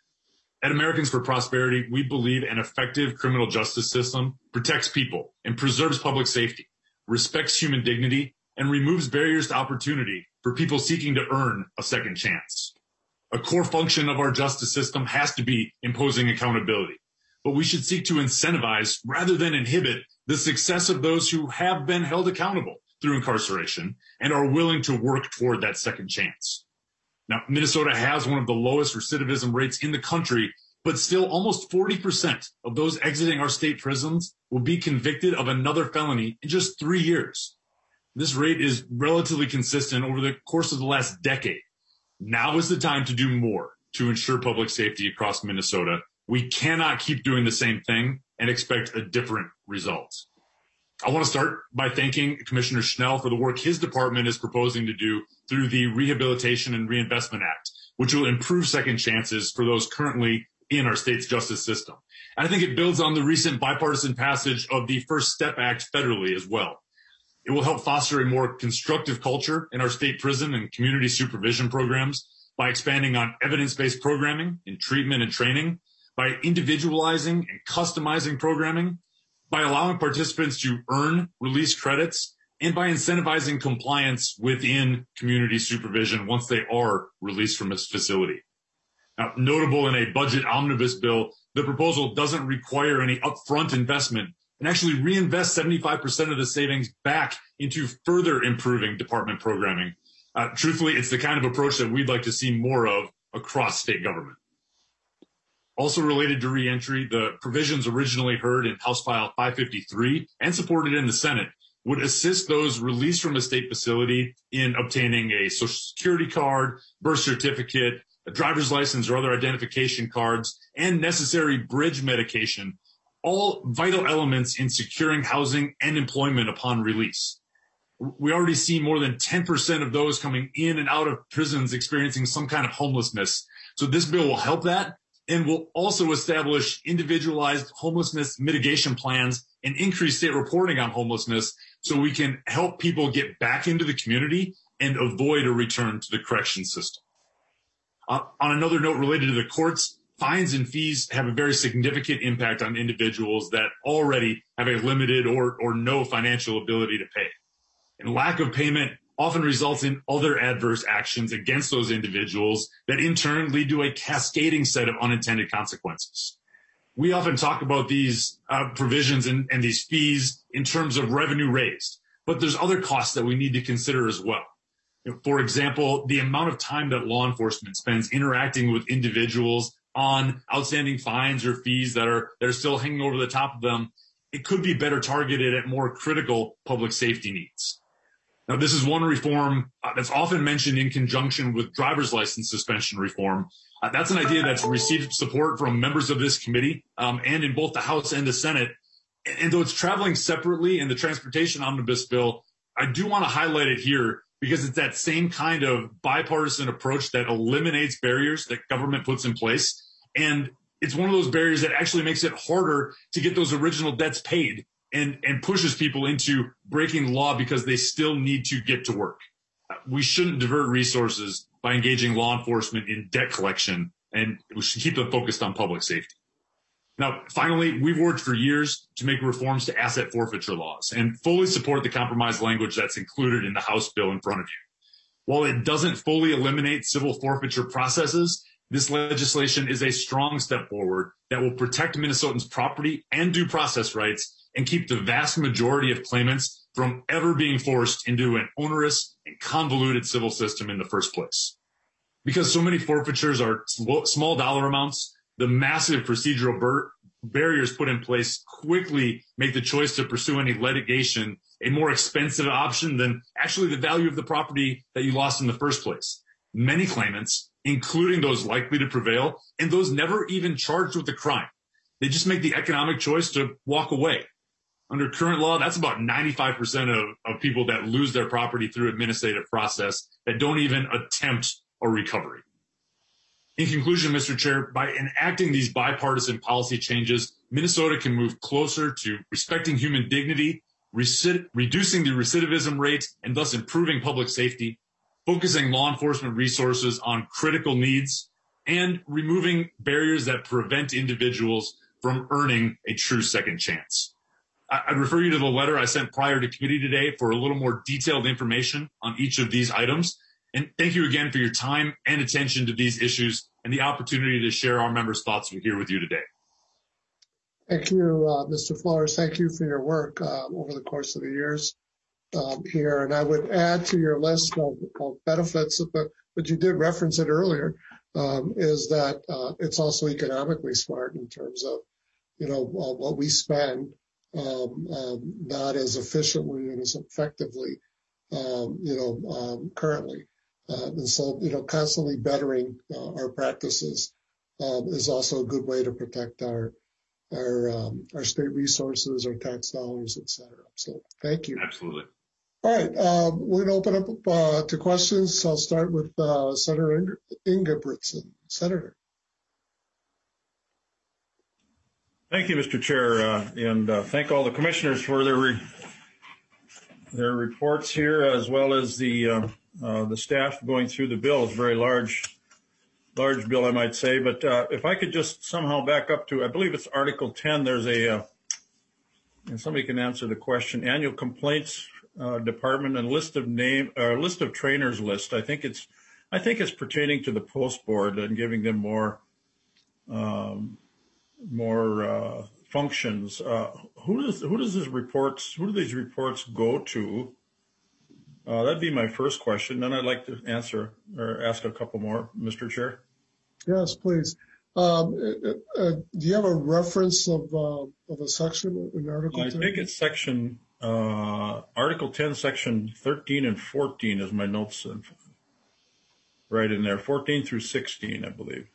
[SPEAKER 18] At Americans for Prosperity, we believe an effective criminal justice system protects people and preserves public safety, respects human dignity, and removes barriers to opportunity for people seeking to earn a second chance. A core function of our justice system has to be imposing accountability, but we should seek to incentivize rather than inhibit the success of those who have been held accountable through incarceration and are willing to work toward that second chance. Now, Minnesota has one of the lowest recidivism rates in the country, but still almost 40% of those exiting our state prisons will be convicted of another felony in just 3 years. This rate is relatively consistent over the course of the last decade. Now is the time to do more to ensure public safety across Minnesota. We cannot keep doing the same thing and expect a different result. I want to start by thanking Commissioner Schnell for the work his department is proposing to do through the Rehabilitation and Reinvestment Act, which will improve second chances for those currently in our state's justice system. And I think it builds on the recent bipartisan passage of the First Step Act federally as well. It will help foster a more constructive culture in our state prison and community supervision programs by expanding on evidence-based programming in treatment and training, by individualizing and customizing programming, by allowing participants to earn release credits, and by incentivizing compliance within community supervision once they are released from its facility. Now, notable in a budget omnibus bill, the proposal doesn't require any upfront investment and actually reinvest 75% of the savings back into further improving department programming. Truthfully, it's the kind of approach that we'd like to see more of across state government. Also related to reentry, the provisions originally heard in House File 553 and supported in the Senate would assist those released from a state facility in obtaining a Social Security card, birth certificate, a driver's license or other identification cards, and necessary bridge medication, all vital elements in securing housing and employment upon release. We already see more than 10% of those coming in and out of prisons experiencing some kind of homelessness. So this bill will help that and will also establish individualized homelessness mitigation plans and increase state reporting on homelessness so we can help people get back into the community and avoid a return to the correction system. On another note related to the courts, fines and fees have a very significant impact on individuals that already have a limited or no financial ability to pay. And lack of payment often results in other adverse actions against those individuals that in turn lead to a cascading set of unintended consequences. We often talk about these provisions and these fees in terms of revenue raised, but there's other costs that we need to consider as well. For example, the amount of time that law enforcement spends interacting with individuals on outstanding fines or fees that are still hanging over the top of them, it could be better targeted at more critical public safety needs. Now, this is one reform that's often mentioned in conjunction with driver's license suspension reform. That's an idea that's received support from members of this committee and in both the House and the Senate. And though it's traveling separately in the Transportation Omnibus Bill, I do want to highlight it here because it's that same kind of bipartisan approach that eliminates barriers that government puts in place. And it's one of those barriers that actually makes it harder to get those original debts paid and pushes people into breaking law because they still need to get to work. We shouldn't divert resources by engaging law enforcement in debt collection, and we should keep them focused on public safety. Now, finally, we've worked for years to make reforms to asset forfeiture laws and fully support the compromise language that's included in the House bill in front of you. While it doesn't fully eliminate civil forfeiture processes, this legislation is a strong step forward that will protect Minnesotans' property and due process rights and keep the vast majority of claimants from ever being forced into an onerous and convoluted civil system in the first place. Because so many forfeitures are small dollar amounts, the massive procedural barriers put in place quickly make the choice to pursue any litigation a more expensive option than actually the value of the property that you lost in the first place. Many claimants, including those likely to prevail and those never even charged with the crime, they just make the economic choice to walk away. Under current law, that's about 95% of people that lose their property through administrative process that don't even attempt a recovery. In conclusion, Mr. Chair, by enacting these bipartisan policy changes, Minnesota can move closer to respecting human dignity, reducing the recidivism rate, and thus improving public safety, focusing law enforcement resources on critical needs, and removing barriers that prevent individuals from earning a true second chance. I'd refer you to the letter I sent prior to committee today for a little more detailed information on each of these items. And thank you again for your time and attention to these issues and the opportunity to share our members' thoughts here with you today.
[SPEAKER 1] Thank you, Mr. Flores. Thank you for your work over the course of the years here. And I would add to your list of benefits, but you did reference it earlier, is that it's also economically smart in terms of, what we spend, not as efficiently and as effectively, currently. And so, constantly bettering our practices is also a good way to protect our state resources, our tax dollars, et cetera. So thank you.
[SPEAKER 18] Absolutely.
[SPEAKER 1] All right. We're going to open up to questions. I'll start with Senator Ingebrigtsen. Senator.
[SPEAKER 3] Thank you, Mr. Chair, and thank all the commissioners for their reports here, as well as the staff going through the bill. It's a very large bill, I might say. But if I could just somehow back up to, I believe it's Article 10. There's and somebody can answer the question. Annual complaints department and list of trainers list. I think it's pertaining to the post board and giving them more functions. Who do these reports go to? That'd be my first question. Then I'd like to answer or ask a couple more, Mr. Chair.
[SPEAKER 1] Yes, please. Do you have a reference of a section in Article 10?
[SPEAKER 3] I think it's section Article 10, section 13 and 14 is my notes right in there. 14 through 16, I believe.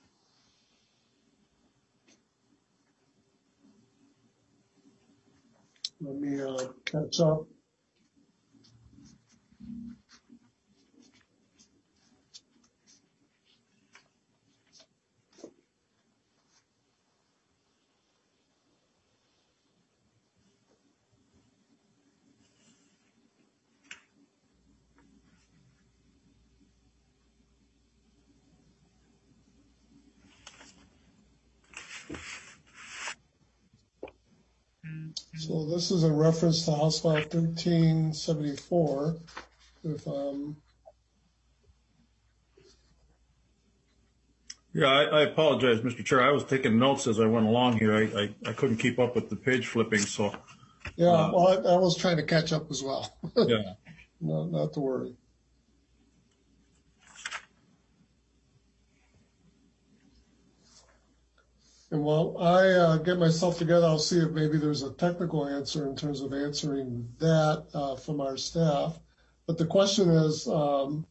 [SPEAKER 1] Let me catch up. So this is a reference to House File 1374.
[SPEAKER 3] Yeah, I apologize, Mr. Chair. I was taking notes as I went along here. I couldn't keep up with the page flipping, so.
[SPEAKER 1] Yeah, well, I was trying to catch up as well.
[SPEAKER 3] Yeah.
[SPEAKER 1] No, not to worry. And while I get myself together, I'll see if maybe there's a technical answer in terms of answering that from our staff. But the question is, I'm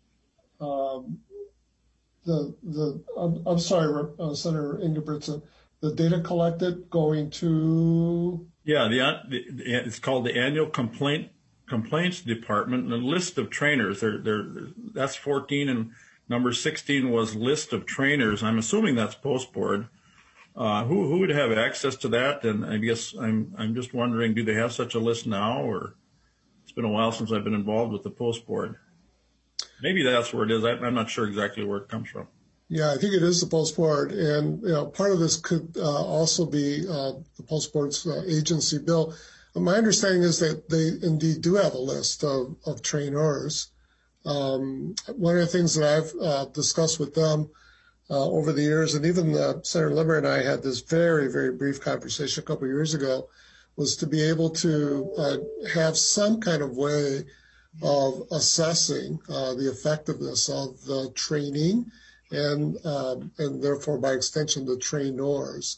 [SPEAKER 1] sorry, Senator Ingebrigtsen, the data collected going to?
[SPEAKER 3] Yeah, it's called the Annual Complaints Department, and a list of trainers. That's 14, and number 16 was list of trainers. I'm assuming that's post board. Who would have access to that? And I guess I'm just wondering, do they have such a list now, or it's been a while since I've been involved with the post board. Maybe that's where it is. I'm not sure exactly where it comes from.
[SPEAKER 1] Yeah, I think it is the post board, and part of this could also be the post board's agency bill. My understanding is that they indeed do have a list of trainers. One of the things that I've discussed with them over the years, and even Senator Limmer and I had this very, very brief conversation a couple of years ago, was to be able to have some kind of way of assessing the effectiveness of the training and therefore, by extension, the trainers.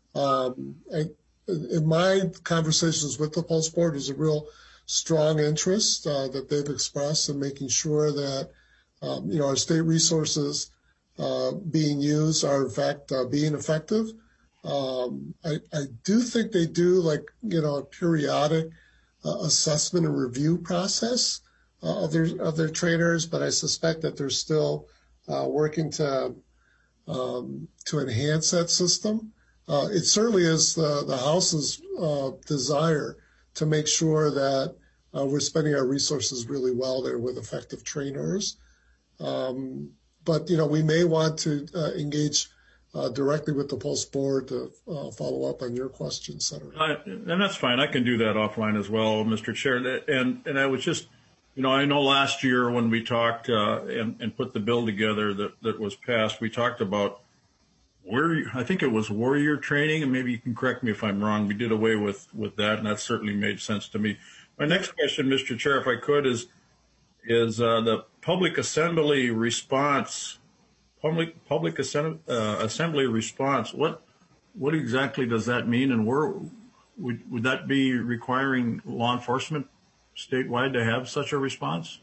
[SPEAKER 1] In my conversations with the post board, there's a real strong interest that they've expressed in making sure that our state resources being used are in fact being effective, I do think they do a periodic assessment and review process of their trainers, but I suspect that they're still working to enhance that system. It certainly is the House's desire to make sure that we're spending our resources really well there with effective trainers. But, we may want to engage directly with the Pulse Board to follow up on your question, Senator.
[SPEAKER 3] And that's fine. I can do that offline as well, Mr. Chair. And I was just, I know last year when we talked and put the bill together that was passed, we talked about I think it was warrior training, and maybe you can correct me if I'm wrong. We did away with that, and that certainly made sense to me. My next question, Mr. Chair, if I could, is the public assembly response. Public assembly response. What exactly does that mean, and where would that be requiring law enforcement statewide to have such a response?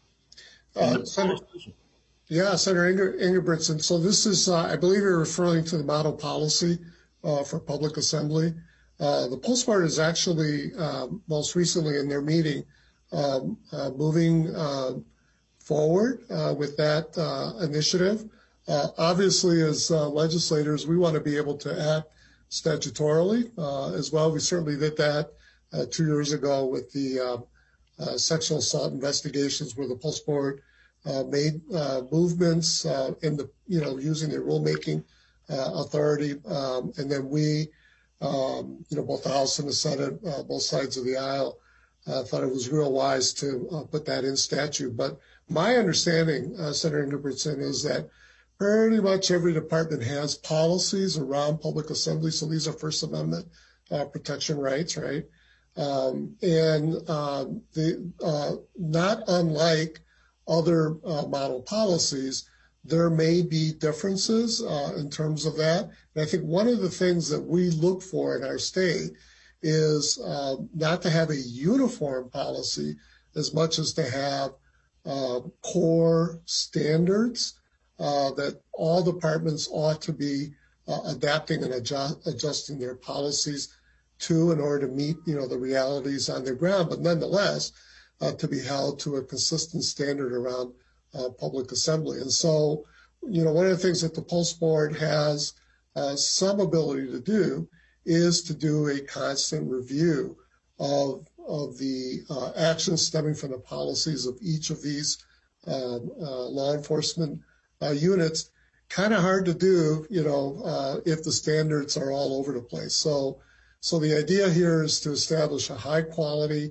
[SPEAKER 1] Senator Ingebrigtsen. So this is, I believe you're referring to the model policy for public assembly. The Pulse Board is actually most recently in their meeting moving forward with that initiative. Obviously, as legislators, we want to be able to act statutorily as well. We certainly did that 2 years ago with the sexual assault investigations, where the Pulse Board made movements in the using their rulemaking authority, and then we, both the House and the Senate, both sides of the aisle, thought it was real wise to put that in statute. But my understanding, Senator Ingebrigtsen, is that pretty much every department has policies around public assembly. So these are First Amendment protection rights, right? Not unlike other model policies, there may be differences in terms of that. And I think one of the things that we look for in our state is not to have a uniform policy as much as to have core standards that all departments ought to be adapting and adjusting their policies to in order to meet, the realities on the ground, but nonetheless, to be held to a consistent standard around public assembly. And so, one of the things that the Pulse Board has some ability to do is to do a constant review of the actions stemming from the policies of each of these law enforcement units. Kind of hard to do, if the standards are all over the place. So the idea here is to establish a high quality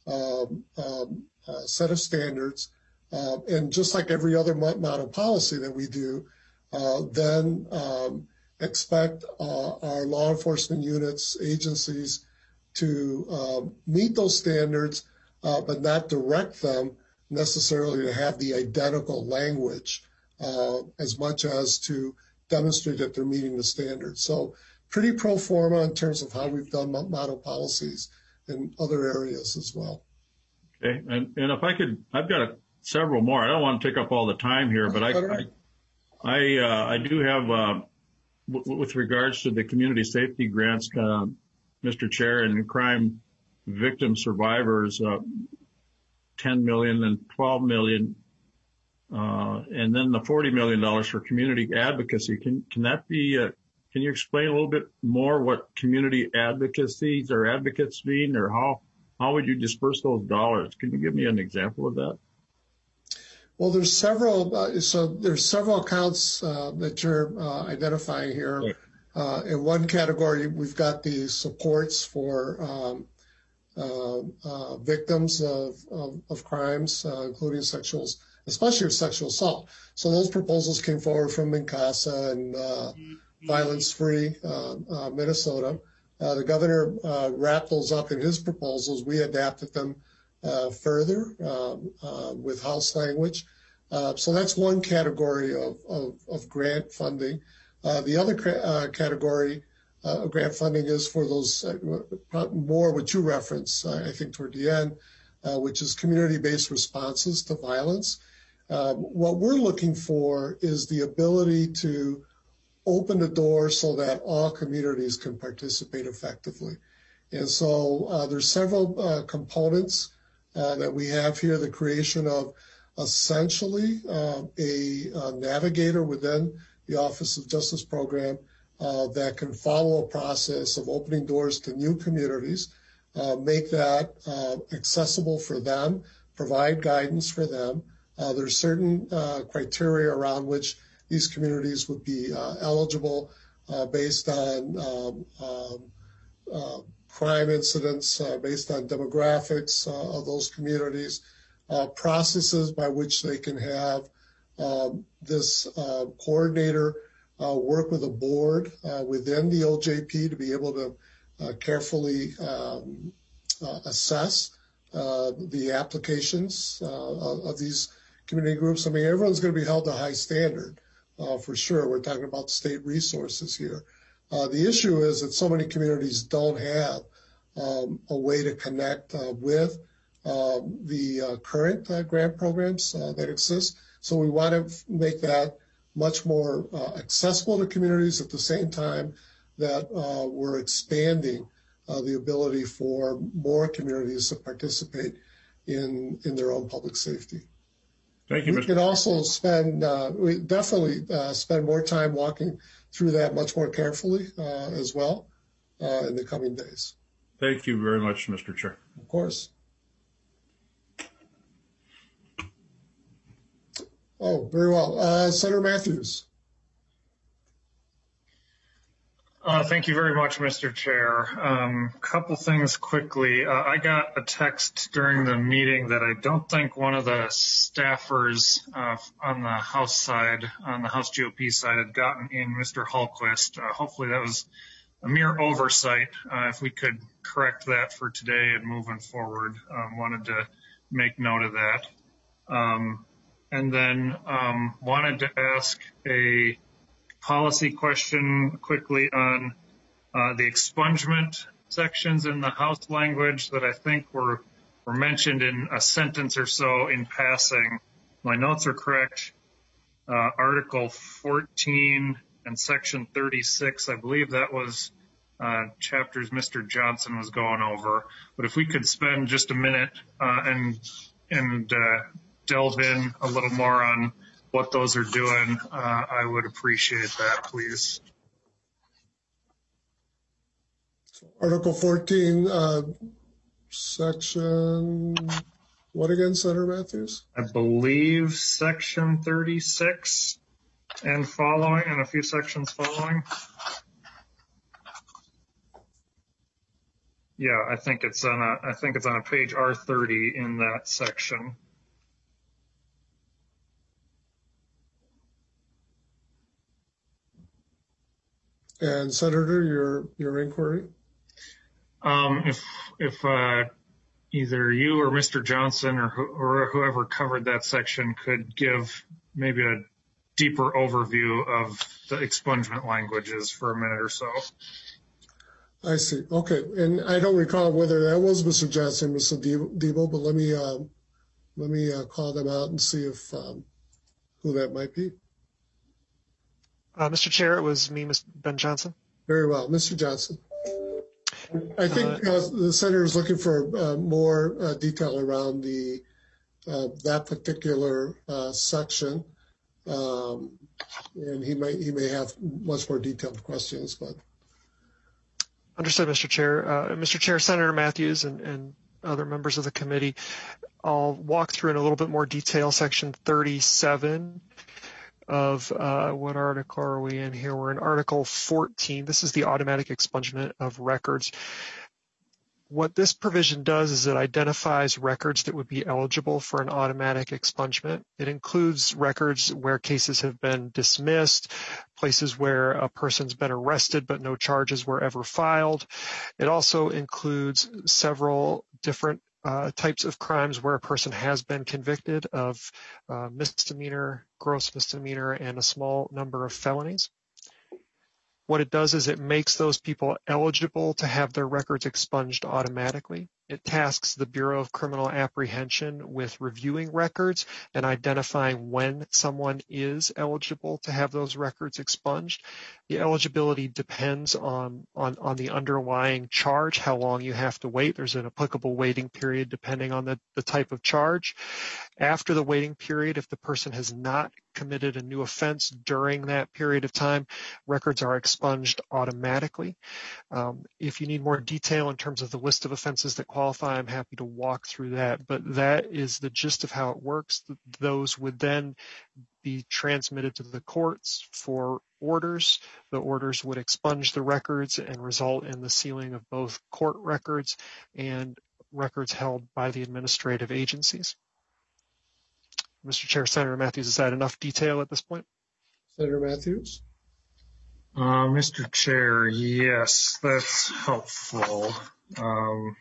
[SPEAKER 1] set of standards, and just like every other model policy that we do, then expect our law enforcement units, agencies to meet those standards, but not direct them necessarily to have the identical language as much as to demonstrate that they're meeting the standards. So pretty pro forma in terms of how we've done model policies in other areas as well.
[SPEAKER 3] Okay, and if I could, I've got several more. I don't want to take up all the time here, but I do have, with regards to the community safety grants, Mr. Chair, and crime victim survivors, $10 million and $12 million, and then the $40 million for community advocacy. Can that be? Can you explain a little bit more what community advocacies or advocates mean, or how would you disperse those dollars? Can you give me an example of that?
[SPEAKER 1] Well, there's several. There's several accounts that you're identifying here. Right. In one category, we've got the supports for victims of crimes, including especially sexual assault. So those proposals came forward from MINCASA and Violence Free Minnesota. The governor wrapped those up in his proposals. We adapted them further with House language. So that's one category of grant funding. The other category of grant funding is for those more what you referenced, I think, toward the end, which is community-based responses to violence. What we're looking for is the ability to open the door so that all communities can participate effectively. And so there's several components that we have here, the creation of essentially a navigator within the Office of Justice Program that can follow a process of opening doors to new communities, make that accessible for them, provide guidance for them. There's certain criteria around which these communities would be eligible based on crime incidents, based on demographics of those communities, processes by which they can have this coordinator work with a board within the OJP to be able to carefully assess the applications of these community groups. I mean, everyone's going to be held to a high standard for sure. We're talking about state resources here. The issue is that so many communities don't have a way to connect with the current grant programs that exist. So we want to make that much more accessible to communities at the same time that we're expanding the ability for more communities to participate in their own public safety.
[SPEAKER 3] Thank you,
[SPEAKER 1] We can also spend, we definitely spend more time walking through that much more carefully as well in the coming days.
[SPEAKER 3] Thank you very much, Mr. Chair.
[SPEAKER 1] Of course. Oh, very well. Senator Matthews.
[SPEAKER 5] Thank you very much, Mr. Chair. Couple things quickly. I got a text during the meeting that I don't think one of the staffers on the House side, on the House GOP side, had gotten in, Mr. Hallquist. Hopefully that was a mere oversight. If we could correct that for today and moving forward, wanted to make note of that. And then wanted to ask a policy question quickly on the expungement sections in the House language that I think were mentioned in a sentence or so in passing. My notes are correct. Article 14 and Section 36, I believe that was chapters Mr. Johnson was going over. But if we could spend just a minute and delve in a little more on what those are doing, I would appreciate that, please.
[SPEAKER 1] Article 14, section, what again, Senator Matthews?
[SPEAKER 5] I believe Section 36 and following, and a few sections following. Yeah, I think it's on a page R30 in that section.
[SPEAKER 1] And Senator, your inquiry?
[SPEAKER 5] If either you or Mr. Johnson or whoever covered that section could give maybe a deeper overview of the expungement languages for a minute or so.
[SPEAKER 1] I see. Okay, and I don't recall whether that was Mr. Johnson, Mr. Debo, but let me call them out and see if who that might be.
[SPEAKER 6] Mr. Chair, it was me, Mr. Ben Johnson.
[SPEAKER 1] Very well. Mr. Johnson. I think the Senator is looking for more detail around that particular section, and he may have much more detailed questions. But
[SPEAKER 6] understood, Mr. Chair. Mr. Chair, Senator Matthews and other members of the committee, I'll walk through in a little bit more detail Section 37 of what article are we in here? We're in Article 14. This is the automatic expungement of records. What this provision does is it identifies records that would be eligible for an automatic expungement. It includes records where cases have been dismissed, places where a person's been arrested but no charges were ever filed. It also includes several different types of crimes where a person has been convicted of misdemeanor, gross misdemeanor, and a small number of felonies. What it does is it makes those people eligible to have their records expunged automatically. It tasks the Bureau of Criminal Apprehension with reviewing records and identifying when someone is eligible to have those records expunged. The eligibility depends on the underlying charge, how long you have to wait. There's an applicable waiting period depending on the type of charge. After the waiting period, if the person has not committed a new offense during that period of time, records are expunged automatically. If you need more detail in terms of the list of offenses that qualify, I'm happy to walk through that, but that is the gist of how it works. Those would then be transmitted to the courts for orders. The orders would expunge the records and result in the sealing of both court records and records held by the administrative agencies. Mr. Chair, Senator Matthews, is that enough detail at this point?
[SPEAKER 1] Senator Matthews?
[SPEAKER 5] Mr. Chair, yes, that's helpful. I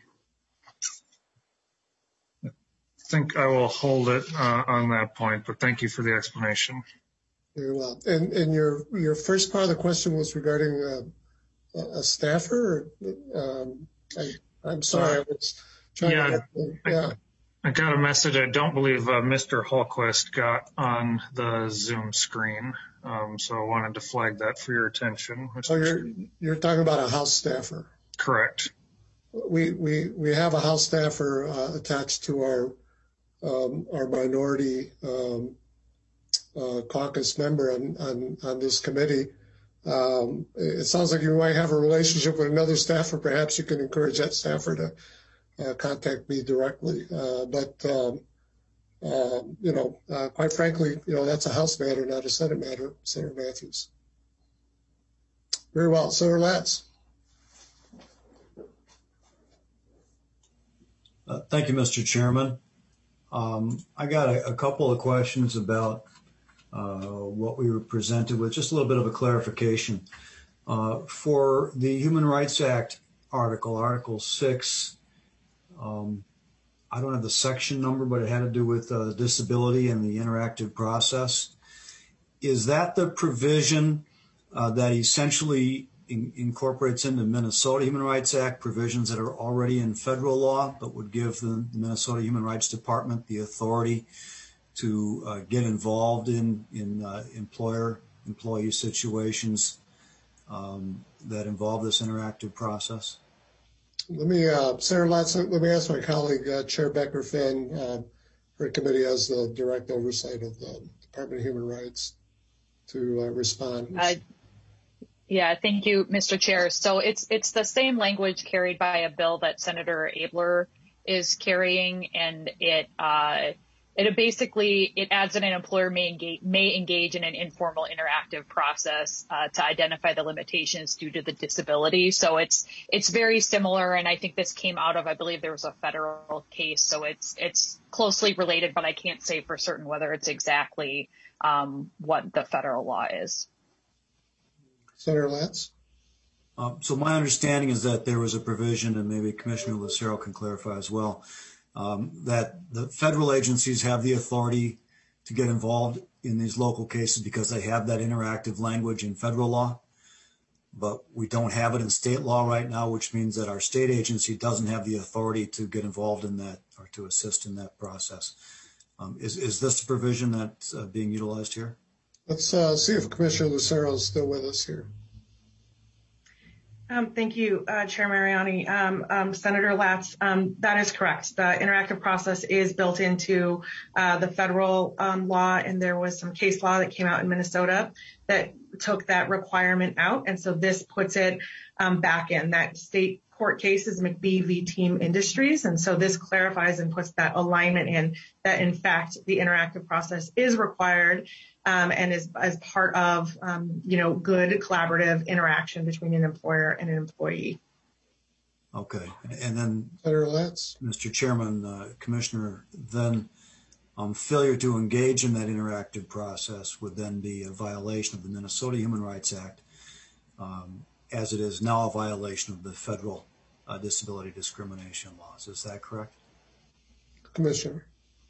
[SPEAKER 5] think I will hold it on that point, but thank you for the explanation.
[SPEAKER 1] Very well. And your first part of the question was regarding a staffer? I'm sorry, I was trying to...
[SPEAKER 5] I got a message I don't believe Mr. Hallquist got on the Zoom screen, so I wanted to flag that for your attention.
[SPEAKER 1] You're talking about a House staffer?
[SPEAKER 5] Correct.
[SPEAKER 1] We have a House staffer attached to our minority caucus member on this committee. It sounds like you might have a relationship with another staffer. Perhaps you can encourage that staffer to contact me directly. But quite frankly, that's a House matter, not a Senate matter, Senator Matthews. Very well. Senator Latz.
[SPEAKER 7] Thank you, Mr. Chairman. I got a couple of questions about what we were presented with, just a little bit of a clarification. For the Human Rights Act Article 6, I don't have the section number, but it had to do with disability and the interactive process. Is that the provision that essentially incorporates into Minnesota Human Rights Act provisions that are already in federal law, but would give the Minnesota Human Rights Department the authority to get involved in employer-employee situations that involve this interactive process?
[SPEAKER 1] Let me, Senator Latz, let me ask my colleague, Chair Becker Finn, her committee has the direct oversight of the Department of Human Rights, to respond.
[SPEAKER 19] Yeah, thank you, Mr. Chair. So it's the same language carried by a bill that Senator Abler is carrying, and it basically adds that an employer may engage in an informal interactive process to identify the limitations due to the disability. So it's very similar, and I think this came out of, I believe there was a federal case, so it's closely related, but I can't say for certain whether it's exactly what the federal law is.
[SPEAKER 1] Senator Latz?
[SPEAKER 7] So my understanding is that there was a provision, and maybe Commissioner Lucero can clarify as well, that the federal agencies have the authority to get involved in these local cases because they have that interactive language in federal law, but we don't have it in state law right now, which means that our state agency doesn't have the authority to get involved in that or to assist in that process. Is this the provision that's being utilized here?
[SPEAKER 1] Let's see if Commissioner Lucero is still with us here.
[SPEAKER 15] Thank you, Chair Mariani. Senator Latz, that is correct. The interactive process is built into the federal law, and there was some case law that came out in Minnesota that took that requirement out, and so this puts it back in. That state court case is McBee v. Team Industries, and so this clarifies and puts that alignment in that, in fact, the interactive process is required and is as part of, good collaborative interaction between an employer and an employee.
[SPEAKER 7] Okay. And then,
[SPEAKER 1] Senator Latz?
[SPEAKER 7] Mr. Chairman, Commissioner, then failure to engage in that interactive process would then be a violation of the Minnesota Human Rights Act, as it is now a violation of the federal disability discrimination laws. Is that correct?
[SPEAKER 1] Commissioner.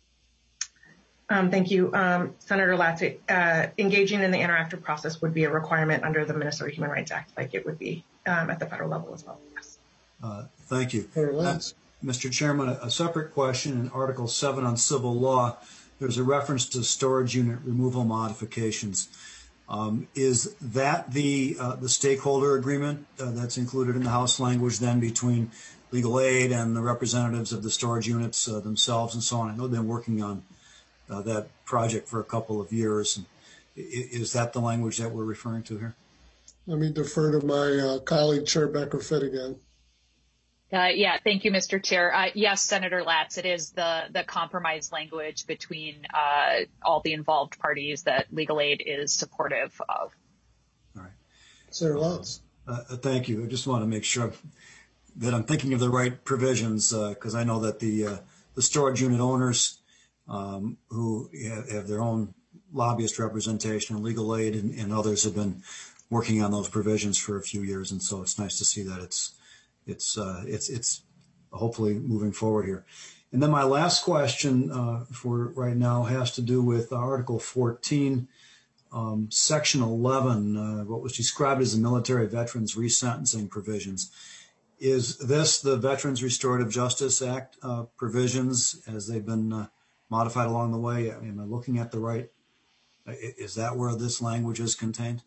[SPEAKER 15] Thank you, Senator Latz. Engaging in the interactive process would be a requirement under the Minnesota Human Rights Act, like it would be at the federal level as well. Yes.
[SPEAKER 7] Thank you. Mr. Chairman, a separate question in Article 7 on civil law. There's a reference to storage unit removal modifications. Is that the stakeholder agreement that's included in the House language then between legal aid and the representatives of the storage units themselves and so on? I know they've been working on that project for a couple of years. Is that the language that we're referring to here?
[SPEAKER 1] Let me defer to my colleague, Chair Becker-Finn again.
[SPEAKER 19] Yeah, thank you, Mr. Chair. Yes, Senator Latz, it is the compromise language between all the involved parties that legal aid is supportive of.
[SPEAKER 7] All right.
[SPEAKER 1] Senator Latz.
[SPEAKER 7] Thank you. I just want to make sure that I'm thinking of the right provisions because I know that the storage unit owners who have their own lobbyist representation and legal aid and others have been working on those provisions for a few years, and so it's nice to see that it's hopefully moving forward here. And then my last question for right now has to do with Article 14, Section 11, what was described as the military veterans resentencing provisions. Is this the Veterans Restorative Justice Act provisions as they've been modified along the way? Am I looking at the right? Is that where this language is contained?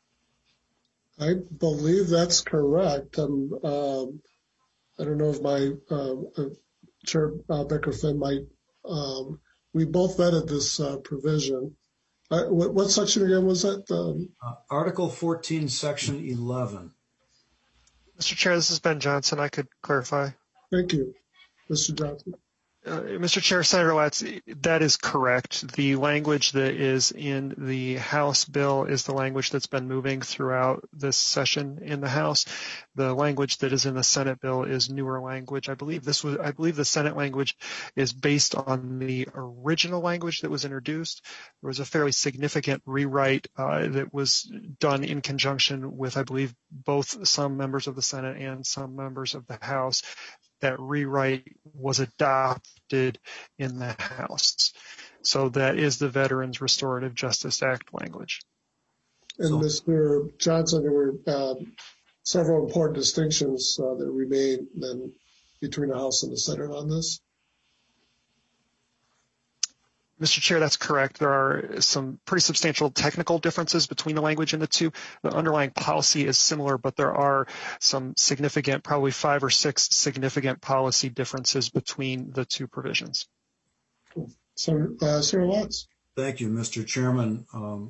[SPEAKER 1] I believe that's correct. I don't know if my Chair Becker-Finn might. We both vetted this provision. What section again was that?
[SPEAKER 7] Article 14, Section 11.
[SPEAKER 6] Mr. Chair, this is Ben Johnson. I could clarify.
[SPEAKER 1] Thank you, Mr. Johnson.
[SPEAKER 6] Mr. Chair, Senator Latz, that is correct. The language that is in the House bill is the language that's been moving throughout this session in the House. The language that is in the Senate bill is newer language. I believe the Senate language is based on the original language that was introduced. There was a fairly significant rewrite that was done in conjunction with, I believe, both some members of the Senate and some members of the House. That rewrite was adopted in the House. So that is the Veterans Restorative Justice Act language.
[SPEAKER 1] And Mr. Johnson, there were several important distinctions that remain then between the House and the Senate on this.
[SPEAKER 6] Mr. Chair, that's correct. There are some pretty substantial technical differences between the language and the two. The underlying policy is similar, but there are some significant, probably 5 or 6 significant policy differences between the two provisions.
[SPEAKER 1] Cool. Senator Watts.
[SPEAKER 7] Thank you, Mr. Chairman.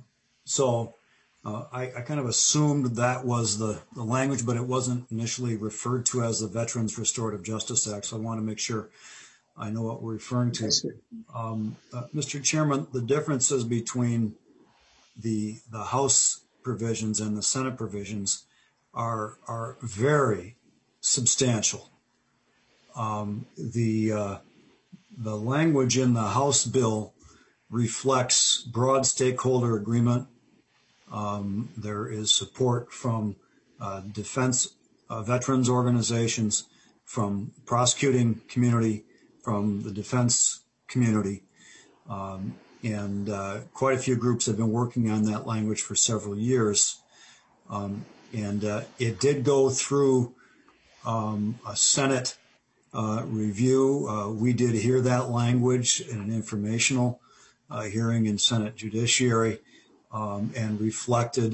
[SPEAKER 7] I kind of assumed that was the language, but it wasn't initially referred to as the Veterans Restorative Justice Act, so I want to make sure I know what we're referring to. Mr. Chairman, the differences between the House provisions and the Senate provisions are very substantial. The language in the House bill reflects broad stakeholder agreement. There is support from defense veterans organizations, from prosecuting community, from the defense community, and quite a few groups have been working on that language for several years. And it did go through a Senate review. We did hear that language in an informational hearing in Senate Judiciary and reflected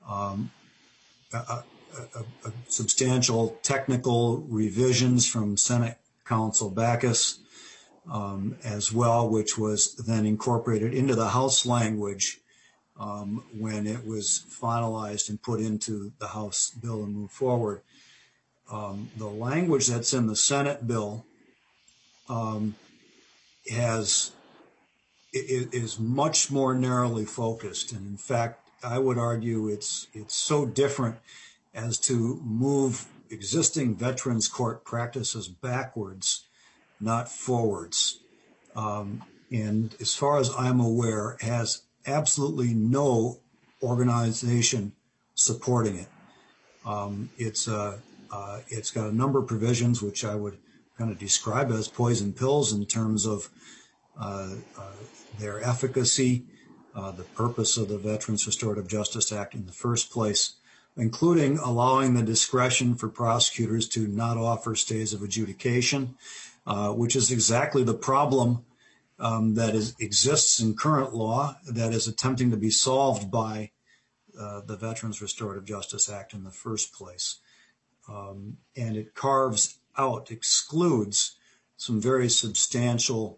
[SPEAKER 7] a substantial technical revisions from Senate Counsel Backus as well, which was then incorporated into the House language when it was finalized and put into the House bill and moved forward. The language that's in the Senate bill is much more narrowly focused, and in fact, I would argue it's so different as to move existing veterans court practices backwards, not forwards. And as far as I'm aware, has absolutely no organization supporting it. It's got a number of provisions which I would kind of describe as poison pills in terms of their efficacy, the purpose of the Veterans Restorative Justice Act in the first place, including allowing the discretion for prosecutors to not offer stays of adjudication, which is exactly the problem that exists in current law that is attempting to be solved by the Veterans Restorative Justice Act in the first place. And it carves out, excludes some very substantial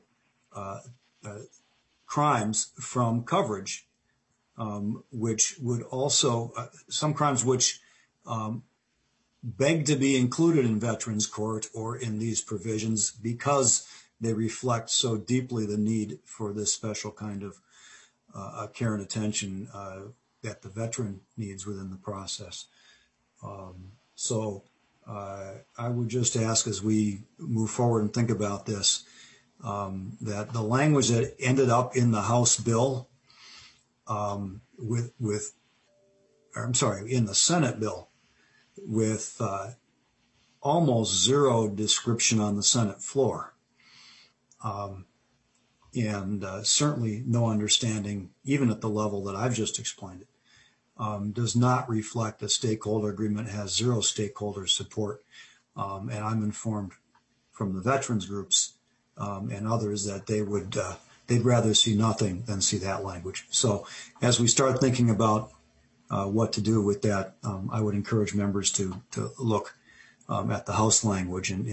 [SPEAKER 7] crimes from coverage, which would also, some crimes which beg to be included in Veterans Court or in these provisions because they reflect so deeply the need for this special kind of care and attention that the veteran needs within the process. So I would just ask, as we move forward and think about this, that the language that ended up in the House bill in the Senate bill with almost zero description on the Senate floor, and certainly no understanding, even at the level that I've just explained it, does not reflect a stakeholder agreement, has zero stakeholder support. And I'm informed from the veterans groups and others that they'd rather see nothing than see that language. So as we start thinking about what to do with that, I would encourage members to look at the House language and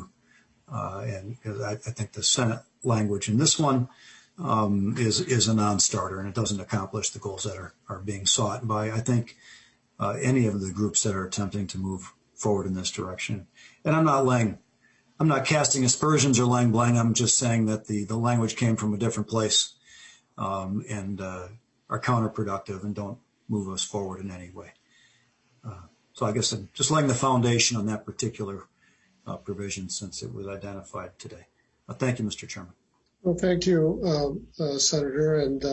[SPEAKER 7] I think the Senate language in this one is a non-starter, and it doesn't accomplish the goals that are being sought by, I think, any of the groups that are attempting to move forward in this direction. And I'm not casting aspersions or laying blame. I'm just saying that the language came from a different place and are counterproductive and don't move us forward in any way. So I guess I'm just laying the foundation on that particular provision since it was identified today. Thank you, Mr. Chairman.
[SPEAKER 1] Well, thank you, Senator. And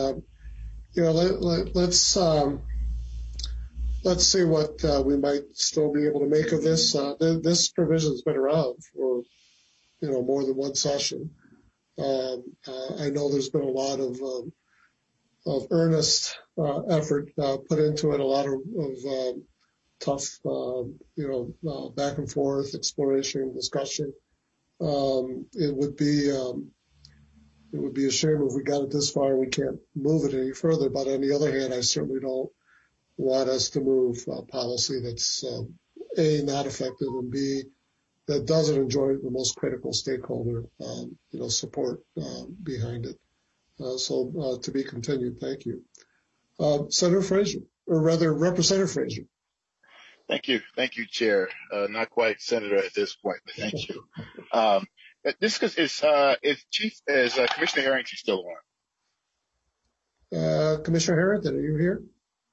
[SPEAKER 1] let's see what we might still be able to make of this. This provision's been around for more than one session. I know there's been a lot of earnest effort put into it, a lot of tough, back and forth exploration, discussion. It would be a shame if we got it this far and we can't move it any further. But on the other hand, I certainly don't want us to move policy that's A, not effective, and B, that doesn't enjoy the most critical stakeholder support behind it. So to be continued. Thank you, Senator Frazier, or rather Representative Frazier.
[SPEAKER 4] Thank you, Chair. Not quite Senator at this point, but thank you. This is Commissioner Harrington still
[SPEAKER 1] on? Commissioner Harrington, are you here?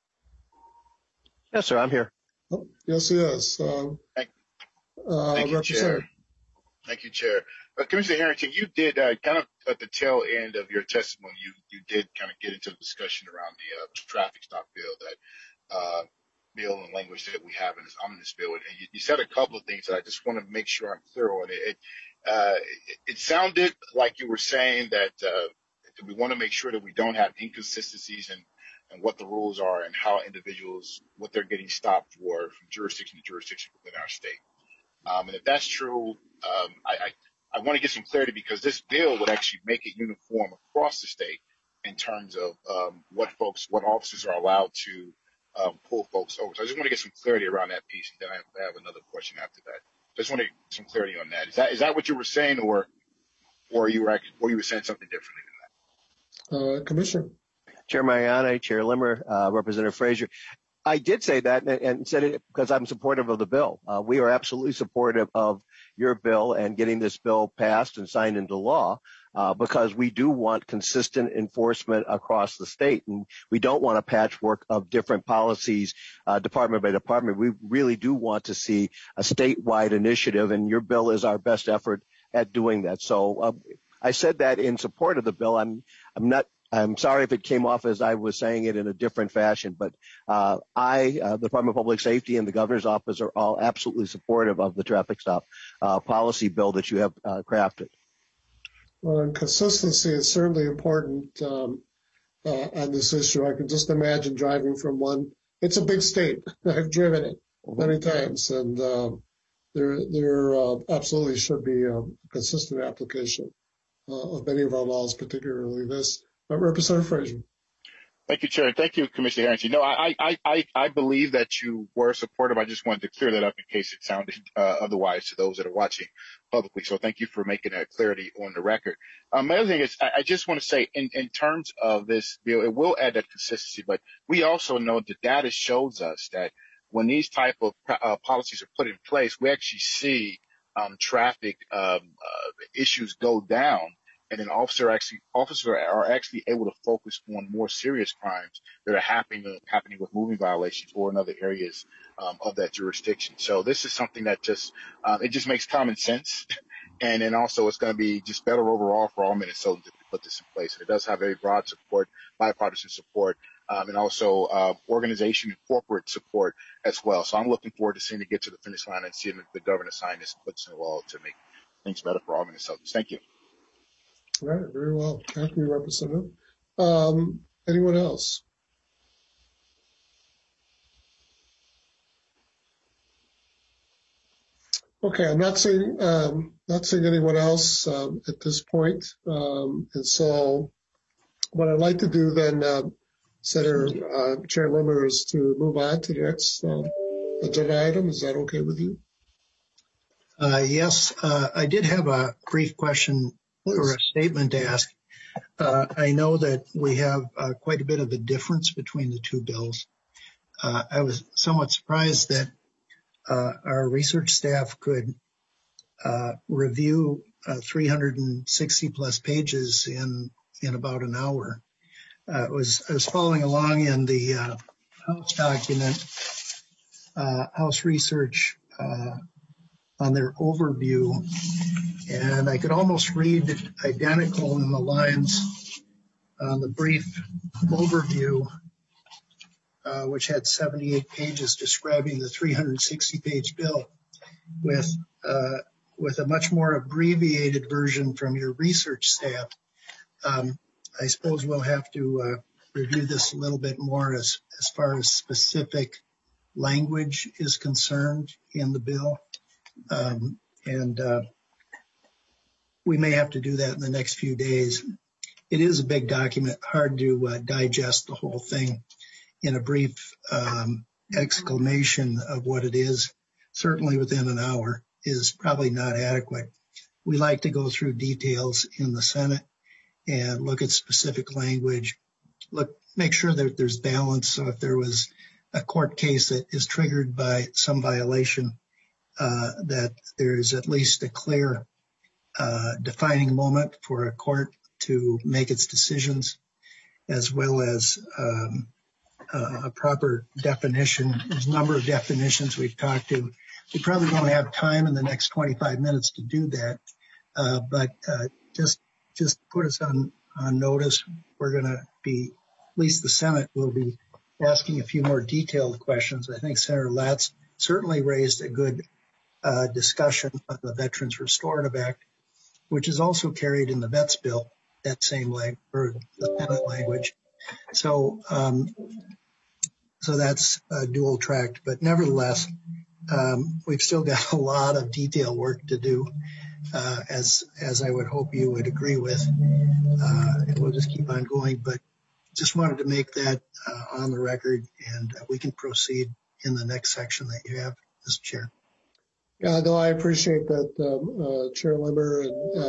[SPEAKER 14] Yes, sir, I'm here.
[SPEAKER 1] Oh, yes, he is.
[SPEAKER 4] Thank you, Chair. Thank you, Chair. Commissioner Harrington, you did kind of at the tail end of your testimony, you did kind of get into the discussion around the traffic stop bill bill and language that we have in this omnibus bill. And you said a couple of things that I just want to make sure I'm clear on. It sounded like you were saying that we want to make sure that we don't have inconsistencies in what the rules are and how individuals, what they're getting stopped for from jurisdiction to jurisdiction within our state. And if that's true, I want to get some clarity because this bill would actually make it uniform across the state in terms of what officers are allowed to pull folks over. So I just want to get some clarity around that piece, and then I have another question after that. Just want to get some clarity on that. Is that what you were saying, or you were saying something differently than that?
[SPEAKER 1] Commissioner.
[SPEAKER 14] Chair Mariani, Chair Limmer, Representative Frazier. I did say that and said it because I'm supportive of the bill. We are absolutely supportive of your bill and getting this bill passed and signed into law because we do want consistent enforcement across the state. And we don't want a patchwork of different policies, department by department. We really do want to see a statewide initiative, and your bill is our best effort at doing that. So I said that in support of the bill. I'm sorry if it came off as I was saying it in a different fashion, but the Department of Public Safety and the Governor's Office are all absolutely supportive of the traffic stop policy bill that you have crafted.
[SPEAKER 1] Well, and consistency is certainly important on this issue. I can just imagine driving from one it's a big state. I've driven it many times, and there absolutely should be a consistent application of many of our laws, particularly this. Representative Frazier.
[SPEAKER 4] Thank you, Chair. Thank you, Commissioner Harrington. No, I believe that you were supportive. I just wanted to clear that up in case it sounded otherwise to those that are watching publicly. So thank you for making that clarity on the record. My other thing is, I just want to say, in terms of this bill, it will add that consistency, but we also know the data shows us that when these type of policies are put in place, we actually see traffic issues go down. And then officers are actually able to focus on more serious crimes that are happening with moving violations or in other areas of that jurisdiction. So this is something that it just makes common sense. And then also it's going to be just better overall for all Minnesotans if we put this in place. And it does have very broad support, bipartisan support, and also organization and corporate support as well. So I'm looking forward to seeing it get to the finish line and seeing the governor sign this and put this in the law to make things better for all Minnesotans. Thank you.
[SPEAKER 1] All right, very well. Thank you, Representative. Anyone else? Okay, I'm not seeing anyone else at this point. And so what I'd like to do then, Senator Chair Limmer, is to move on to the next agenda item. Is that okay with you?
[SPEAKER 2] Yes, I did have a brief question or a statement to ask. I know that we have quite a bit of a difference between the two bills. I was somewhat surprised that our research staff could review 360 plus pages in about an hour. I was following along in the House document, House Research on their overview, and I could almost read identical in the lines on the brief overview, which had 78 pages describing the 360-page bill, with a much more abbreviated version from your research staff. I suppose we'll have to review this a little bit more as far as specific language is concerned in the bill. And we may have to do that in the next few days. It is a big document, hard to digest the whole thing in a brief exclamation of what it is. Certainly within an hour is probably not adequate. We like to go through details in the Senate and look at specific language, make sure that there's balance. So if there was a court case that is triggered by some violation, that there's at least a clear defining moment for a court to make its decisions, as well as a proper definition. There's a number of definitions we've talked to. We probably don't have time in the next 25 minutes to do that, but just put us on notice. We're going to be, at least the Senate will be asking a few more detailed questions. I think Senator Latz certainly raised a good discussion of the Veterans Restorative Act, which is also carried in the Vets Bill, that same language, or the Senate language. So that's dual tracked, but nevertheless, we've still got a lot of detail work to do, as I would hope you would agree with. And we'll just keep on going, but just wanted to make that on the record, and we can proceed in the next section that you have, Mr. Chair.
[SPEAKER 1] Yeah, no, I appreciate that, Chair Limmer,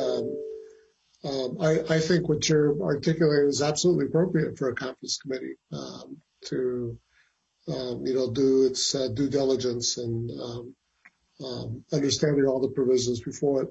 [SPEAKER 1] and I think what you're articulating is absolutely appropriate for a conference committee to do its due diligence and understanding all the provisions before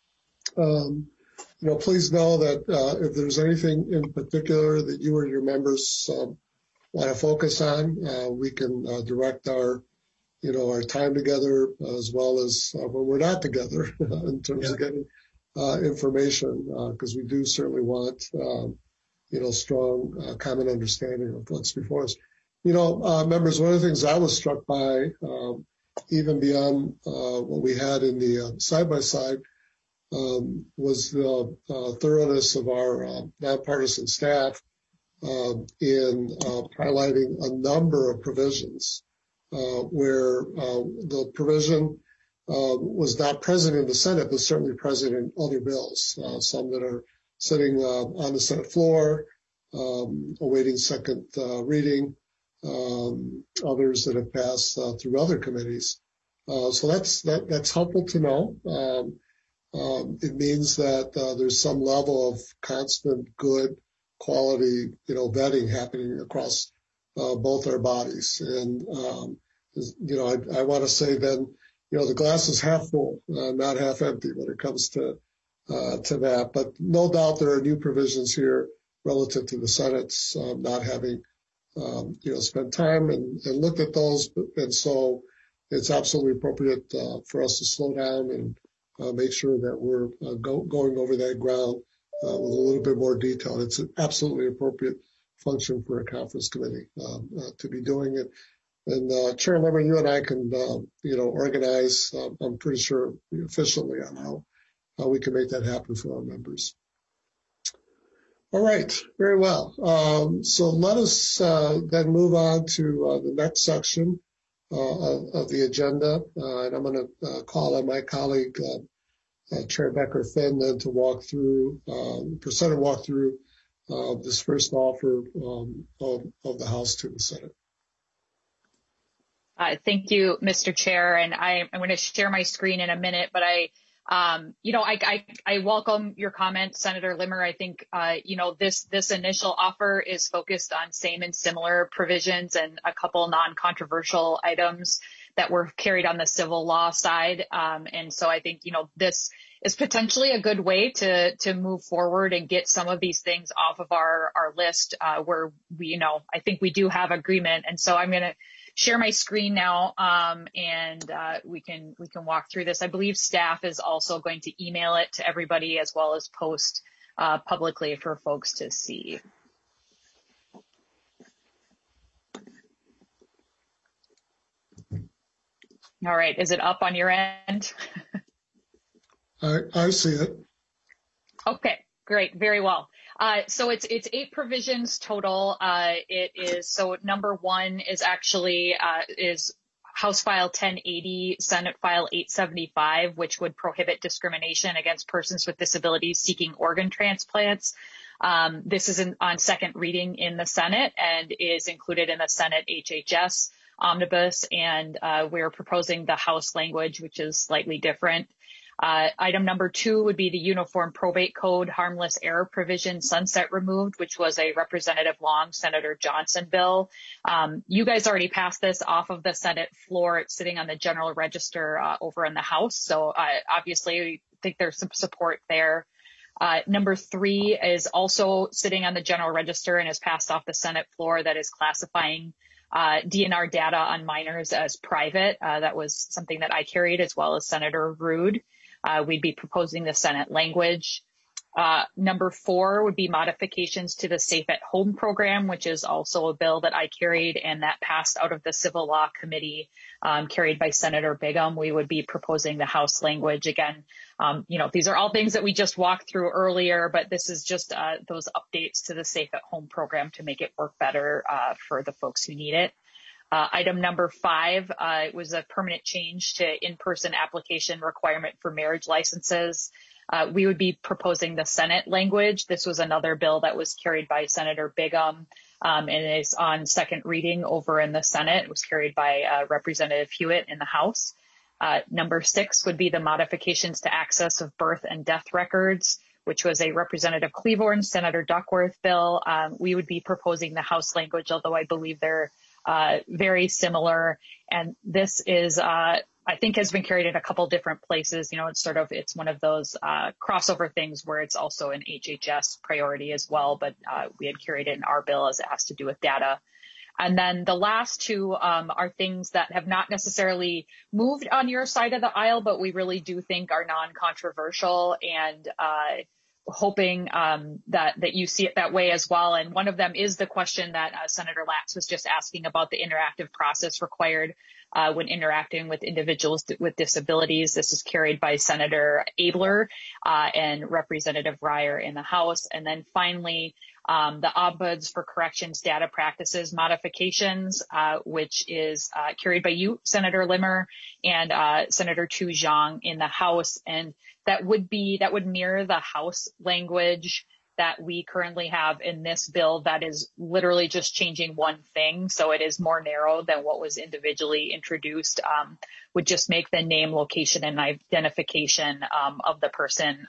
[SPEAKER 1] it. Please know that if there's anything in particular that you or your members want to focus on, we can direct our time together, as well as when we're not together in terms of getting information, because we do certainly want, strong common understanding of what's before us. Members, one of the things I was struck by, even beyond what we had in the side-by-side, was the thoroughness of our nonpartisan staff in highlighting a number of provisions where the provision was not present in the Senate, but certainly present in other bills, some that are sitting on the Senate floor, awaiting second reading, others that have passed through other committees. So that's helpful to know. It means that there's some level of constant good quality, vetting happening across both our bodies. And, I want to say then, the glass is half full, not half empty when it comes to that. But no doubt there are new provisions here relative to the Senate's not having, spent time and looked at those. And so it's absolutely appropriate for us to slow down and make sure that we're going over that ground with a little bit more detail. It's an absolutely appropriate function for a conference committee to be doing it. And Chair Limmer, you and I can, organize, I'm pretty sure, efficiently on how we can make that happen for our members. All right, very well. So let us then move on to the next section of the agenda. And I'm going to call on my colleague, Chair Becker-Finn, then to walk through, present and walk through this first offer of the House to the Senate.
[SPEAKER 19] Thank you, Mr. Chair. And I'm going to share my screen in a minute, but I welcome your comments, Senator Limmer. I think, this initial offer is focused on same and similar provisions and a couple non-controversial items that were carried on the civil law side. And so I think, this is potentially a good way to move forward and get some of these things off of our list where we, I think we do have agreement. And so I'm going to share my screen now, and we can walk through this. I believe staff is also going to email it to everybody as well as post publicly for folks to see. All right, is it up on your end?
[SPEAKER 1] I see it. Okay,
[SPEAKER 19] great, very well. So it's 8 provisions total. It is, so number 1 is actually, is House File 1080, Senate File 875, which would prohibit discrimination against persons with disabilities seeking organ transplants. This is on second reading in the Senate and is included in the Senate HHS omnibus, and we're proposing the House language, which is slightly different. Item number 2 would be the Uniform Probate Code harmless error provision sunset removed, which was a Representative Long, Senator Johnson bill. You guys already passed this off of the Senate floor. It's sitting on the General Register over in the House. So obviously, we think there's some support there. Number 3 is also sitting on the General Register and is passed off the Senate floor, that is classifying DNR data on minors as private. That was something that I carried as well as Senator Rood. We'd be proposing the Senate language. Number 4 would be modifications to the Safe at Home program, which is also a bill that I carried and that passed out of the Civil Law Committee, carried by Senator Bigham. We would be proposing the House language again. These are all things that we just walked through earlier, but this is just those updates to the Safe at Home program to make it work better for the folks who need it. Item number 5 was a permanent change to in-person application requirement for marriage licenses. We would be proposing the Senate language. This was another bill that was carried by Senator Bigham and is on second reading over in the Senate. It was carried by Representative Hewitt in the House. Number 6 would be the modifications to access of birth and death records, which was a Representative Cleavorn, Senator Duckworth bill. We would be proposing the House language, although I believe they're very similar. And this is, I think, has been carried in a couple different places. It's one of those crossover things where it's also an HHS priority as well, but we had carried it in our bill as it has to do with data. And then the last 2 are things that have not necessarily moved on your side of the aisle, but we really do think are non-controversial, and hoping that you see it that way as well. And one of them is the question that Senator Latz was just asking about the interactive process required when interacting with individuals with disabilities. This is carried by Senator Abler and Representative Ryer in the House. And then finally, the Ombuds for Corrections Data Practices modifications, which is carried by you, Senator Limmer, and Senator Tu Zhang in the House. And that would mirror the House language that we currently have in this bill that is literally just changing one thing. So it is more narrow than what was individually introduced, would just make the name, location, and identification of the person,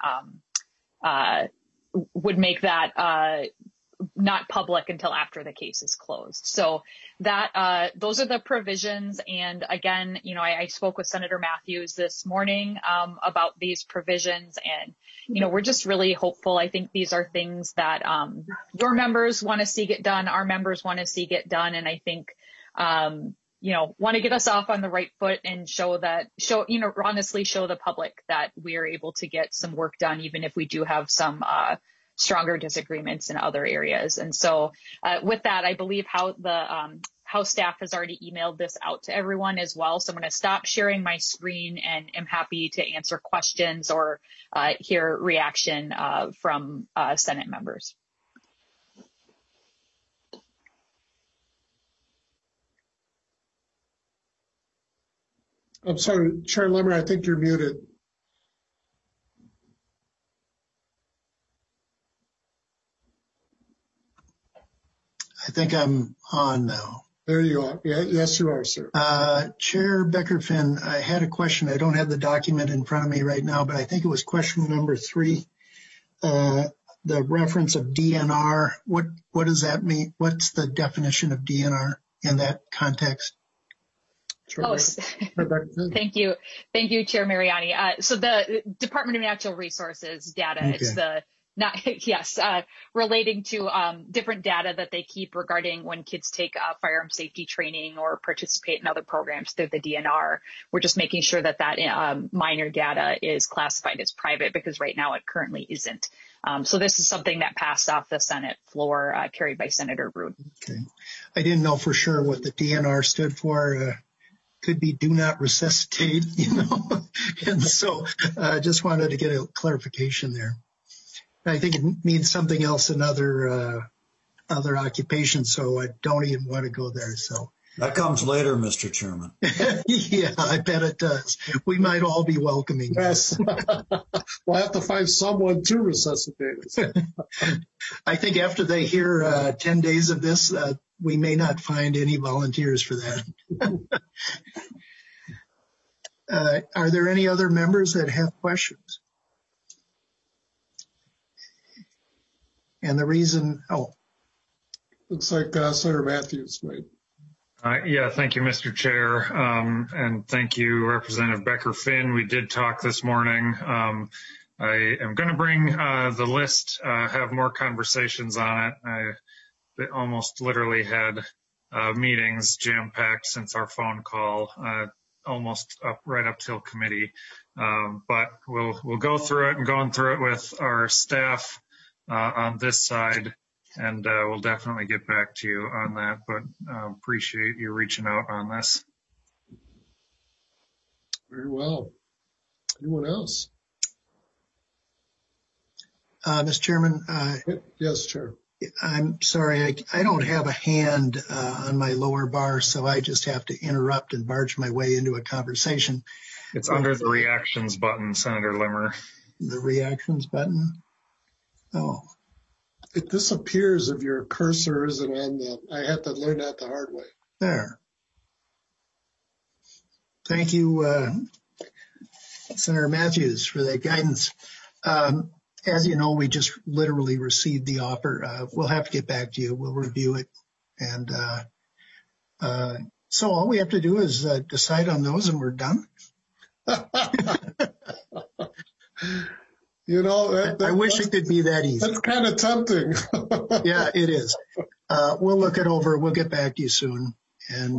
[SPEAKER 19] would make that not public until after the case is closed. So that those are the provisions. And again, I spoke with Senator Matthews this morning about these provisions, and we're just really hopeful. I think these are things that your members want to see get done, our members want to see get done, and I think want to get us off on the right foot and honestly show the public that we are able to get some work done, even if we do have some stronger disagreements in other areas. And so with that, I believe House staff has already emailed this out to everyone as well. So I'm going to stop sharing my screen and am happy to answer questions or hear reaction from Senate members.
[SPEAKER 1] I'm sorry, Chair Limmer, I think you're muted.
[SPEAKER 2] I think I'm on now.
[SPEAKER 1] There you are. Yeah, yes, you are, sir.
[SPEAKER 2] Chair Becker-Finn, I had a question. I don't have the document in front of me right now, but I think it was question number 3. The reference of DNR. What does that mean? What's the definition of DNR in that context?
[SPEAKER 19] Oh, thank you, Chair Mariani. So the Department of Natural Resources data. Okay. It's the relating to different data that they keep regarding when kids take firearm safety training or participate in other programs through the DNR. We're just making sure that minor data is classified as private, because right now it currently isn't. So this is something that passed off the Senate floor, carried by Senator Rood.
[SPEAKER 2] Okay, I didn't know for sure what the DNR stood for. Could be do not resuscitate, and so I just wanted to get a clarification there. I think it means something else in other occupations, so I don't even want to go there. So
[SPEAKER 7] that comes later, Mr. Chairman.
[SPEAKER 2] Yeah, I bet it does. We might all be welcoming.
[SPEAKER 1] Yes, we'll have to find someone to resuscitate us.
[SPEAKER 2] I think after they hear 10 days of this, we may not find any volunteers for that. Are there any other members that have questions? And the reason,
[SPEAKER 1] looks like Senator Matthews, right?
[SPEAKER 5] Yeah, thank you, Mr. Chair. And thank you, Representative Becker-Finn. We did talk this morning. I am going to bring the list, have more conversations on it. I almost literally had meetings jam-packed since our phone call, almost right up till committee. But we'll go through it and going through it with our staff on this side, and we'll definitely get back to you on that, but appreciate you reaching out on this.
[SPEAKER 1] Very well. Anyone else?
[SPEAKER 2] Mr. Chairman.
[SPEAKER 1] Yes, Chair.
[SPEAKER 2] I'm sorry, I don't have a hand on my lower bar, so I just have to interrupt and barge my way into a conversation.
[SPEAKER 5] It's under the reactions button, Senator Limmer.
[SPEAKER 2] The reactions button? Oh.
[SPEAKER 1] It disappears if your cursor isn't on them. I had to learn that the hard way.
[SPEAKER 2] There. Thank you, Senator Matthews, for that guidance. As you know, we just literally received the offer. We'll have to get back to you. We'll review it. And so all we have to do is decide on those, and we're done. I wish it could be that easy.
[SPEAKER 1] That's kind of tempting.
[SPEAKER 2] Yeah, it is. We'll look it over. We'll get back to you soon, and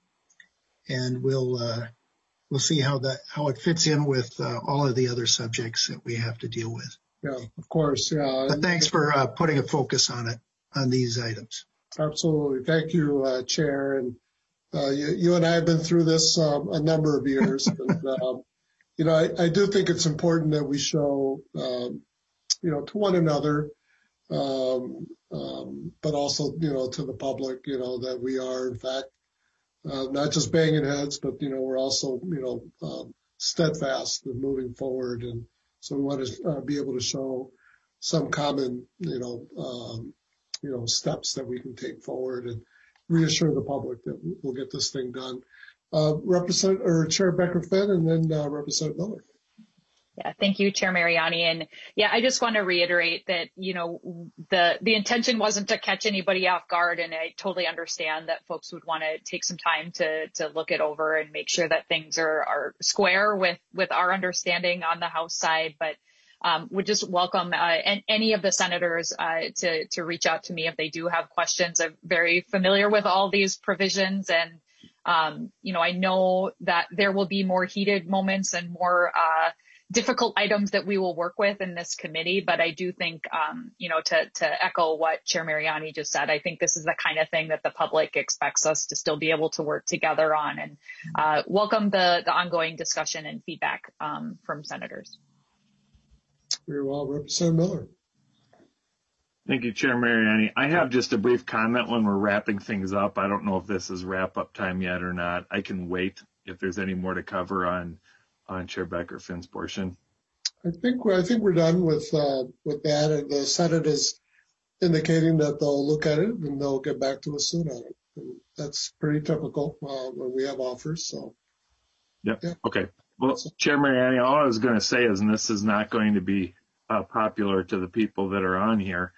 [SPEAKER 2] we'll see how it fits in with all of the other subjects that we have to deal with.
[SPEAKER 1] Yeah, of course. Yeah.
[SPEAKER 2] But thanks for putting a focus on these items.
[SPEAKER 1] Absolutely. Thank you, Chair. And you and I have been through this a number of years. And, I do think it's important that we show, to one another but also, to the public, that we are, in fact, not just banging heads, but, we're also, steadfast in moving forward. And so we want to be able to show some common, steps that we can take forward and reassure the public that we'll get this thing done. Chair Becker-Finn, and then Representative Miller.
[SPEAKER 19] Yeah, thank you, Chair Mariani. And yeah, I just want to reiterate that, the intention wasn't to catch anybody off guard. And I totally understand that folks would want to take some time to look it over and make sure that things are square with our understanding on the House side. But would just welcome any of the senators to reach out to me if they do have questions. I'm very familiar with all these provisions, and I know that there will be more heated moments and more difficult items that we will work with in this committee. But I do think, to echo what Chair Mariani just said, I think this is the kind of thing that the public expects us to still be able to work together on, and welcome the ongoing discussion and feedback from senators.
[SPEAKER 1] Very well. Representative Miller.
[SPEAKER 20] Thank you, Chair Mariani. I have just a brief comment when we're wrapping things up. I don't know if this is wrap-up time yet or not. I can wait if there's any more to cover on Chair Becker-Finn's portion.
[SPEAKER 1] I think we're done with that. And the Senate is indicating that they'll look at it and they'll get back to us soon on it. And that's pretty typical when we have offers. So.
[SPEAKER 20] Yep. Yeah. Okay. Well, Chair Mariani, all I was going to say is, and this is not going to be popular to the people that are on here,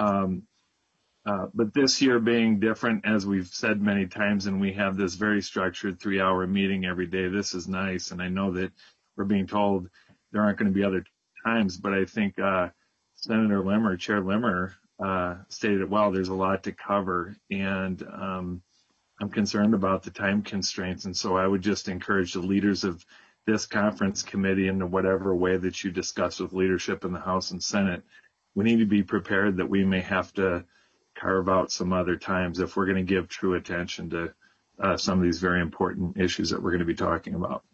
[SPEAKER 20] but this year being different, as we've said many times, and we have this very structured 3-hour meeting every day, this is nice. And I know that we're being told there aren't going to be other times, but I think Senator Limmer, Chair Limmer, stated it well. There's a lot to cover, and I'm concerned about the time constraints. And so I would just encourage the leaders of this conference committee, in whatever way that you discuss with leadership in the House and Senate, we need to be prepared that we may have to carve out some other times if we're going to give true attention to some of these very important issues that we're going to be talking about.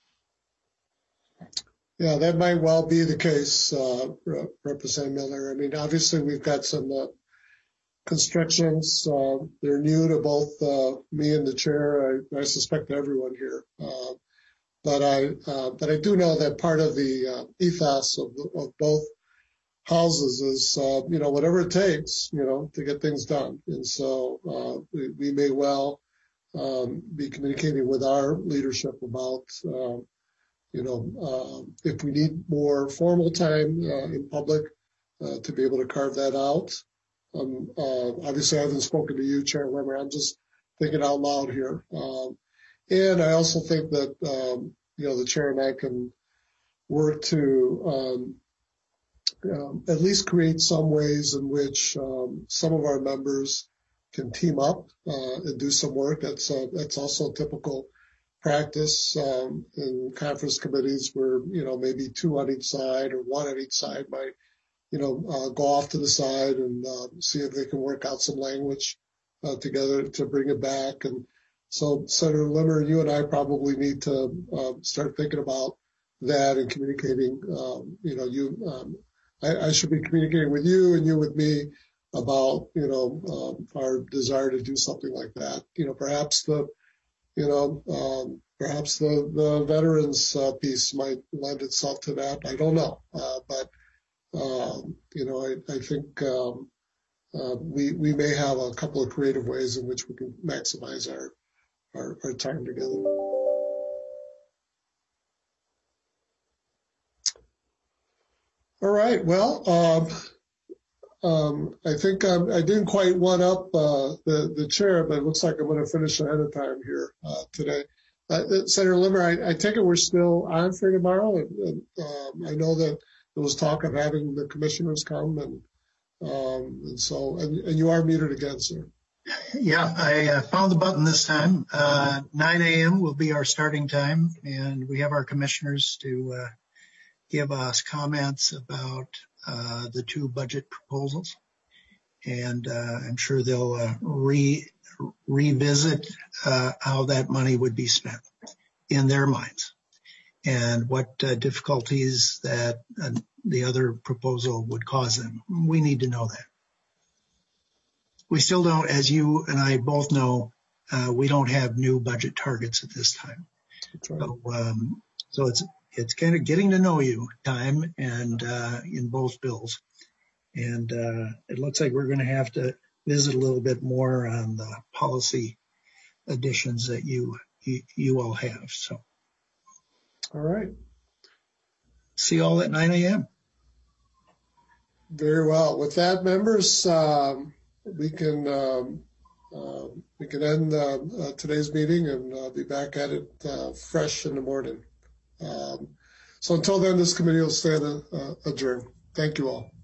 [SPEAKER 1] Yeah, that might well be the case, Representative Miller. I mean, obviously we've got some constrictions. They're new to both me and the chair. I suspect to everyone here. But I do know that part of the ethos of both houses is, whatever it takes, to get things done. And so we may well be communicating with our leadership about, if we need more formal time in public to be able to carve that out. Obviously, I haven't spoken to you, Chair Limmer. I'm just thinking out loud here. And I also think that, the chair and I can work to at least create some ways in which some of our members can team up and do some work. That's also typical practice in conference committees where, maybe two on each side or one on each side might, go off to the side and see if they can work out some language together to bring it back. And so, Senator Limmer, you and I probably need to start thinking about that and communicating. I should be communicating with you and you with me about, our desire to do something like that. Perhaps the veterans piece might lend itself to that. I don't know, but I think we may have a couple of creative ways in which we can maximize our time together. All right. Well, I think I didn't quite one up the chair, but it looks like I'm going to finish ahead of time here today. Senator Limmer, I take it we're still on for tomorrow. I know that there was talk of having the commissioners come, and so you are muted again, sir.
[SPEAKER 2] Yeah, I found the button this time. 9 a.m. will be our starting time, and we have our commissioners to give us comments about the two budget proposals. And I'm sure they'll revisit how that money would be spent in their minds and what difficulties that the other proposal would cause them. We need to know that. we still don't, as you and I both know, we don't have new budget targets at this time. Right. So it's kind of getting to know you time, and in both bills. And it looks like we're going to have to visit a little bit more on the policy additions that you all have. So,
[SPEAKER 1] all right.
[SPEAKER 2] See you all at 9 a.m.
[SPEAKER 1] Very well. With that, members, we can end today's meeting and be back at it fresh in the morning. So until then, this committee will stand adjourned. Thank you all.